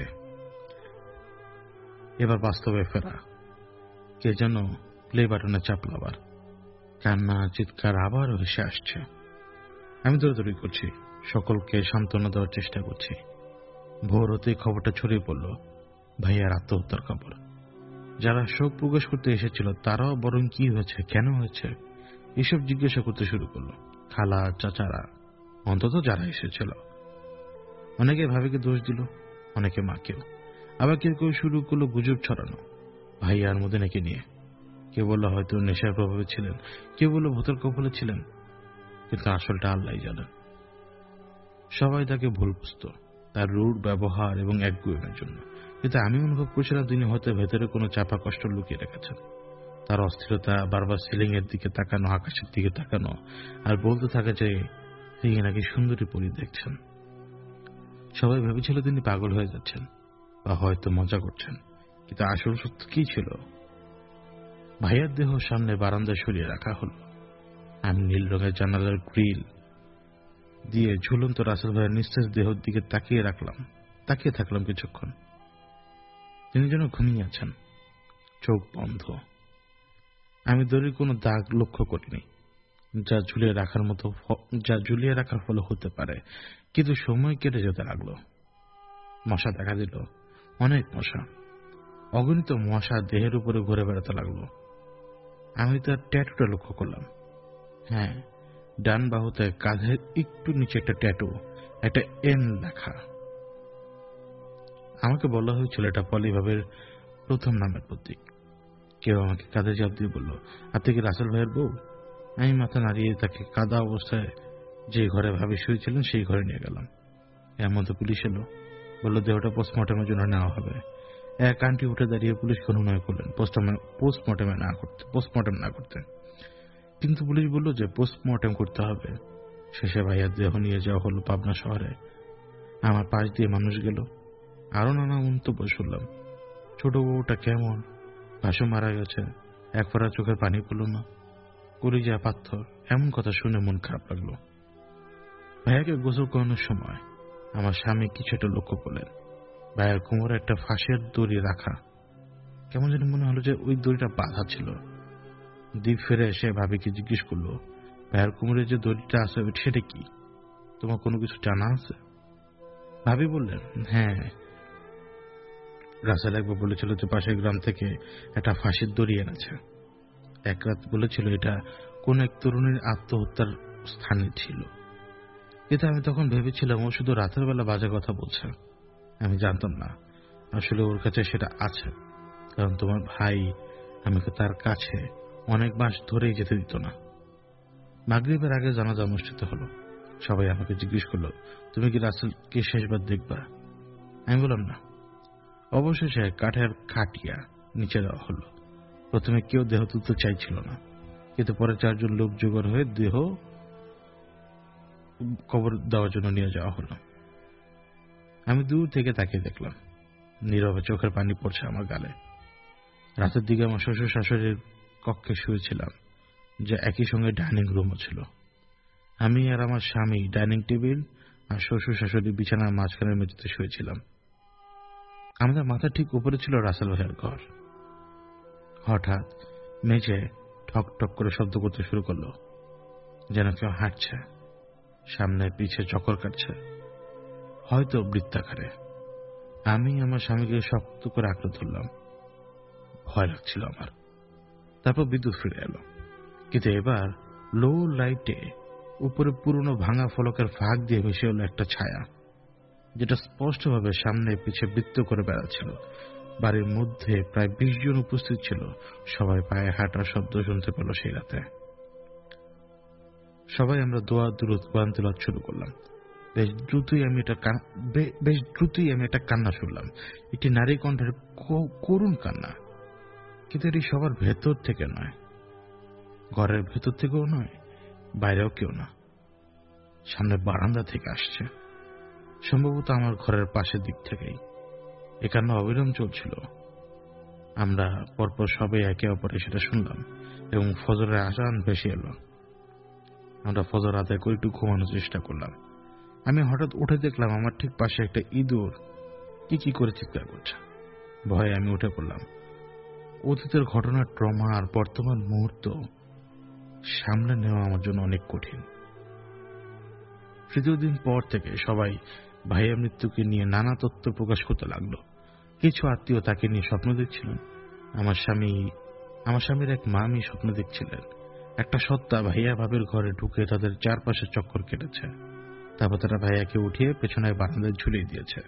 এবার বাস্তবে ফেরা, কে যেন প্লে বাটনে চাপল। আবার কান্না চিৎকার আবার ভেসে আসছে। আমি দৌড়াদৌড়ি করছি, সকলকে সান্ত্বনা দেওয়ার চেষ্টা করছি। ভোর হতেই খবরটা ছড়িয়ে পড়ল, ভাইয়ার আত্মহত্যার খবর। যারা শোক প্রকাশ করতে এসেছিল তারাও বরং কি হয়েছে, কেন হয়েছে, এসব জিজ্ঞাসা করতে শুরু করলো। খালা চাচারা, অন্তত যারা এসেছিল। অনেকে ভাবিকে দোষ দিল, অনেকে মাকেও। আবার কেউ কেউ শুরু করলো গুজব ছড়ানো ভাইয়ার মধ্যে নাকি নিয়ে। কেউ বললো হয়তো নেশার প্রভাবে ছিলেন, কেউ বললো ভূতের কবলে ছিলেন, কিন্তু আসলটা আল্লাহই জানেন। সবাই তাকে ভুল বুঝতো তার রূঢ় ব্যবহার এবং একগুঁয়েমের জন্য, কিন্তু আমি অনুভব করছিলাম তিনি হয়তো ভেতরে কোনো চাপা কষ্ট লুকিয়ে রেখেছেন। তার অস্থিরতা, বারবার সিলিং এর দিকে তাকানো, আকাশের দিকে তাকানো, আর বলতে থাকে যে তিনি নাকি সুন্দরী পরী দেখছেন। সবাই ভেবেছিল তিনি পাগল হয়ে যাচ্ছেন বা হয়তো মজা করছেন, কিন্তু আসল সত্য কি ছিল? ভাইয়ার দেহ সামনে বারান্দায় সরিয়ে রাখা হলো। আমি নীল রঙের জানালার গ্রিল দিয়ে ঝুলন্ত রাসেল ভাইয়ের নিঃশেষ দেহের দিকে তাকিয়ে থাকলাম কিছুক্ষণ। তিনি যেন ঘুমিয়ে আছেন, চোখ বন্ধ। আমি দড়ির কোনো দাগ লক্ষ্য করিনি, যা ঝুলিয়ে রাখার ফলে হতে পারে, কিন্তু সময় কেটে যেতে লাগলো। মশা দেখা দিল, অনেক মশা, অগণিত মশা দেহের উপরে ঘুরে বেড়াতে লাগলো। আমি তার ট্যাটুটা লক্ষ্য করলাম। হ্যাঁ, ডান বাহুতে কাঁধের একটু নিচে একটা ট্যাটু, একটা এন লেখা। আমাকে বলা হয়েছিল এটা পলি ভাবের প্রথম নামের প্রতীক। কেউ আমাকে কাঁধে চাপ দিয়ে বলল, আপনি কি রাসেল ভাইয়ের বউ? আমি মাথা নাড়িয়ে তাকে কাদা অবস্থায় যে ঘরে ভাবি শুয়েছিলেন সেই ঘরে নিয়ে গেলাম। এর মধ্যে পুলিশ এলো, বলল দেহটা পোস্টমর্টমের জন্য নেওয়া হবে। এক আন্টি উঠে দাঁড়িয়ে পুলিশকে অনুনয় করলেন পোস্টমর্টম না করতে, কিন্তু পুলিশ বলল যে পোস্টমর্টম করতে হবে। শেষে ভাইয়ার দেহ নিয়ে যাওয়া হলো পাবনা শহরে। আমার পাশ দিয়ে মানুষ গেল, আরো নানা মন্তব্য শুনলাম। ছোট বউটা কেমন, ভাসু মারা গেছে, এক ফোঁটা চোখের পানি পেল না, কলিজা পাথর, এমন কথা শুনে মন খারাপ লাগলো। ভাইয়াকে গোসল করানোর সময় আমার স্বামী কিছু একটা লক্ষ্য করলেন। ভাইয়ার কোমরে একটা ফাঁসের দড়ি রাখা। কেমন যেন মনে হলো যে ওই দড়িটা বাঁধা ছিল। দ্বীপ ফিরে এসে ভাবিকে জিজ্ঞেস করলো, ভাইয়ার কোমরে যে দড়িটা আছে সেটা কি? তোমার কোনো কিছু জানা আছে? ভাবি বললেন, হ্যাঁ, রাসেল একবার বলেছিল যে পাশের গ্রাম থেকে একটা ফাঁসির দড়ি এনেছে। এক রাত বলেছিল এটা কোন এক তরুণীর আত্মহত্যার স্থানে ছিল। কিন্তু আমি তখন ভেবেছিলাম ও শুধু রাতের বেলা বাজে কথা বলছে। আমি জানতাম না আসলে ওর কাছে সেটা আছে, কারণ তোমার ভাই আমাকে তার কাছে অনেক মাস ধরেই যেতে দিত না। মাগরিবের আগে জানাজা অনুষ্ঠিত হলো। সবাই আমাকে জিজ্ঞেস করলো, তুমি কি রাসেলকে শেষবার দেখবা? আমি বললাম না। অবশেষে কাঠের খাটিয়া নিচে দেওয়া হলো। প্রথমে কেউ দেহ তুলতে চাইছিল না, কিন্তু পরে 4 জন লোক জোগাড় হয়ে দেহ কবর দেওয়ার জন্য নিয়ে যাওয়া হলো। আমি দূর থেকে তাকিয়ে দেখলাম, নীরবে চোখের পানি পড়ছে আমার গালে। রাতের দিকে আমার শ্বশুর শাশুড়ির কক্ষে শুয়েছিলাম, যা একই সঙ্গে ডাইনিং রুমও ছিল। আমি আর আমার স্বামী ডাইনিং টেবিল আর শ্বশুর শাশুড়ি বিছানার মাঝখানের মেঝেতে শুয়েছিলাম। আমাদের মাথার ঠিক উপরে ছিল রাসেল ভাইয়ের ঘর। হঠাৎ মেঝে ঠক ঠক করে শব্দ করতে শুরু করলো, যেন কেউ হাঁটছে, সামনে পিছে চক্কর কাটছে, হয়তো বৃত্তাকারে। আমি আমার স্বামীকে শক্ত করে আঁকড়ে ধরলাম। ভয় লাগছিল আমার। তারপর বিদ্যুৎ ফিরে এলো, কিন্তু এবার লো লাইটে উপরে পুরনো ভাঙা ফলকের ফাঁক দিয়ে ভেসে এলো একটা ছায়া, যেটা স্পষ্টভাবে সামনে পিছে বৃত্ত করে বেড়াচ্ছিল। বাড়ির মধ্যে প্রায় 20 জন উপস্থিত ছিল। সবাই পায়ে হাঁটার শব্দ শুনতে পেল সেই রাতে। সবাই আমরা দোয়া দুরূদ কোরআন তেলাওয়াত শুরু করলাম। বেশ দ্রুতই আমি একটা কান্না শুনলাম, একটি নারী কণ্ঠের করুণ কান্না। কিন্তু এটি সবার ভেতর থেকে নয়, ঘরের ভেতর থেকেও নয়, বাইরেও কেউ না, সামনে বারান্দা থেকে আসছে, সম্ভবত আমার ঘরের পাশের দিক থেকেই। এ কান্না অবিরাম চলছিল। আমরা পরপর সবাই একে অপরে সেটা শুনলাম এবং ফজরের আজান ভেসে এলো। আমরা ফজর আদায় করে একটু ঘুমানোর চেষ্টা করলাম। আমি হঠাৎ উঠে দেখলাম আমার ঠিক পাশে একটা ইঁদুর কি করে চিৎকার করছে। ভয়ে আমি উঠে পড়লাম। অতীতের ঘটনার ট্রমা আর বর্তমান মুহূর্ত সামলে নেওয়া আমার জন্য অনেক কঠিন। তৃতীয় দিন পর থেকে সবাই ভাইয়া মৃত্যুকে নিয়ে নানা তথ্য প্রকাশ করতে লাগলো। কিছু আত্মীয় তাকে নিয়ে স্বপ্ন দেখছিলেন। আমার স্বামীর এক মামি স্বপ্ন দেখছিলেন একটা সত্তা ভাইয়া ভাবির ঘরে ঢুকে তাদের চারপাশে চক্কর কেটেছে। তারপর তারা ভাইয়াকে উঠিয়ে পেছনের বারান্দায় ঝুলিয়ে দিয়েছে।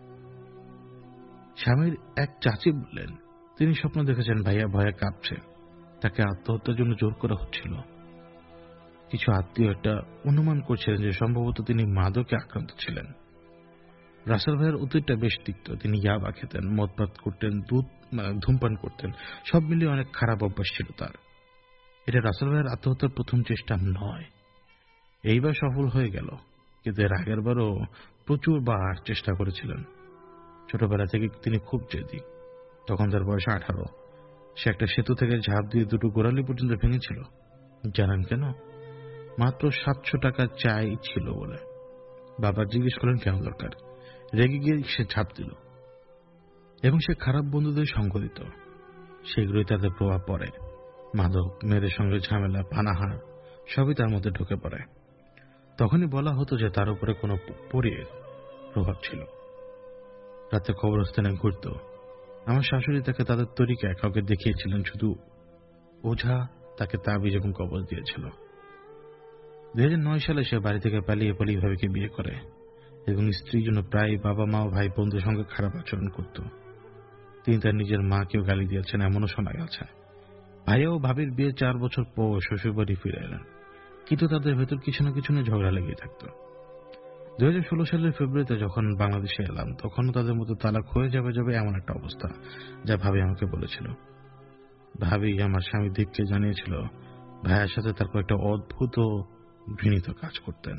স্বামীর এক চাচি বললেন তিনি স্বপ্ন দেখেছেন ভাইয়া ভয়ে কাঁপছে, তাকে আত্মহত্যার জন্য জোর করা হচ্ছিল। কিছু আত্মীয় এটা অনুমান করছিলেন যে সম্ভবত তিনি মাদকে আক্রান্ত ছিলেন। রাসেল ভাইয়ের অতীতটা বেশ তিক্ত। তিনি ইয়াবা খেতেন, মদপান করতেন, ধূমপান করতেন, সব মিলিয়ে অনেক খারাপ অভ্যাস ছিল তার। এটা রাসেল ভাইয়ের আত্মহত্যার প্রথম চেষ্টা নয়। এইবার সফল হয়ে গেল, কিন্তু এর আগের বারও প্রচুর বার চেষ্টা করেছিলেন। ছোটবেলা থেকে তিনি খুব জেদি। তখন তার বয়স 18। সে একটা সেতু থেকে ঝাঁপ দিয়ে 2টো গোড়ালি পর্যন্ত ভেঙেছিল। জানেন কেন? মাত্র 700 টাকা চাই ছিল বলে। বাবা জিজ্ঞেস করলেন কেন দরকার। রেগে গিয়ে সে ঝাঁপ দিল এবং সে খারাপ বন্ধুদের সঙ্গ দিত। সেগুলোই তাদের প্রভাব পড়ে। মাদক, মেয়েদের সঙ্গে ঝামেলা, পানাহার সবই তার মধ্যে ঢুকে পড়ে। তখনই বলা হতো যে তার উপরে কোনো পরীর প্রভাব ছিল। রাতে কবরস্থানে ঘুরত। আমার শাশুড়ি তাকে তাদের তরিকায় কাউকে দেখিয়েছিলেন, শুধু ওঝা তাকে তাবিজ এবং কবজ দিয়েছিল। 2009 সালে সে বাড়ি থেকে পালিয়ে ভাবিকে বিয়ে করে। এবং স্ত্রীর জন্য প্রায় বাবা মা ও ভাই বোনদের সঙ্গে খারাপ আচরণ করত। তিনি তার নিজের মাকেও গালি দিয়েছেন, এমনও শোনা গেছে। ভাইয়া ও ভাবির বিয়ে 4 বছর পর শ্বশুরবাড়ি ফিরে এলেন, কিন্তু তাদের ভেতর কিছু না কিছু নিয়ে ঝগড়া লেগে থাকত। 2016 সালের ফেব্রুয়ারিতে যখন বাংলাদেশে এলাম, তখনও তাদের মধ্যে তালাক হয়ে যাবে এমন একটা অবস্থা, যা ভাবি আমাকে বলেছিল। ভাবি আমার স্বামী দীপকে জানিয়েছিল ভাইয়ের সাথে তার কয়েকটা অদ্ভুত ও ঘৃণিত কাজ করতেন।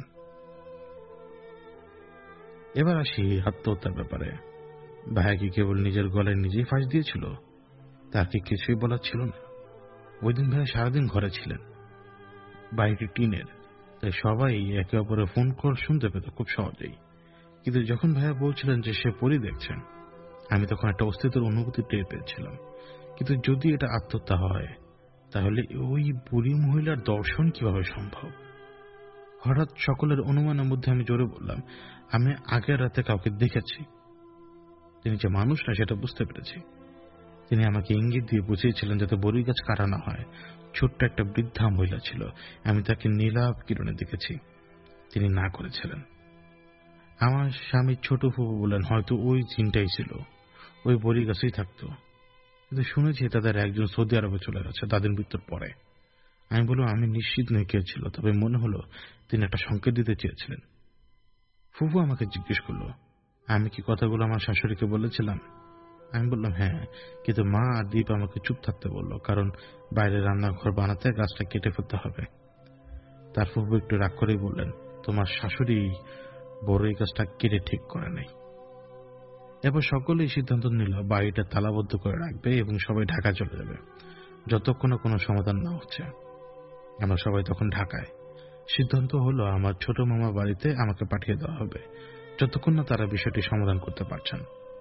এবার আসি আত্মহত্যার ব্যাপারে। ভাইয়া কি কেবল নিজের গলায় নিজেই ফাঁস দিয়েছিল? তার কি কিছুই বলার ছিল না? ওই দিন ভাইয়া সারাদিন ঘরে ছিলেন। বাড়িটি টিনের, তাই সবাই একে অপরের ফোন কল শুনতে পেত খুব সহজেই। কিন্তু যখন ভাইয়া বলছিলেন যে সে পরী দেখছেন, আমি তখন একটা অস্তিত্বের অনুভূতি টের পেয়েছিলাম। কিন্তু যদি এটা আত্মহত্যা হয়, তাহলে ওই বুড়ি মহিলার দর্শন কিভাবে সম্ভব? হঠাৎ সকলের অনুমানের মধ্যে আমি জোরে বললাম, আমি আগের রাতে কাউকে দেখেছি। তিনি যে মানুষ না সেটা বুঝতে পেরেছি। তিনি আমাকে ইঙ্গিত দিয়ে বুঝিয়েছিলেন যাতে বড়ি গাছ কাটা না হয়। ছোট্ট একটা বৃদ্ধা মহিলা ছিল, আমি তাকে নীলাভ কিরণে দেখেছি। তিনি না করেছিলেন। আমার স্বামীর ছোট ফুফু বললেন হয়তো ওই জিনটাই ছিল, ওই বড়ি গাছেই থাকতো। কিন্তু শুনেছি তাদের একজন সৌদি আরবে চলে গেছে তাদের মৃত্যুর পরে। আমি বললাম আমি নিশ্চিত নই কে ছিল, তবে মনে হলো তিনি একটা সংকেত দিতে চেয়েছিলেন। ফুফু আমাকে জিজ্ঞেস করলো আমি কি কথাগুলো আমার শাশুড়িকে বলেছিলাম। আমি বললাম হ্যাঁ, কিন্তু মা আর দীপ আমাকে চুপ থাকতে বলল, কারণ বাইরে রান্নাঘর বানাতে গাছটা কেটে ফেলতে হবে। তার ফুফু একটু রাগ করেই বললেন তোমার শাশুড়ি বড়ই গাছটা কেটে ঠিক করে নাই। এরপর সকলেই সিদ্ধান্ত নিল বাড়িটা তালাবদ্ধ করে রাখবে এবং সবাই ঢাকা চলে যাবে যতক্ষণ না কোনো সমাধান না হচ্ছে। আমরা সবাই তখন ঢাকায়। সিদ্ধান্ত হলো আমার ছোট মামা বাড়িতে আমাকে পাঠিয়ে দেওয়া হবে যতক্ষণ না তারা বিষয়টি সমাধান করতে পারছেন।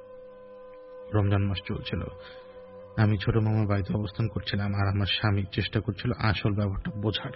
রমজান মাস চলছিল। আমি ছোট মামার বাড়িতে অবস্থান করছিলাম আর আমার স্বামী চেষ্টা করছিল আসল ব্যাপারটা বোঝার।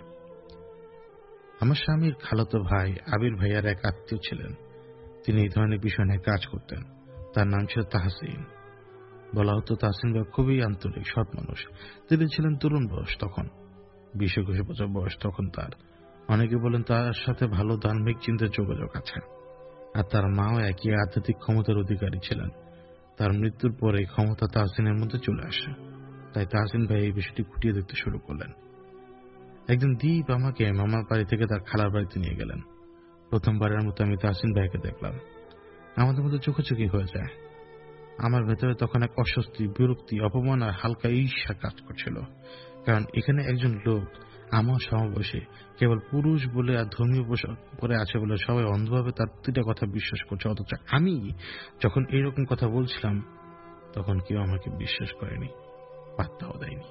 আমার স্বামীর খালাতো ভাই আবির ভাইয়ার এক আত্মীয় ছিলেন, তিনি এই ধরনের বিষয় নিয়ে কাজ করতেন। তার নাম ছিল তাহসিন। বলা হতো তাহসিন ভাই খুবই আন্তরিক সৎ মানুষ। তিনি ছিলেন তরুণ বয়স, তখন 20-21 বছর বয়স তখন তার। অনেকে বলেন তার সাথে ভালো ধার্মিক চিন্তার যোগাযোগ আছে। আর তার মাও একই আধ্যাত্মিক ক্ষমতার অধিকারী ছিলেন। তার মৃত্যুর পরে ক্ষমতা তাহসিনের মধ্যে চলে আসে, তাই তাহসিন ভাই এই বিষয়টি খুঁটিয়ে দেখতে শুরু করলেন। একদিন দীপ আমাকে মামার বাড়ি থেকে তার খালার বাড়িতে নিয়ে গেলেন। প্রথমবারের মতো আমি তাহসিন ভাইকে দেখলাম। আমাদের মধ্যে চোখাচোখি হয়ে যায়। আমার ভেতরে তখন এক অস্বস্তি, বিরক্তি, অপমান আর হালকা ঈর্ষা কাজ করছিল, কারণ এখানে একজন লোক আমার সমবয়সী, কেবল পুরুষ বলে আর ধর্মীয় পোশাক পরে আছে বলে সবাই অন্ধভাবে তার প্রতিটা কথা বিশ্বাস করছে, অথচ আমি যখন এইরকম কথা বলছিলাম তখন কেউ আমাকে বিশ্বাস করেনি, পাত্তাও দেয়নি।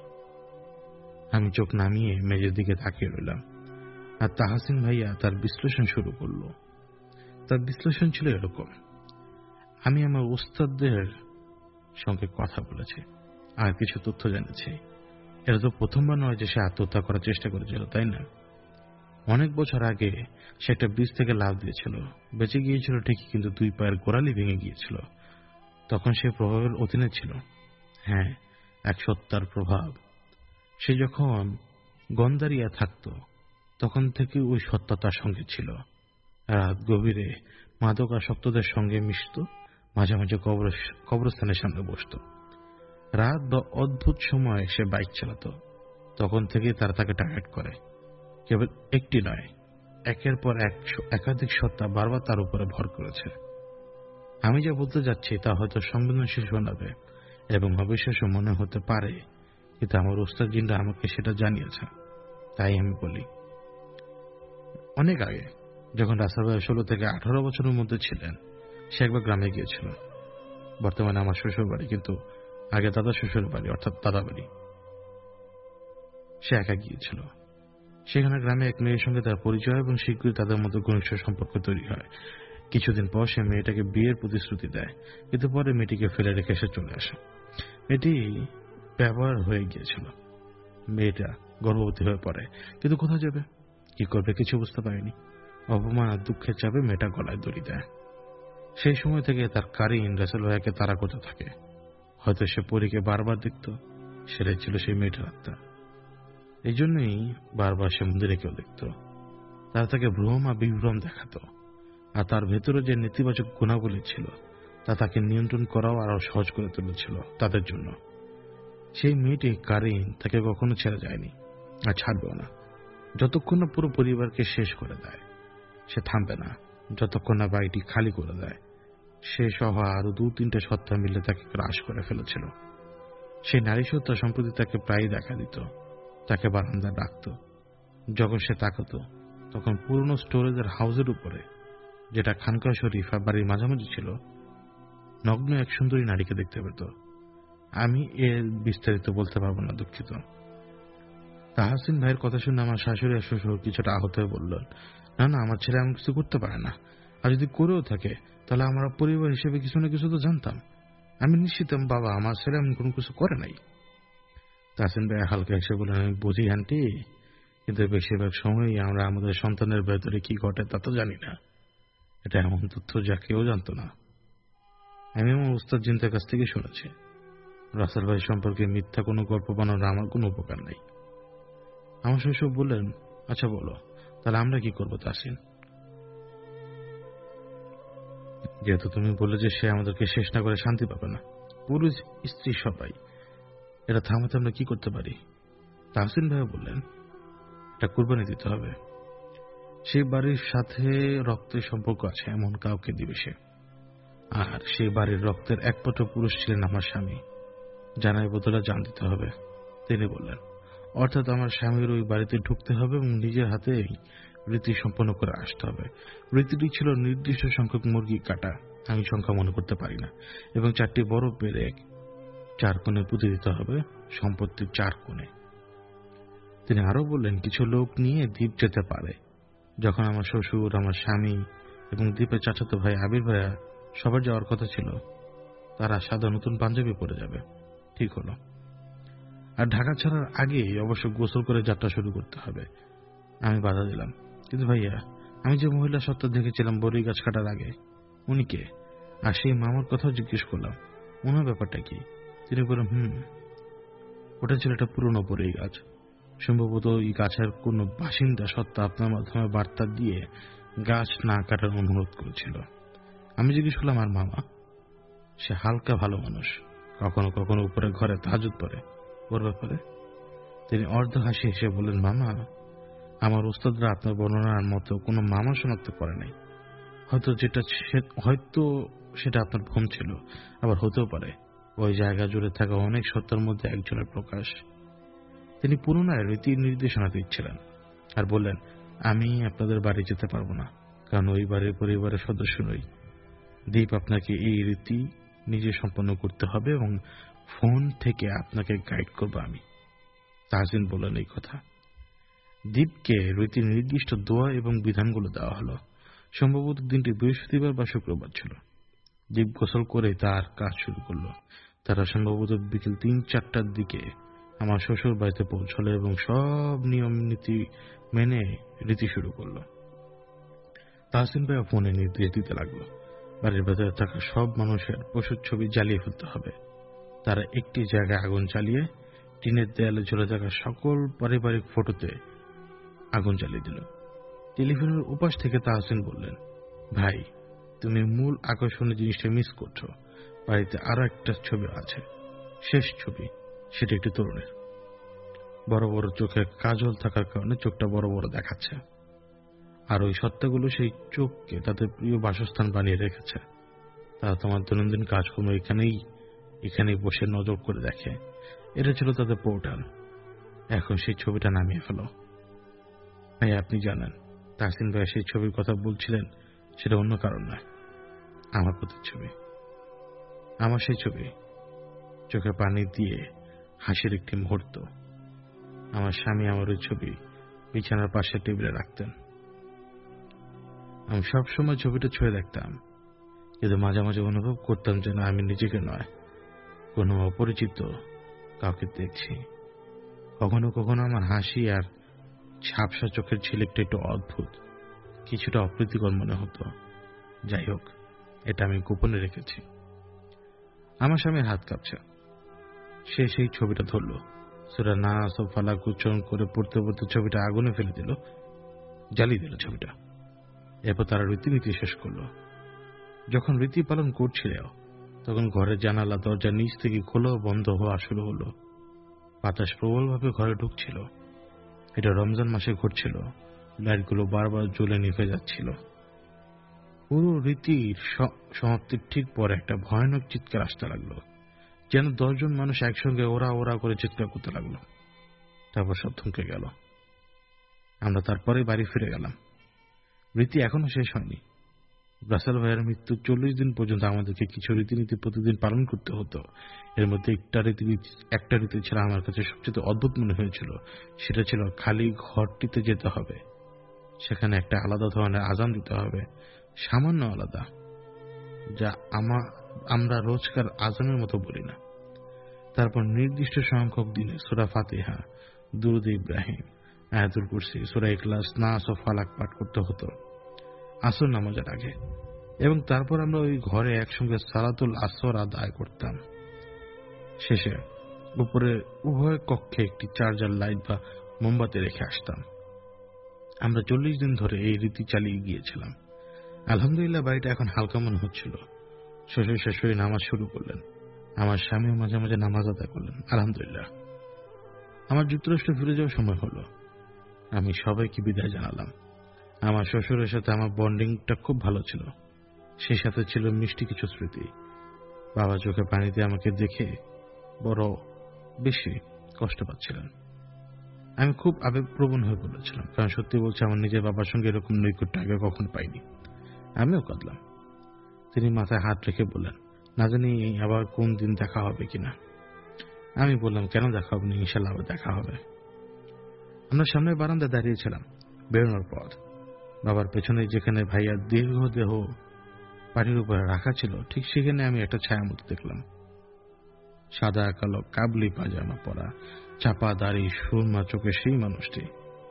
আমি চোখ নামিয়ে মেঝের দিকে তাকিয়ে রইলাম, আর তাহসিন ভাইয়া তার বিশ্লেষণ শুরু করলো। তার বিশ্লেষণ ছিল এরকম: আমি আমার উস্তাদদের সঙ্গে কথা বলেছি আর কিছু তথ্য জেনেছি। এটা তো প্রথমবার নয় যে সে আত্মহত্যা করার চেষ্টা করেছিল, তাই না? অনেক বছর আগে সে একটা ব্রিজ থেকে লাফ দিয়েছিল, বেঁচে গিয়েছিল ঠিকই, কিন্তু 2 পায়ের গোড়ালি ভেঙে গিয়েছিল। তখন সে প্রভাবের অধীনে ছিল। হ্যাঁ, এক সত্তার প্রভাব। সে যখন গন্দারিয়া থাকত তখন থেকে ওই সত্তা তার সঙ্গে ছিল। রাত গভীরে মাদকাসক্তদের সঙ্গে মিশত, মাঝে মাঝে কবরস্থানের সামনে বসত। রাত বা অদ্ভুত সময় সে বাইক চালাত, তখন থেকেই তারা তাকে টার্গেট করে। কেবল একটি নয়, একের পর একাধিক সত্তা বারবার তার উপরে ভর করেছে। আমি যা বলতে যাচ্ছি তা হয়তো সংবেদনশীল শোনাবে এবং অবিশ্বাস্য মনে হতে পারে, কিন্তু আমার ওস্তাদ জিনরা আমাকে সেটা জানিয়েছে, তাই আমি বলি। অনেক আগে, যখন রাসেল ভাই 16 থেকে 18 বছরের মধ্যে ছিলেন, সে একবার গ্রামে গিয়েছিল। বর্তমানে আমার শ্বশুর বাড়ি, কিন্তু আগে দাদা শ্বশুর বাড়ি, অর্থাৎ দাদা বাড়ি। সে একা গিয়েছিল। সেখানে গ্রামে এক মেয়ের সঙ্গে তার পরিচয় এবং শীঘ্রই তাদের মধ্যে ঘনিষ্ঠ সম্পর্ক তৈরি হয়। কিছুদিন পর সে মেয়েটাকে বিয়ের প্রতিশ্রুতি দেয়, কিন্তু পরে মেয়েটিকে ফেলে রেখে সে চলে আসে। এটি ব্যবহার হয়ে গিয়েছিল। মেয়েটা গর্ভবতী হয়ে পড়ে, কিন্তু কোথায় যাবে, কি করবে কিছু বুঝতে পারেনি। অপমান আর দুঃখের চাপে মেয়েটা গলায় দড়ি দেয়। সেই সময় থেকে তার কারিন রাসেল ভাইয়াকে তাড়া করতে থাকে। হয়তো সে পরীকে বারবার দেখত, সেটাই ছিল সেই মেয়েটার আত্মা। এই জন্যই বারবার সে মন্দিরে কেউ দেখত। তারা তাকে ভ্রম আর বিভ্রম দেখাত, আর তার ভেতরে যে নেতিবাচক গুণাবলী ছিল তা তাকে নিয়ন্ত্রণ করাও আরো সহজ করে তুলেছিল তাদের জন্য। সেই মেয়েটি কারিন তাকে কখনো ছেড়ে যায়নি, আর ছাড়বেও না। যতক্ষণ না পুরো পরিবারকে শেষ করে দেয় সে থামবে না, যতক্ষণ না বাড়িটি খালি করে দেয়। সে সহ আরো 2-3টে সত্তা মিলে তাকে গ্রাস করে ফেলেছিল। সেই নারী সত্তা সম্প্রতি তাকে প্রায়ই দেখা দিত, তাকে বারান্দায় ডাকত। যখন সে তাকাত তখন পুরনো স্টোরেজের হাউসের উপরে, যেটা খানকা শরীফ আর বাড়ির মাঝামাঝি ছিল, নগ্ন এক সুন্দরী নারীকে দেখতে পেত। আমি এর বিস্তারিত বলতে পারবো না, দুঃখিত। তাহসিন ভাইয়ের কথা শুনে আমার শাশুড়ি আর শ্বশুর কিছুটা আহত হয়ে বললেন, না না, আমার ছেলে এমন কিছু করতে পারে না, আর যদি করেও থাকে তাহলে আমরা পরিবার হিসেবে কিছু না কিছু তো জানতাম। আমি নিশ্চিত বাবা, আমার ছেলে এমন কোনো কিছু করে নাই। তাহসিন ভাই হালকা এসে বললেন, আমি বুঝি আন্টি, কিন্তু বেশিরভাগ সময়ই আমরা আমাদের সন্তানের ভেতরে কি ঘটে তা তো জানি না। এটা এমন তথ্য যা কেউ জানতো না। আমি আমার উস্তাদ জিন্তার কাছ থেকে শুনেছি, রাসেল ভাই সম্পর্কে মিথ্যা কোনো গল্প বানানোর আমার কোনো উপকার নাই। আমার শ্বশুর বললেন, আচ্ছা বলো, তাহলে আমরা কি করবো তাহসিন? যেহেতু তুমি বললে যে সে আমাদেরকে শেষ না করে শান্তি পাবে না, পুরুষ স্ত্রী সবাই, এটা থামাতে আমরা কি করতে পারি? তাহসিন ভাই বললেন, এটা কুরবানি দিতে হবে। সেই বাড়ির সাথে রক্তের সম্পর্ক আছে এমন কাউকে দিবে সে। আর সেই বাড়ির রক্তের একমাত্র পুরুষ ছিলেন আমার স্বামী, জানার বদলে জান দিতে হবে। তিনি বললেন, অর্থাৎ আমার স্বামীর ওই বাড়িতে ঢুকতে হবে এবং নিজের হাতে রীতি সম্পন্ন করে আসতে হবে। রীতিটি ছিল নির্দিষ্ট সংখ্যক মুরগি কাটা, আমি সংখ্যা মনে করতে পারি না, এবং 4টি বড় পেরেক 4 কোণে পুঁতে দিতে হবে, সম্পত্তির 4 কোণে। তিনি আরো বললেন, কিছু লোক নিয়ে দ্বীপ যেতে পারে। যখন আমার শ্বশুর, আমার স্বামী এবং দ্বীপের চাচাতো ভাই আবির ভাইয়া সবার যাওয়ার কথা ছিল, তারা সাদা নতুন পাঞ্জাবি পরে যাবে। ঠিক হলো। আর ঢাকা ছাড়ার আগেই অবশ্য গোসল করে যাত্রা শুরু করতে হবে। আমি বাধা দিলাম, কিন্তু ভাইয়া, আমি যে মহিলা সত্তা দেখেছিলাম বড়ই গাছ কাটার আগে, উনি কে? আর সেই মামার কথাও জিজ্ঞেস করলাম, ওনার ব্যাপারটা কি? তিনি বললেন, ওটা ছিল একটা পুরনো বড়ই গাছ। সম্ভবত এই গাছের কোনো বাসিন্দা সত্তা আপনার মাধ্যমে বার্তা দিয়ে গাছ না কাটার অনুরোধ করেছিল। আমি জিজ্ঞেস করলাম, আর মামা? সে হালকা ভালো মানুষ, কখনো কখনো উপরে ঘরে তাহাজ্জুদ পড়ে, ওর ব্যাপারে? তিনি অর্ধ হাসি হেসে বললেন, মামা, আমার উস্তাদরা আপনার বর্ণনার মতো কোনো মামা শনাক্ত করে নাই। হয়তো সেটা আপনার ভ্রম ছিল, আবার হতেও পারে ওই জায়গা জুড়ে থাকা অনেক সত্তার মধ্যে একজনের প্রকাশ। তিনি পুনরায় রীতি নির্দেশনা দিচ্ছিলেন আর বললেন, আমি আপনাদের বাড়ি যেতে পারবো না, কারণ ওই বাড়ির পরিবারের সদস্য নই। দীপ, আপনাকে এই রীতি নিজে সম্পন্ন করতে হবে এবং ফোন থেকে আপনাকে গাইড করবো আমি। তাহসিন বললেন এই কথা। দীপকে রীতি নির্দিষ্ট দোয়া এবং বিধানগুলো দেওয়া হলো। সম্ভবত দিনটি বৃহস্পতিবার বা শুক্রবার ছিল। দীপ গোসল করে তার কাজ শুরু করলো। তারা সম্ভবত বিকেল 3-4টার দিকে আমার শ্বশুর বাড়িতে পৌঁছলো এবং সব নিয়ম নীতি মেনে রীতি শুরু করলো। তাহসিন ভাইয়া ফোনে নির্দেশ দিতে লাগলো, বাড়ির ভেতরে থাকা সব মানুষের পশুর ছবি জ্বালিয়ে ফেলতে হবে। তারা একটি জায়গায় আগুন জ্বালিয়ে টিনের দেয়ালে ঝুলে থাকা সকল পারিবারিক ফটোতে আগুন জ্বালিয়ে দিল। টেলিফোনের উপাস থেকে তাহসিন বললেন, ভাই, তুমি মূল আকর্ষণীয় জিনিসটা মিস করছো। বাড়িতে আরো একটা ছবি আছে, শেষ ছবি, সেটা একটি তরুণের। বড় বড় চোখে কাজল থাকার কারণে চোখটা বড় বড় দেখাচ্ছে। আর ওই সত্তাগুলো সেই চোখকে তাদের প্রিয় বাসস্থান বানিয়ে রেখেছে। তারা তোমার দৈনন্দিন কাজকর্ম এখানেই বসে নজর করে দেখে। এটা ছিল তাদের পোর্টাল। এখন সেই ছবিটা নামিয়ে ফেলো। ভাই, আপনি জানেন তাহসিন ভাই সেই ছবির কথা বলছিলেন, সেটা অন্য কারণ নয়, আমার প্রতিচ্ছবি। আমার সেই ছবি, চোখে পানি দিয়ে হাসির একটি মুহূর্ত। আমার স্বামী আমার ওই ছবি বিছানার পাশে টেবিলে রাখতেন। আমি সবসময় ছবিটা ছুঁয়ে দেখতাম, কিন্তু মাঝে মাঝে অনুভব করতাম যেন আমি নিজেকে নয়, কোনো অপরিচিত কাউকে দেখছি। কখনো কখনো আমার হাসি আর ঝাপসা চোখের ঝিলিকটা একটু অদ্ভুত, কিছুটা অপ্রীতিকর মনে হতো। যাই হোক, এটা আমি গোপনে রেখেছি। আমার স্বামীর হাত কাঁপছে। সে সেই ছবিটা ধরল, সূরা নাস ও ফালাক উচ্চারণ করে পড়তে পড়তে ছবিটা আগুনে ফেলে দিল, জ্বালিয়ে দিল ছবিটা। এরপর তারা রীতিনীতি শেষ করলো। যখন রীতি পালন করছিল তখন ঘরের জানালা দরজা নিচ থেকে খোলা বন্ধ হওয়া শুরু হলো। বাতাস প্রবলভাবে ঘরে ঢুকছিল। এটা রমজান মাসে ঘটছিল। লাইটগুলো বারবার জ্বলে নিভে যাচ্ছিল। পুরো রীতির সমাপ্তির ঠিক পরে একটা ভয়ানক চিৎকার আসতে লাগলো, যেন 10 জন মানুষ একসঙ্গে ওরা ওরা করে চিৎকার করতে লাগলো। তারপর সব থমকে গেল। আমরা তারপরে বাড়ি ফিরে গেলাম। রীতি এখনো শেষ হয়নি। রাসেল ভাইয়ের মৃত্যুর 40 দিন পর্যন্ত আমাদেরকে কিছু রীতিনীতি প্রতিদিন পালন করতে হতো। এর মধ্যে একটা রীতি ছিল আমার কাছে সবচেয়ে অদ্ভুত মনে হয়েছিল। সেটা ছিল খালি ঘরটিতে যেতে হবে, সেখানে একটা আলাদা ধরনের আজান দিতে হবে, সামান্য আলাদা, যা আমরা রোজকার আজানের মতো বলি না। তারপর নির্দিষ্ট সংখ্যক দিনে সূরা ফাতিহা, দুরূদ ইব্রাহিম, আয়াতুল কুরসি, সূরা ইখলাস, নাস ও ফালাক পাঠ করতে হতো আসর নামাজের আগে। এবং তারপর আমরা ওই ঘরে একসঙ্গে সালাতুল আসর আদায় করতাম। শেষে উপরে উভয় কক্ষে একটি চার্জার লাইট বা মোমবাতি রেখে আসতাম। আমরা 40 দিন ধরে এই রীতি চালিয়ে গিয়েছিলাম। আলহামদুলিল্লাহ, বাড়িটা এখন হালকা মনে হচ্ছিল। শ্বশুর শাশুড়ি নামাজ শুরু করলেন। আমার স্বামীও মাঝে মাঝে নামাজ আদায় করলেন। আলহামদুলিল্লাহ। আমার যুক্তরাষ্ট্রে ফিরে যাওয়ার সময় হলো। আমি সবাইকে বিদায় জানালাম। আমার শ্বশুরের সাথে আমার বন্ডিংটা খুব ভালো ছিল। সেই সাথে ছিল মিষ্টি কিছু স্মৃতি। বাবা চোখে পানি দিয়ে আমাকে দেখে বড় বেশি কষ্ট পাচ্ছিলেন। আমি খুব আবেগপ্রবণ হয়ে পড়েছিলাম, কারণ সত্যি বলছি আমার নিজের বাবার সঙ্গে এরকম নৈকট্য আগে কখনো পাইনি। আমিও কাঁদলাম। তিনি মাথায় হাত রেখে বললেন, না জানি আবার কোন দিন দেখা হবে কিনা। আমি বললাম, কেন দেখা হবে না, ইনশাল্লাহ আবার দেখা হবে। আমরা সামনের বারান্দায় দাঁড়িয়েছিলাম। বেরোনোর পর বাবার পেছনে যেখানে ভাইয়ার দীর্ঘ দেহ পানির উপরে রাখা ছিল, ঠিক সেখানে আমি একটা ছায়ামূর্তি দেখলাম। সাদা কালো কাবলি পাজামা পরা, চাপা দাড়ি, সুরমা চোখে সেই মানুষটি,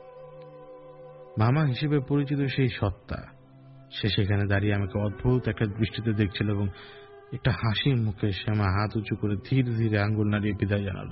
মামা হিসেবে পরিচিত সেই সত্তা, সে সেখানে দাঁড়িয়ে আমাকে অদ্ভুত একটা দৃষ্টিতে দেখছিল এবং একটা হাসির মুখে সে আমার হাত উঁচু করে ধীরে ধীরে আঙ্গুল নাড়িয়ে বিদায় জানালো।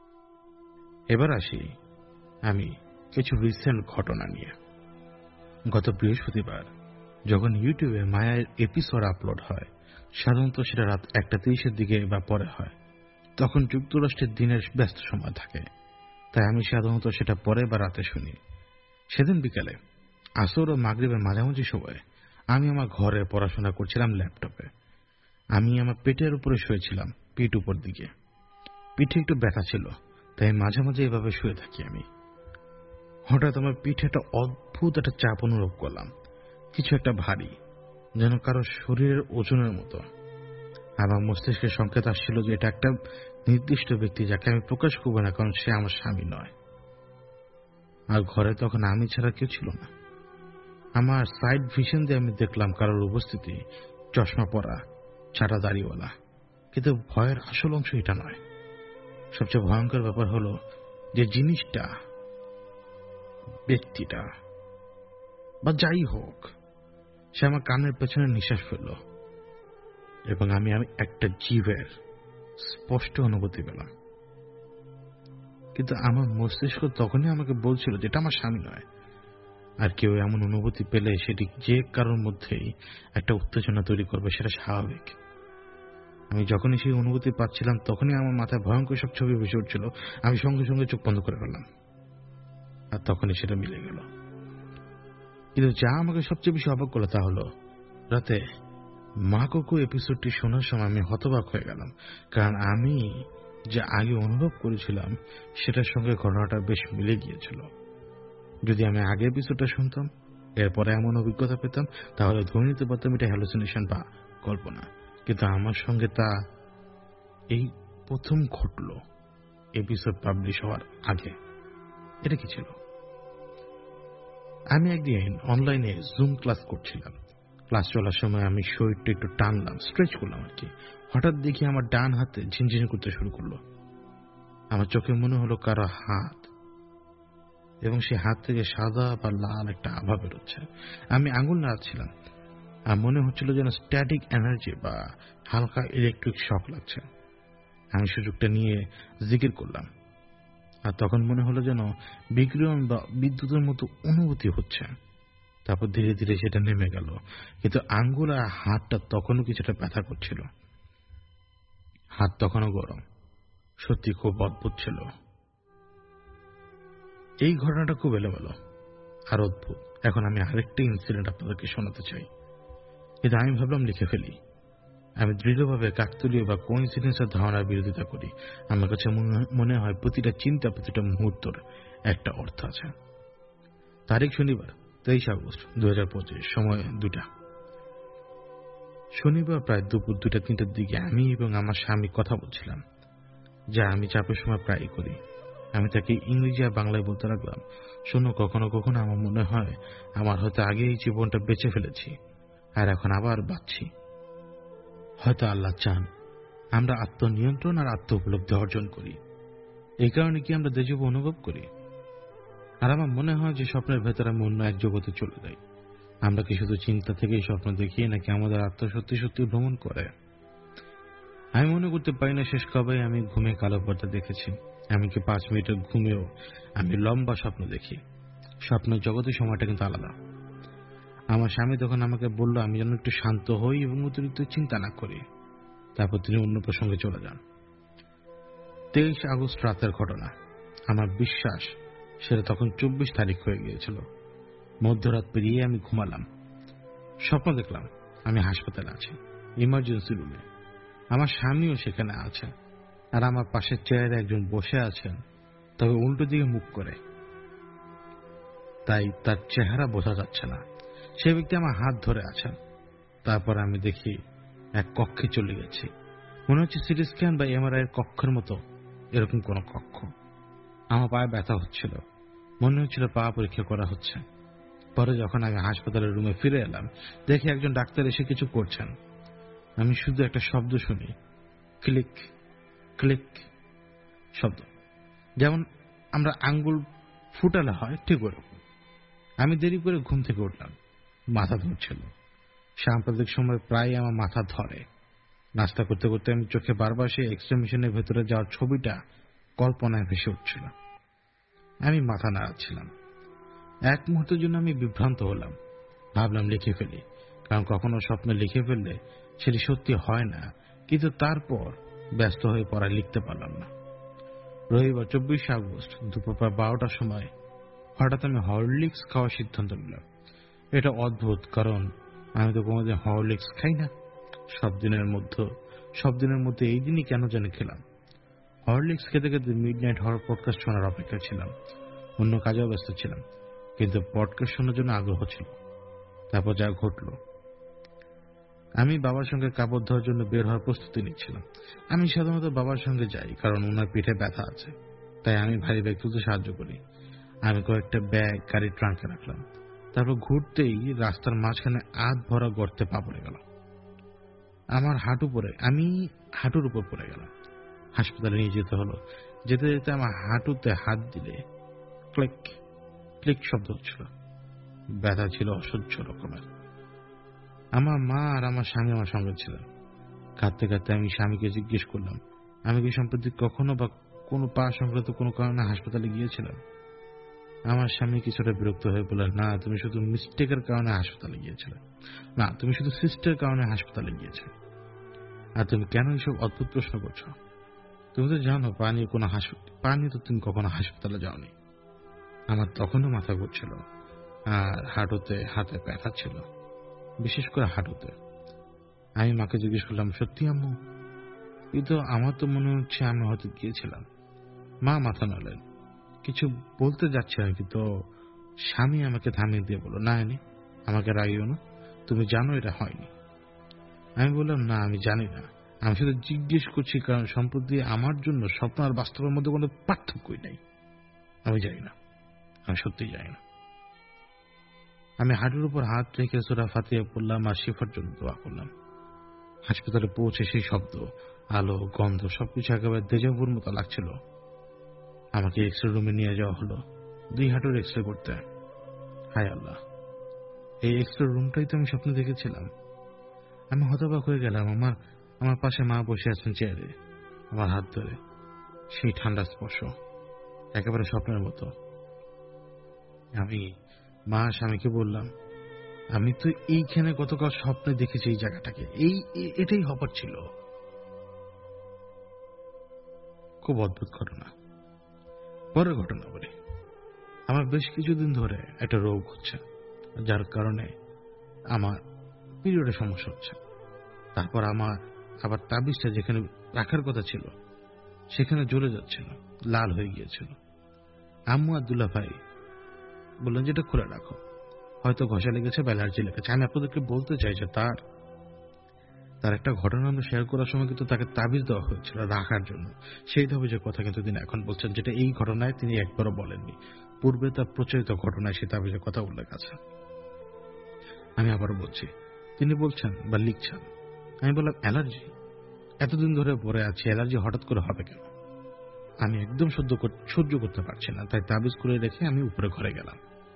এবার আসি আমি কিছু রিসেন্ট ঘটনা নিয়ে। গত বৃহস্পতিবার যখন ইউটিউবে মায়ার এপিসোড আপলোড হয়, সাধারণত সেটা রাত 1:30 দিকে বা পরে হয়। তখন যুক্তরাষ্ট্রের দিনের ব্যস্ত সময় থাকে, তাই আমি সাধারণত সেটা পরে বা রাতে শুনি। সেদিন বিকালে আসর ও মাগরিবের মাঝামাঝি সময়ে আমি আমার ঘরে পড়াশোনা করছিলাম ল্যাপটপে। আমি আমার পেটের উপরে শুয়েছিলাম, পিঠ উপর দিকে। পিঠে একটু ব্যথা ছিল, তাই মাঝে মাঝে এভাবে শুয়ে থাকি আমি। হঠাৎ আমার পিঠে একটা অদ্ভুত একটা চাপ অনুভব করলাম, কিছু একটা ভারী, যেন কারো শরীরের ওজনের মতো। আমার মস্তিষ্কে সংকেত আসছিল যে এটা একটা নির্দিষ্ট ব্যক্তি, যাকে আমি প্রকাশ করব না, কারণ সে আমার স্বামী নয়। আর ঘরে তখন আমি ছাড়া কেউ ছিল না। আমার সাইড ভিশন দিয়ে আমি দেখলাম কারোর উপস্থিতি, চশমা পরা, ছাটা দাড়িওয়ালা। কিন্তু ভয়ের আসল অংশ এটা নয়। সবচেয়ে ভয়ঙ্কর ব্যাপার হলো যে জিনিসটা, ব্যক্তিটা বা যাই হোক, সে আমার কানের পেছনে নিঃশ্বাস ফেলল এবং আমি একটা জীবের স্পষ্ট অনুভূতি পেলাম। কিন্তু আমার মস্তিষ্ক তখনই আমাকে বলছিল যে এটা আমার স্বামী নয়। আর কেউ এমন অনুভূতি পেলে সেটি যে কারোর মধ্যেই একটা উত্তেজনা তৈরি করবে, সেটা স্বাভাবিক। আমি যখনই সেই অনুভূতি পাচ্ছিলাম তখনই আমার মাথায় ভয়ঙ্কর সব ছবি ভেসে উঠছিল। আমি সঙ্গে সঙ্গে চোখ বন্ধ করে ফেললাম, আর তখনই সেটা মিলে গেল। কিন্তু যা আমাকে সবচেয়ে বেশি অবাক করলো তা হলো, রাতে মা কোকো এপিসোডটি শোনার সময় আমি হতবাক হয়ে গেলাম, কারণ আমি যা আগে অনুভব করেছিলাম সেটার সঙ্গে ঘটনাটা বেশ মিলে গিয়েছিল। যদি আমি আগে এপিসোডটা শুনতাম, এরপরে এমন অভিজ্ঞতা পেতাম, তাহলে ধরে নিতে পারতাম এটা হ্যালুসিনেশন বা কল্পনা। কিন্তু আমার সঙ্গে তা এই প্রথম ঘটল এপিসোড পাবলিশ হওয়ার আগে। এটা কি ছিল? আমি একদিন অনলাইনে জুম ক্লাস করছিলাম। ক্লাস চলার সময় আমি শরীরটা একটু টানলাম, স্ট্রেচ করলাম আর কি। হঠাৎ দেখি আমার ডান হাতে ঝিনঝিন করতে শুরু করলো। আমার চোখে মনে হলো কারো হাত, এবং সে হাত থেকে সাদা বা লাল একটা আভা বেরোচ্ছে। আমি আঙুল নাড়াচ্ছিলাম, আর মনে হচ্ছিল যেন স্ট্যাটিক এনার্জি বা হালকা ইলেকট্রিক শক লাগছে। আমি সুযোগটা নিয়ে জিকির করলাম, আর তখন মনে হলো যেন বিকিরণ বা বিদ্যুতের মতো অনুভূতি হচ্ছে। তারপর ধীরে ধীরে সেটা নেমে গেল, কিন্তু আঙ্গুল আর হাতটা তখনও কিছুটা ব্যথা করছিল। হাত তখনও গরম। সত্যি খুব অদ্ভুত ছিল। এই ঘটনাটা খুব এলোমেলো আর অদ্ভুত। এখন আমি আরেকটা ইনসিডেন্ট আপনাদেরকে শোনাতে চাই, কিন্তু আমি ভাবলাম লিখে ফেলি। আমি দৃঢ়ভাবে কাকতালীয় বা কোইন্সিডেন্সের ধারণার বিরোধিতা করি। আমার কাছে মনে হয় প্রতিটা চিন্তা, প্রতিটা মুহূর্তের একটা অর্থ আছে। তারিখ শনিবার 23 আগস্ট 2025, সময় 2টা। শনিবার প্রায় দুপুর 2টা-3টার দিকে আমি এবং আমার স্বামী কথা বলছিলাম, যা আমি চাপের সময় প্রায়ই করি। আমি তাকে ইংরেজি আর বাংলায় বলতে লাগলাম, শোনো, কখনো কখনো আমার মনে হয় আমার হয়তো আগে এই জীবনটা বেঁচে ফেলেছি আর এখন আবার বাঁচছি। হয়তো আল্লাহ চান আমরা আত্মনিয়ন্ত্রণ আর আত্ম উপলব্ধি অর্জন করি। এই কারণে কি আমরা দেজব অনুভব করি। আর আমার মনে হয় যে স্বপ্নের ভেতরে আমি অন্য এক জগতে চলে যাই। আমরা কি শুধু চিন্তা থেকেই স্বপ্ন দেখি, নাকি আমাদের আত্মা সত্যি সত্যি ভ্রমণ করে? আমি মনে করতে পারি না শেষ কবে আমি ঘুমে কালো পর্দা দেখেছি। এমনকি 5 মিনিটের ঘুমেও আমি লম্বা স্বপ্ন দেখি। স্বপ্নের জগতের সময়টা কিন্তু আলাদা। আমার স্বামী তখন আমাকে বলল আমি যেন একটু শান্ত হই এবং অতিরিক্ত চিন্তা না করি। তারপর তিনি অন্য প্রসঙ্গে চলে যান। 23 আগস্ট রাতের ঘটনা। আমার বিশ্বাস সেটা তখন 24 তারিখ হয়ে গিয়েছিল। মধ্যরাত পেরিয়ে আমি ঘুমালাম। স্বপ্ন দেখলাম আমি হাসপাতালে আছি, ইমার্জেন্সি রুমে। আমার স্বামীও সেখানে আছে, আর আমার পাশের চেয়ারে একজন বসে আছেন, তবে উল্টো দিকে মুখ করে, তাই তার চেহারা বোঝা যাচ্ছে না। সে ব্যক্তি আমার হাত ধরে আছেন। তারপর আমি দেখি এক কক্ষে চলে গেছি। মনে হচ্ছে সিটি স্ক্যান বা এমআরআই এর কক্ষের মতো এরকম কোন কক্ষ। আমার পায়ে ব্যথা হচ্ছিল, মনে হচ্ছিল পা পরীক্ষা করা হচ্ছে। পরে যখন আমি হাসপাতালের রুমে ফিরে এলাম, দেখি একজন ডাক্তার এসে কিছু করছেন। আমি শুধু একটা শব্দ শুনি, ক্লিক ক্লিক শব্দ, যেমন আমরা আঙ্গুল ফুটালে হয় ঠিক ওরকম। আমি দেরি করে ঘুম থেকে উঠলাম। মাথা ধরছিল। সাম্প্রতিক সময় প্রায় আমার মাথা ধরে। নাস্তা করতে করতে আমি চোখে বারবার সেই এক্সরে মেশিনের ভেতরে যাওয়ার ছবিটা কল্পনায় ভেসে উঠছিল। আমি মাথা নাড়াচ্ছিলাম। এক মুহূর্তের জন্য আমি বিভ্রান্ত হলাম। ভাবলাম লিখে ফেলি, কারণ কখনো স্বপ্নে লিখে ফেললে সেটি সত্যি হয় না। কিন্তু তারপর ব্যস্ত হয়ে পড়া লিখতে পারলাম না। রবিবার 24 আগস্ট দুপুর প্রায় 12টার সময় হঠাৎ আমি হরলিক্স খাওয়ার সিদ্ধান্ত নিলাম। এটা অদ্ভুত, কারণ আমি তো কোনোদিন হরলিক্স খাই না। সব দিনের মধ্যে এই দিনই কেন জানি খেলাম। হরলিক্স খেতে খেতে মিডনাইট হরর পডকাস্ট শোনার অপেক্ষা ছিলাম। অন্য কাজেও ব্যস্ত ছিলাম, কিন্তু পডকাস্ট শোনার জন্য আগ্রহ ছিল। তারপর যা ঘটল, আমি বাবার সঙ্গে কাপড় ধোয়ার জন্য বের হওয়ার প্রস্তুতি নিচ্ছিলাম। আমি সাধারণত বাবার সঙ্গে যাই, কারণ ওনার পিঠে ব্যথা আছে, তাই আমি ভারী ব্যাগ তুলতে সাহায্য করি। আমি কয়েকটা ব্যাগ গাড়ির ট্রাঙ্কে রাখলাম। তারপর ঘুরতেই রাস্তার মাঝখানে আধ ভরা গর্তে পা পড়ে গেল। আমি হাঁটুর উপর পড়ে গেলাম। হাসপাতালে নিয়ে যেতে হলো। যেতে যেতে আমার হাঁটুতে হাত দিলে ক্লিক ক্লিক শব্দ হচ্ছিল। ব্যথা ছিল অসহ্য রকমের। আমার মা আর আমার স্বামী আমার সঙ্গে ছিলেন। কাঁদতে কাঁদতে আমি স্বামীকে জিজ্ঞেস করলাম, আমি কি সম্প্রতি কখনো বা কোনো পা সংক্রান্ত কোনো কারণে হাসপাতালে গিয়েছিলাম? আমার স্বামী কিছুটা বিরক্ত হয়ে বললেন, না, তুমি শুধু মিস্টেকের কারণে হাসপাতালে গিয়েছিলে। না, তুমি শুধু সিস্টের কারণে হাসপাতালে গিয়েছো। আর তুমি কেন এইসব অদ্ভুত প্রশ্ন করছো? তুমি তো জানো পা নিয়ে তো তুমি কখনো হাসপাতালে যাওনি। আমার তখনও মাথা ঘুরছিল আর হাতে ব্যথা ছিল, বিশেষ করে হাঁটুতে। আমি মাকে জিজ্ঞেস করলাম, সত্যি আম্মু? কিন্তু আমার তো মনে হচ্ছে আমি হয়তো গিয়েছিলাম। মা মাথা নাড়লেন। কিছু বলতে যাচ্ছিলেন, কিন্তু স্বামী আমাকে থামিয়ে দিয়ে বলল, না এনে আমাকে রাগিও না, তুমি জানো এটা হয়নি। আমি বললাম, না, আমি জানি না, আমি শুধু জিজ্ঞেস করছি, কারণ সম্প্রতি আমার জন্য স্বপ্ন আর বাস্তবের মধ্যে কোনো পার্থক্যই নাই। আমি জানি না, আমি সত্যিই জানি না। আমি হাঁটুর উপর হাত রেখে সূরা ফাতিহা পড়লাম আর শিফার জন্য দোয়া করলাম। হাসপাতালে পৌঁছে সেই শব্দ, আলো, গন্ধ সবকিছু একেবারে দেজাভুর মতো লাগছিল। আমাকে এক্সরে রুমে নিয়ে যাওয়া হলো 2 হাঁটুর এক্সরে করতে। হায় আল্লাহ, এই এক্সরে রুমটাই তো আমি স্বপ্নে দেখেছিলাম। আমি হতবাক হয়ে গেলাম। আমার পাশে মা বসে আছেন চেয়ারে, আমার হাত ধরে। সেই ঠান্ডা স্পর্শ, একেবারে স্বপ্নের মতো। আমি মা স্বামীকে বললাম, আমি তো এইখানে গতকাল স্বপ্নে দেখেছি এই জায়গাটাকে, এটাই হবার ছিল। খুব অদ্ভুত ঘটনা। পরের ঘটনা বলি। আমার বেশ কিছুদিন ধরে একটা রোগ হচ্ছে, যার কারণে আমার পিরিয়ডের সমস্যা হচ্ছে। তারপর আমার আবার তাবিজটা যেখানে রাখার কথা ছিল সেখানে জ্বলে যাচ্ছিল, লাল হয়ে গিয়েছিল। আম্মু আর দুলা ভাই বললেন যেটা খুলে রাখো, হয়তো ঘষা লেগেছে বা অ্যালার্জি লেগেছে। আমি আপনাদেরকে বলতে চাই যে তার একটা ঘটনা আমরা শেয়ার করার সময় কিন্তু তাকে তাবিজ দেওয়া হয়েছিল রাখার জন্য। সেই তাবিজের কথা কিন্তু তিনি এখন বলছেন, যেটা এই ঘটনায় তিনি একবারও বলেননি। পূর্বে তার প্রচলিত ঘটনায় সেই তাবিজের কথা উল্লেখ আছে। আমি আবারও বলছি, তিনি বলছেন বা লিখছেন। আমি বললাম, অ্যালার্জি? এতদিন ধরে পড়ে আছি, অ্যালার্জি হঠাৎ করে হবে কেন? আমি একদম সহ্য করতে পারছি না, তাই তাবিজ করে রেখে আমি উপরে ঘরে গেলাম।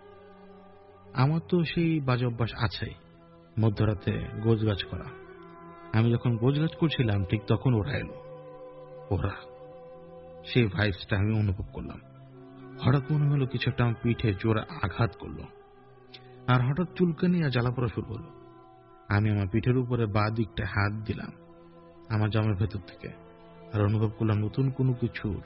আমার তো সেই বাজে অভ্যাস আছেই, মধ্যরাতে গোছগাছ করা। আমি যখন গোছগাছ করছিলাম ঠিক তখন ওরা এলো। ওরা সেই ভাইবসটা আমি অনুভব করলাম। হঠাৎ মনে হলো কিছু একটা আমার পিঠে জোরে আঘাত করলো, আর হঠাৎ চুলকানি আর জ্বালা পড়া শুরু হলো। আমি আমার পিঠের উপরে বাঁ দিকটা হাত দিলাম আমার জামার ভেতর থেকে, আর অনুভব করলাম নতুন কোনো কিছুর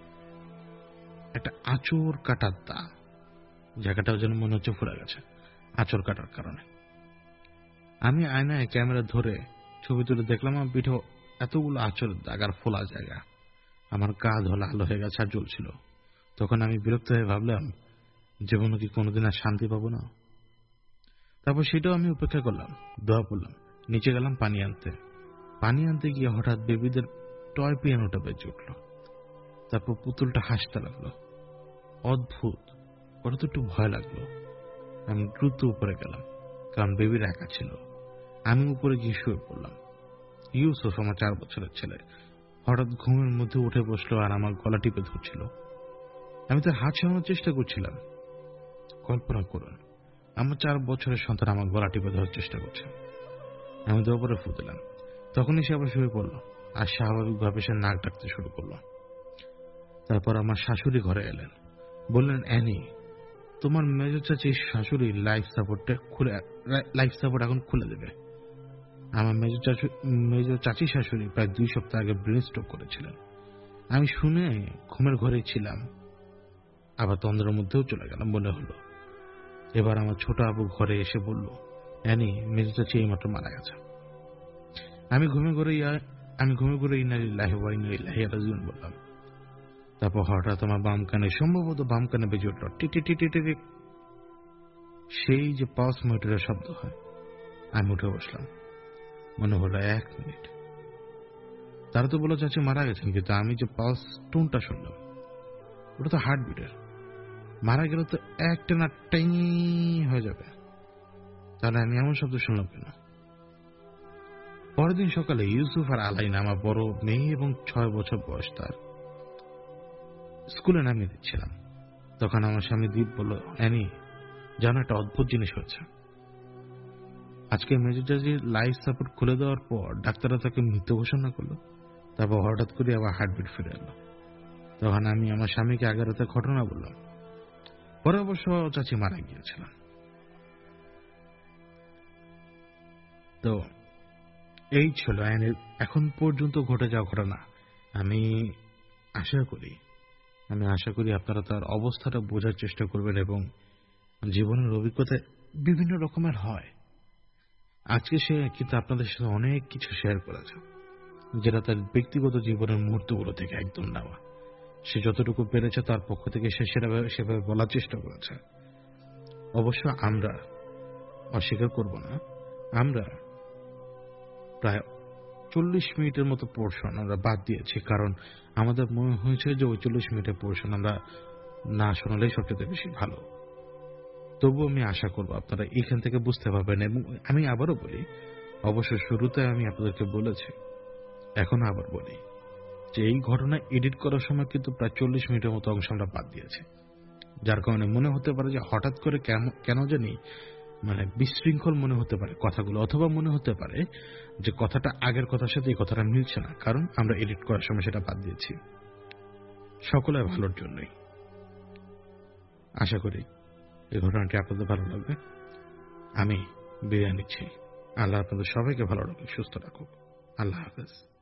একটা আঁচড় কাটার দাগ। জায়গাটাও যেন মনে হচ্ছে ফুলে গেছে আঁচড় কাটার কারণে। আমি আয়নায় ক্যামেরা ধরে ছবি তুলে দেখলাম আমার পিঠে এতগুলো আঁচড়ের দাগ আর ফোলা জায়গা। আমার গা ধলা আলো হয়ে গেছে আর জ্বলছিল। তখন আমি বিরক্ত হয়ে ভাবলাম, জীবনে কি কোনোদিন আর শান্তি পাবো না? তারপর সেটাও আমি উপেক্ষা করলাম, দোয়া পড়লাম, নিচে গেলাম পানি আনতে গিয়ে হঠাৎ বেবিদের টয় পিয়ানোটা বেজে উঠল। তারপর পুতুলটা হাসতে লাগলো। অদ্ভুত, ওটা তো একটু ভয় লাগলো। আমি দ্রুত উপরে গেলাম, কারণ বেবির একা ছিল। আমি উপরে গিয়ে শুয়ে পড়লাম। ইউসুফ, আমার 4 বছরের ছেলে, হঠাৎ ঘুমের মধ্যে উঠে বসলো আর আমার গলা টিপে ধরছিল। আমি তার হাত সরানোর চেষ্টা করছিলাম। কল্পনা করুন, আমার 4 বছরের সন্তান আমার গলা টিপে ধরার চেষ্টা করছে। আমি দোয়া পরে ফু দিলাম। তখনই সে আবার শুয়ে পড়লো আর স্বাভাবিকভাবে সে নাক ডাকতে শুরু করলো। তারপর আমার শাশুড়ি ঘরে এলেন, বললেন, অ্যানি, তোমার মেজর চাচির শাশুড়ি লাইফ সাপোর্ট এখন খুলে দেবে। আমার মেজর চাচি শাশুড়ি প্রায় 2 সপ্তাহ আগে ব্রেন স্ট্রোক করেছিলেন। আমি শুনে ঘুমের ঘরেই ছিলাম, আবার তন্দ্রের মধ্যেও চলে গেলাম। মনে হলো এবার আমার ছোট আবু ঘরে এসে বলল, অ্যানি, মেজর চাচি এইমাত্র মারা গেছে। আমি ঘুমে ঘুরে ইন্না লিল্লাহি ওয়া ইন্না ইলাইহি রাজিউন বললাম। তারপর হঠাৎ আমার সম্ভবত বাম কানে বেজে উঠল টি টি টি টি। সেই যে পালস মিটারের শব্দ হয়। আমি উঠে বসলাম। মনে হলো 1 মিনিট। তারা তো বলল চাচি মারা গেছেন, কিন্তু আমি যে পালস টোনটা শুনলাম ওটা তো হার্টবিটের। মারা গেলে তো একটা না টাই হয়ে যাবে, তাহলে আমি এমন শব্দ শুনলাম কেন? পরের দিন সকালে ইউসুফ আর আলাইনা, আমার বড় মেয়ে এবং 6 বছর বয়স তার, স্কুলে নামিয়ে দিচ্ছিলাম। তখন আমার স্বামী দীপ বলল, অ্যানি, জানো একটা অদ্ভুত জিনিস হয়েছে। আজকে মেজর চাচির লাইফ সাপোর্ট খুলে দেওয়ার পর ডাক্তাররা তাকে মৃত ঘোষণা করলো। তারপর হঠাৎ করে আবার হার্টবিট ফিরে এলো। তখন আমি আমার স্বামীকে আগের রাতে ঘটনা বললাম। পরে অবশ্য চাচি মারা গিয়েছিলেন। তো এই ছিল এখন পর্যন্ত ঘটে যাওয়া ঘটনা। আমি আশা করি আপনারা তার অবস্থাটা বোঝার চেষ্টা করবেন, এবং জীবনের অভিজ্ঞতা বিভিন্ন রকমের হয়। আজকে সে কিন্তু আপনাদের সাথে অনেক কিছু শেয়ার করেছে, যেটা তার ব্যক্তিগত জীবনের মুহূর্তগুলো থেকে একদম নেওয়া। সে যতটুকু পেরেছে তার পক্ষ থেকে সে সেভাবে বলার চেষ্টা করেছে। অবশ্য আমরা অস্বীকার করব না, আমরা প্রায় 40 মিনিটের মতো পোর্শন আমরা বাদ দিয়েছি, কারণ আমাদের মনে হয়েছে যে ওই 40 মিনিটের পোর্শন আমরা না শোনালেই সবচেয়ে বেশি ভালো। তবু আমি আশা করব আপনারা এখান থেকে বুঝতে পারবেন। এবং আমি আবারও বলি, অবশ্য শুরুতে আমি আপনাদেরকে বলেছি, এখন আবার বলি যে এই ঘটনা এডিট করার সময় কিন্তু প্রায় 40 মিনিটের মতো অংশ আমরা বাদ দিয়েছি, যার কারণে মনে হতে পারে যে হঠাৎ করে কেন জানি বিশৃঙ্খল মনে হতে পারে কথাগুলো, অথবা মনে হতে পারে যে কথাটা আগের কথার সাথে এই কথাটা মিলছে না, কারণ আমরা এডিট করার সময় সেটা বাদ দিয়েছি। সকলের ভালোর জন্যই। আশা করি এই ঘটনাটি আপনাদের ভালো লাগবে। আমি বিদায় নিচ্ছি। আল্লাহ আপনাদের সবাইকে ভালো রাখুক, সুস্থ রাখুক। আল্লাহ হাফেজ।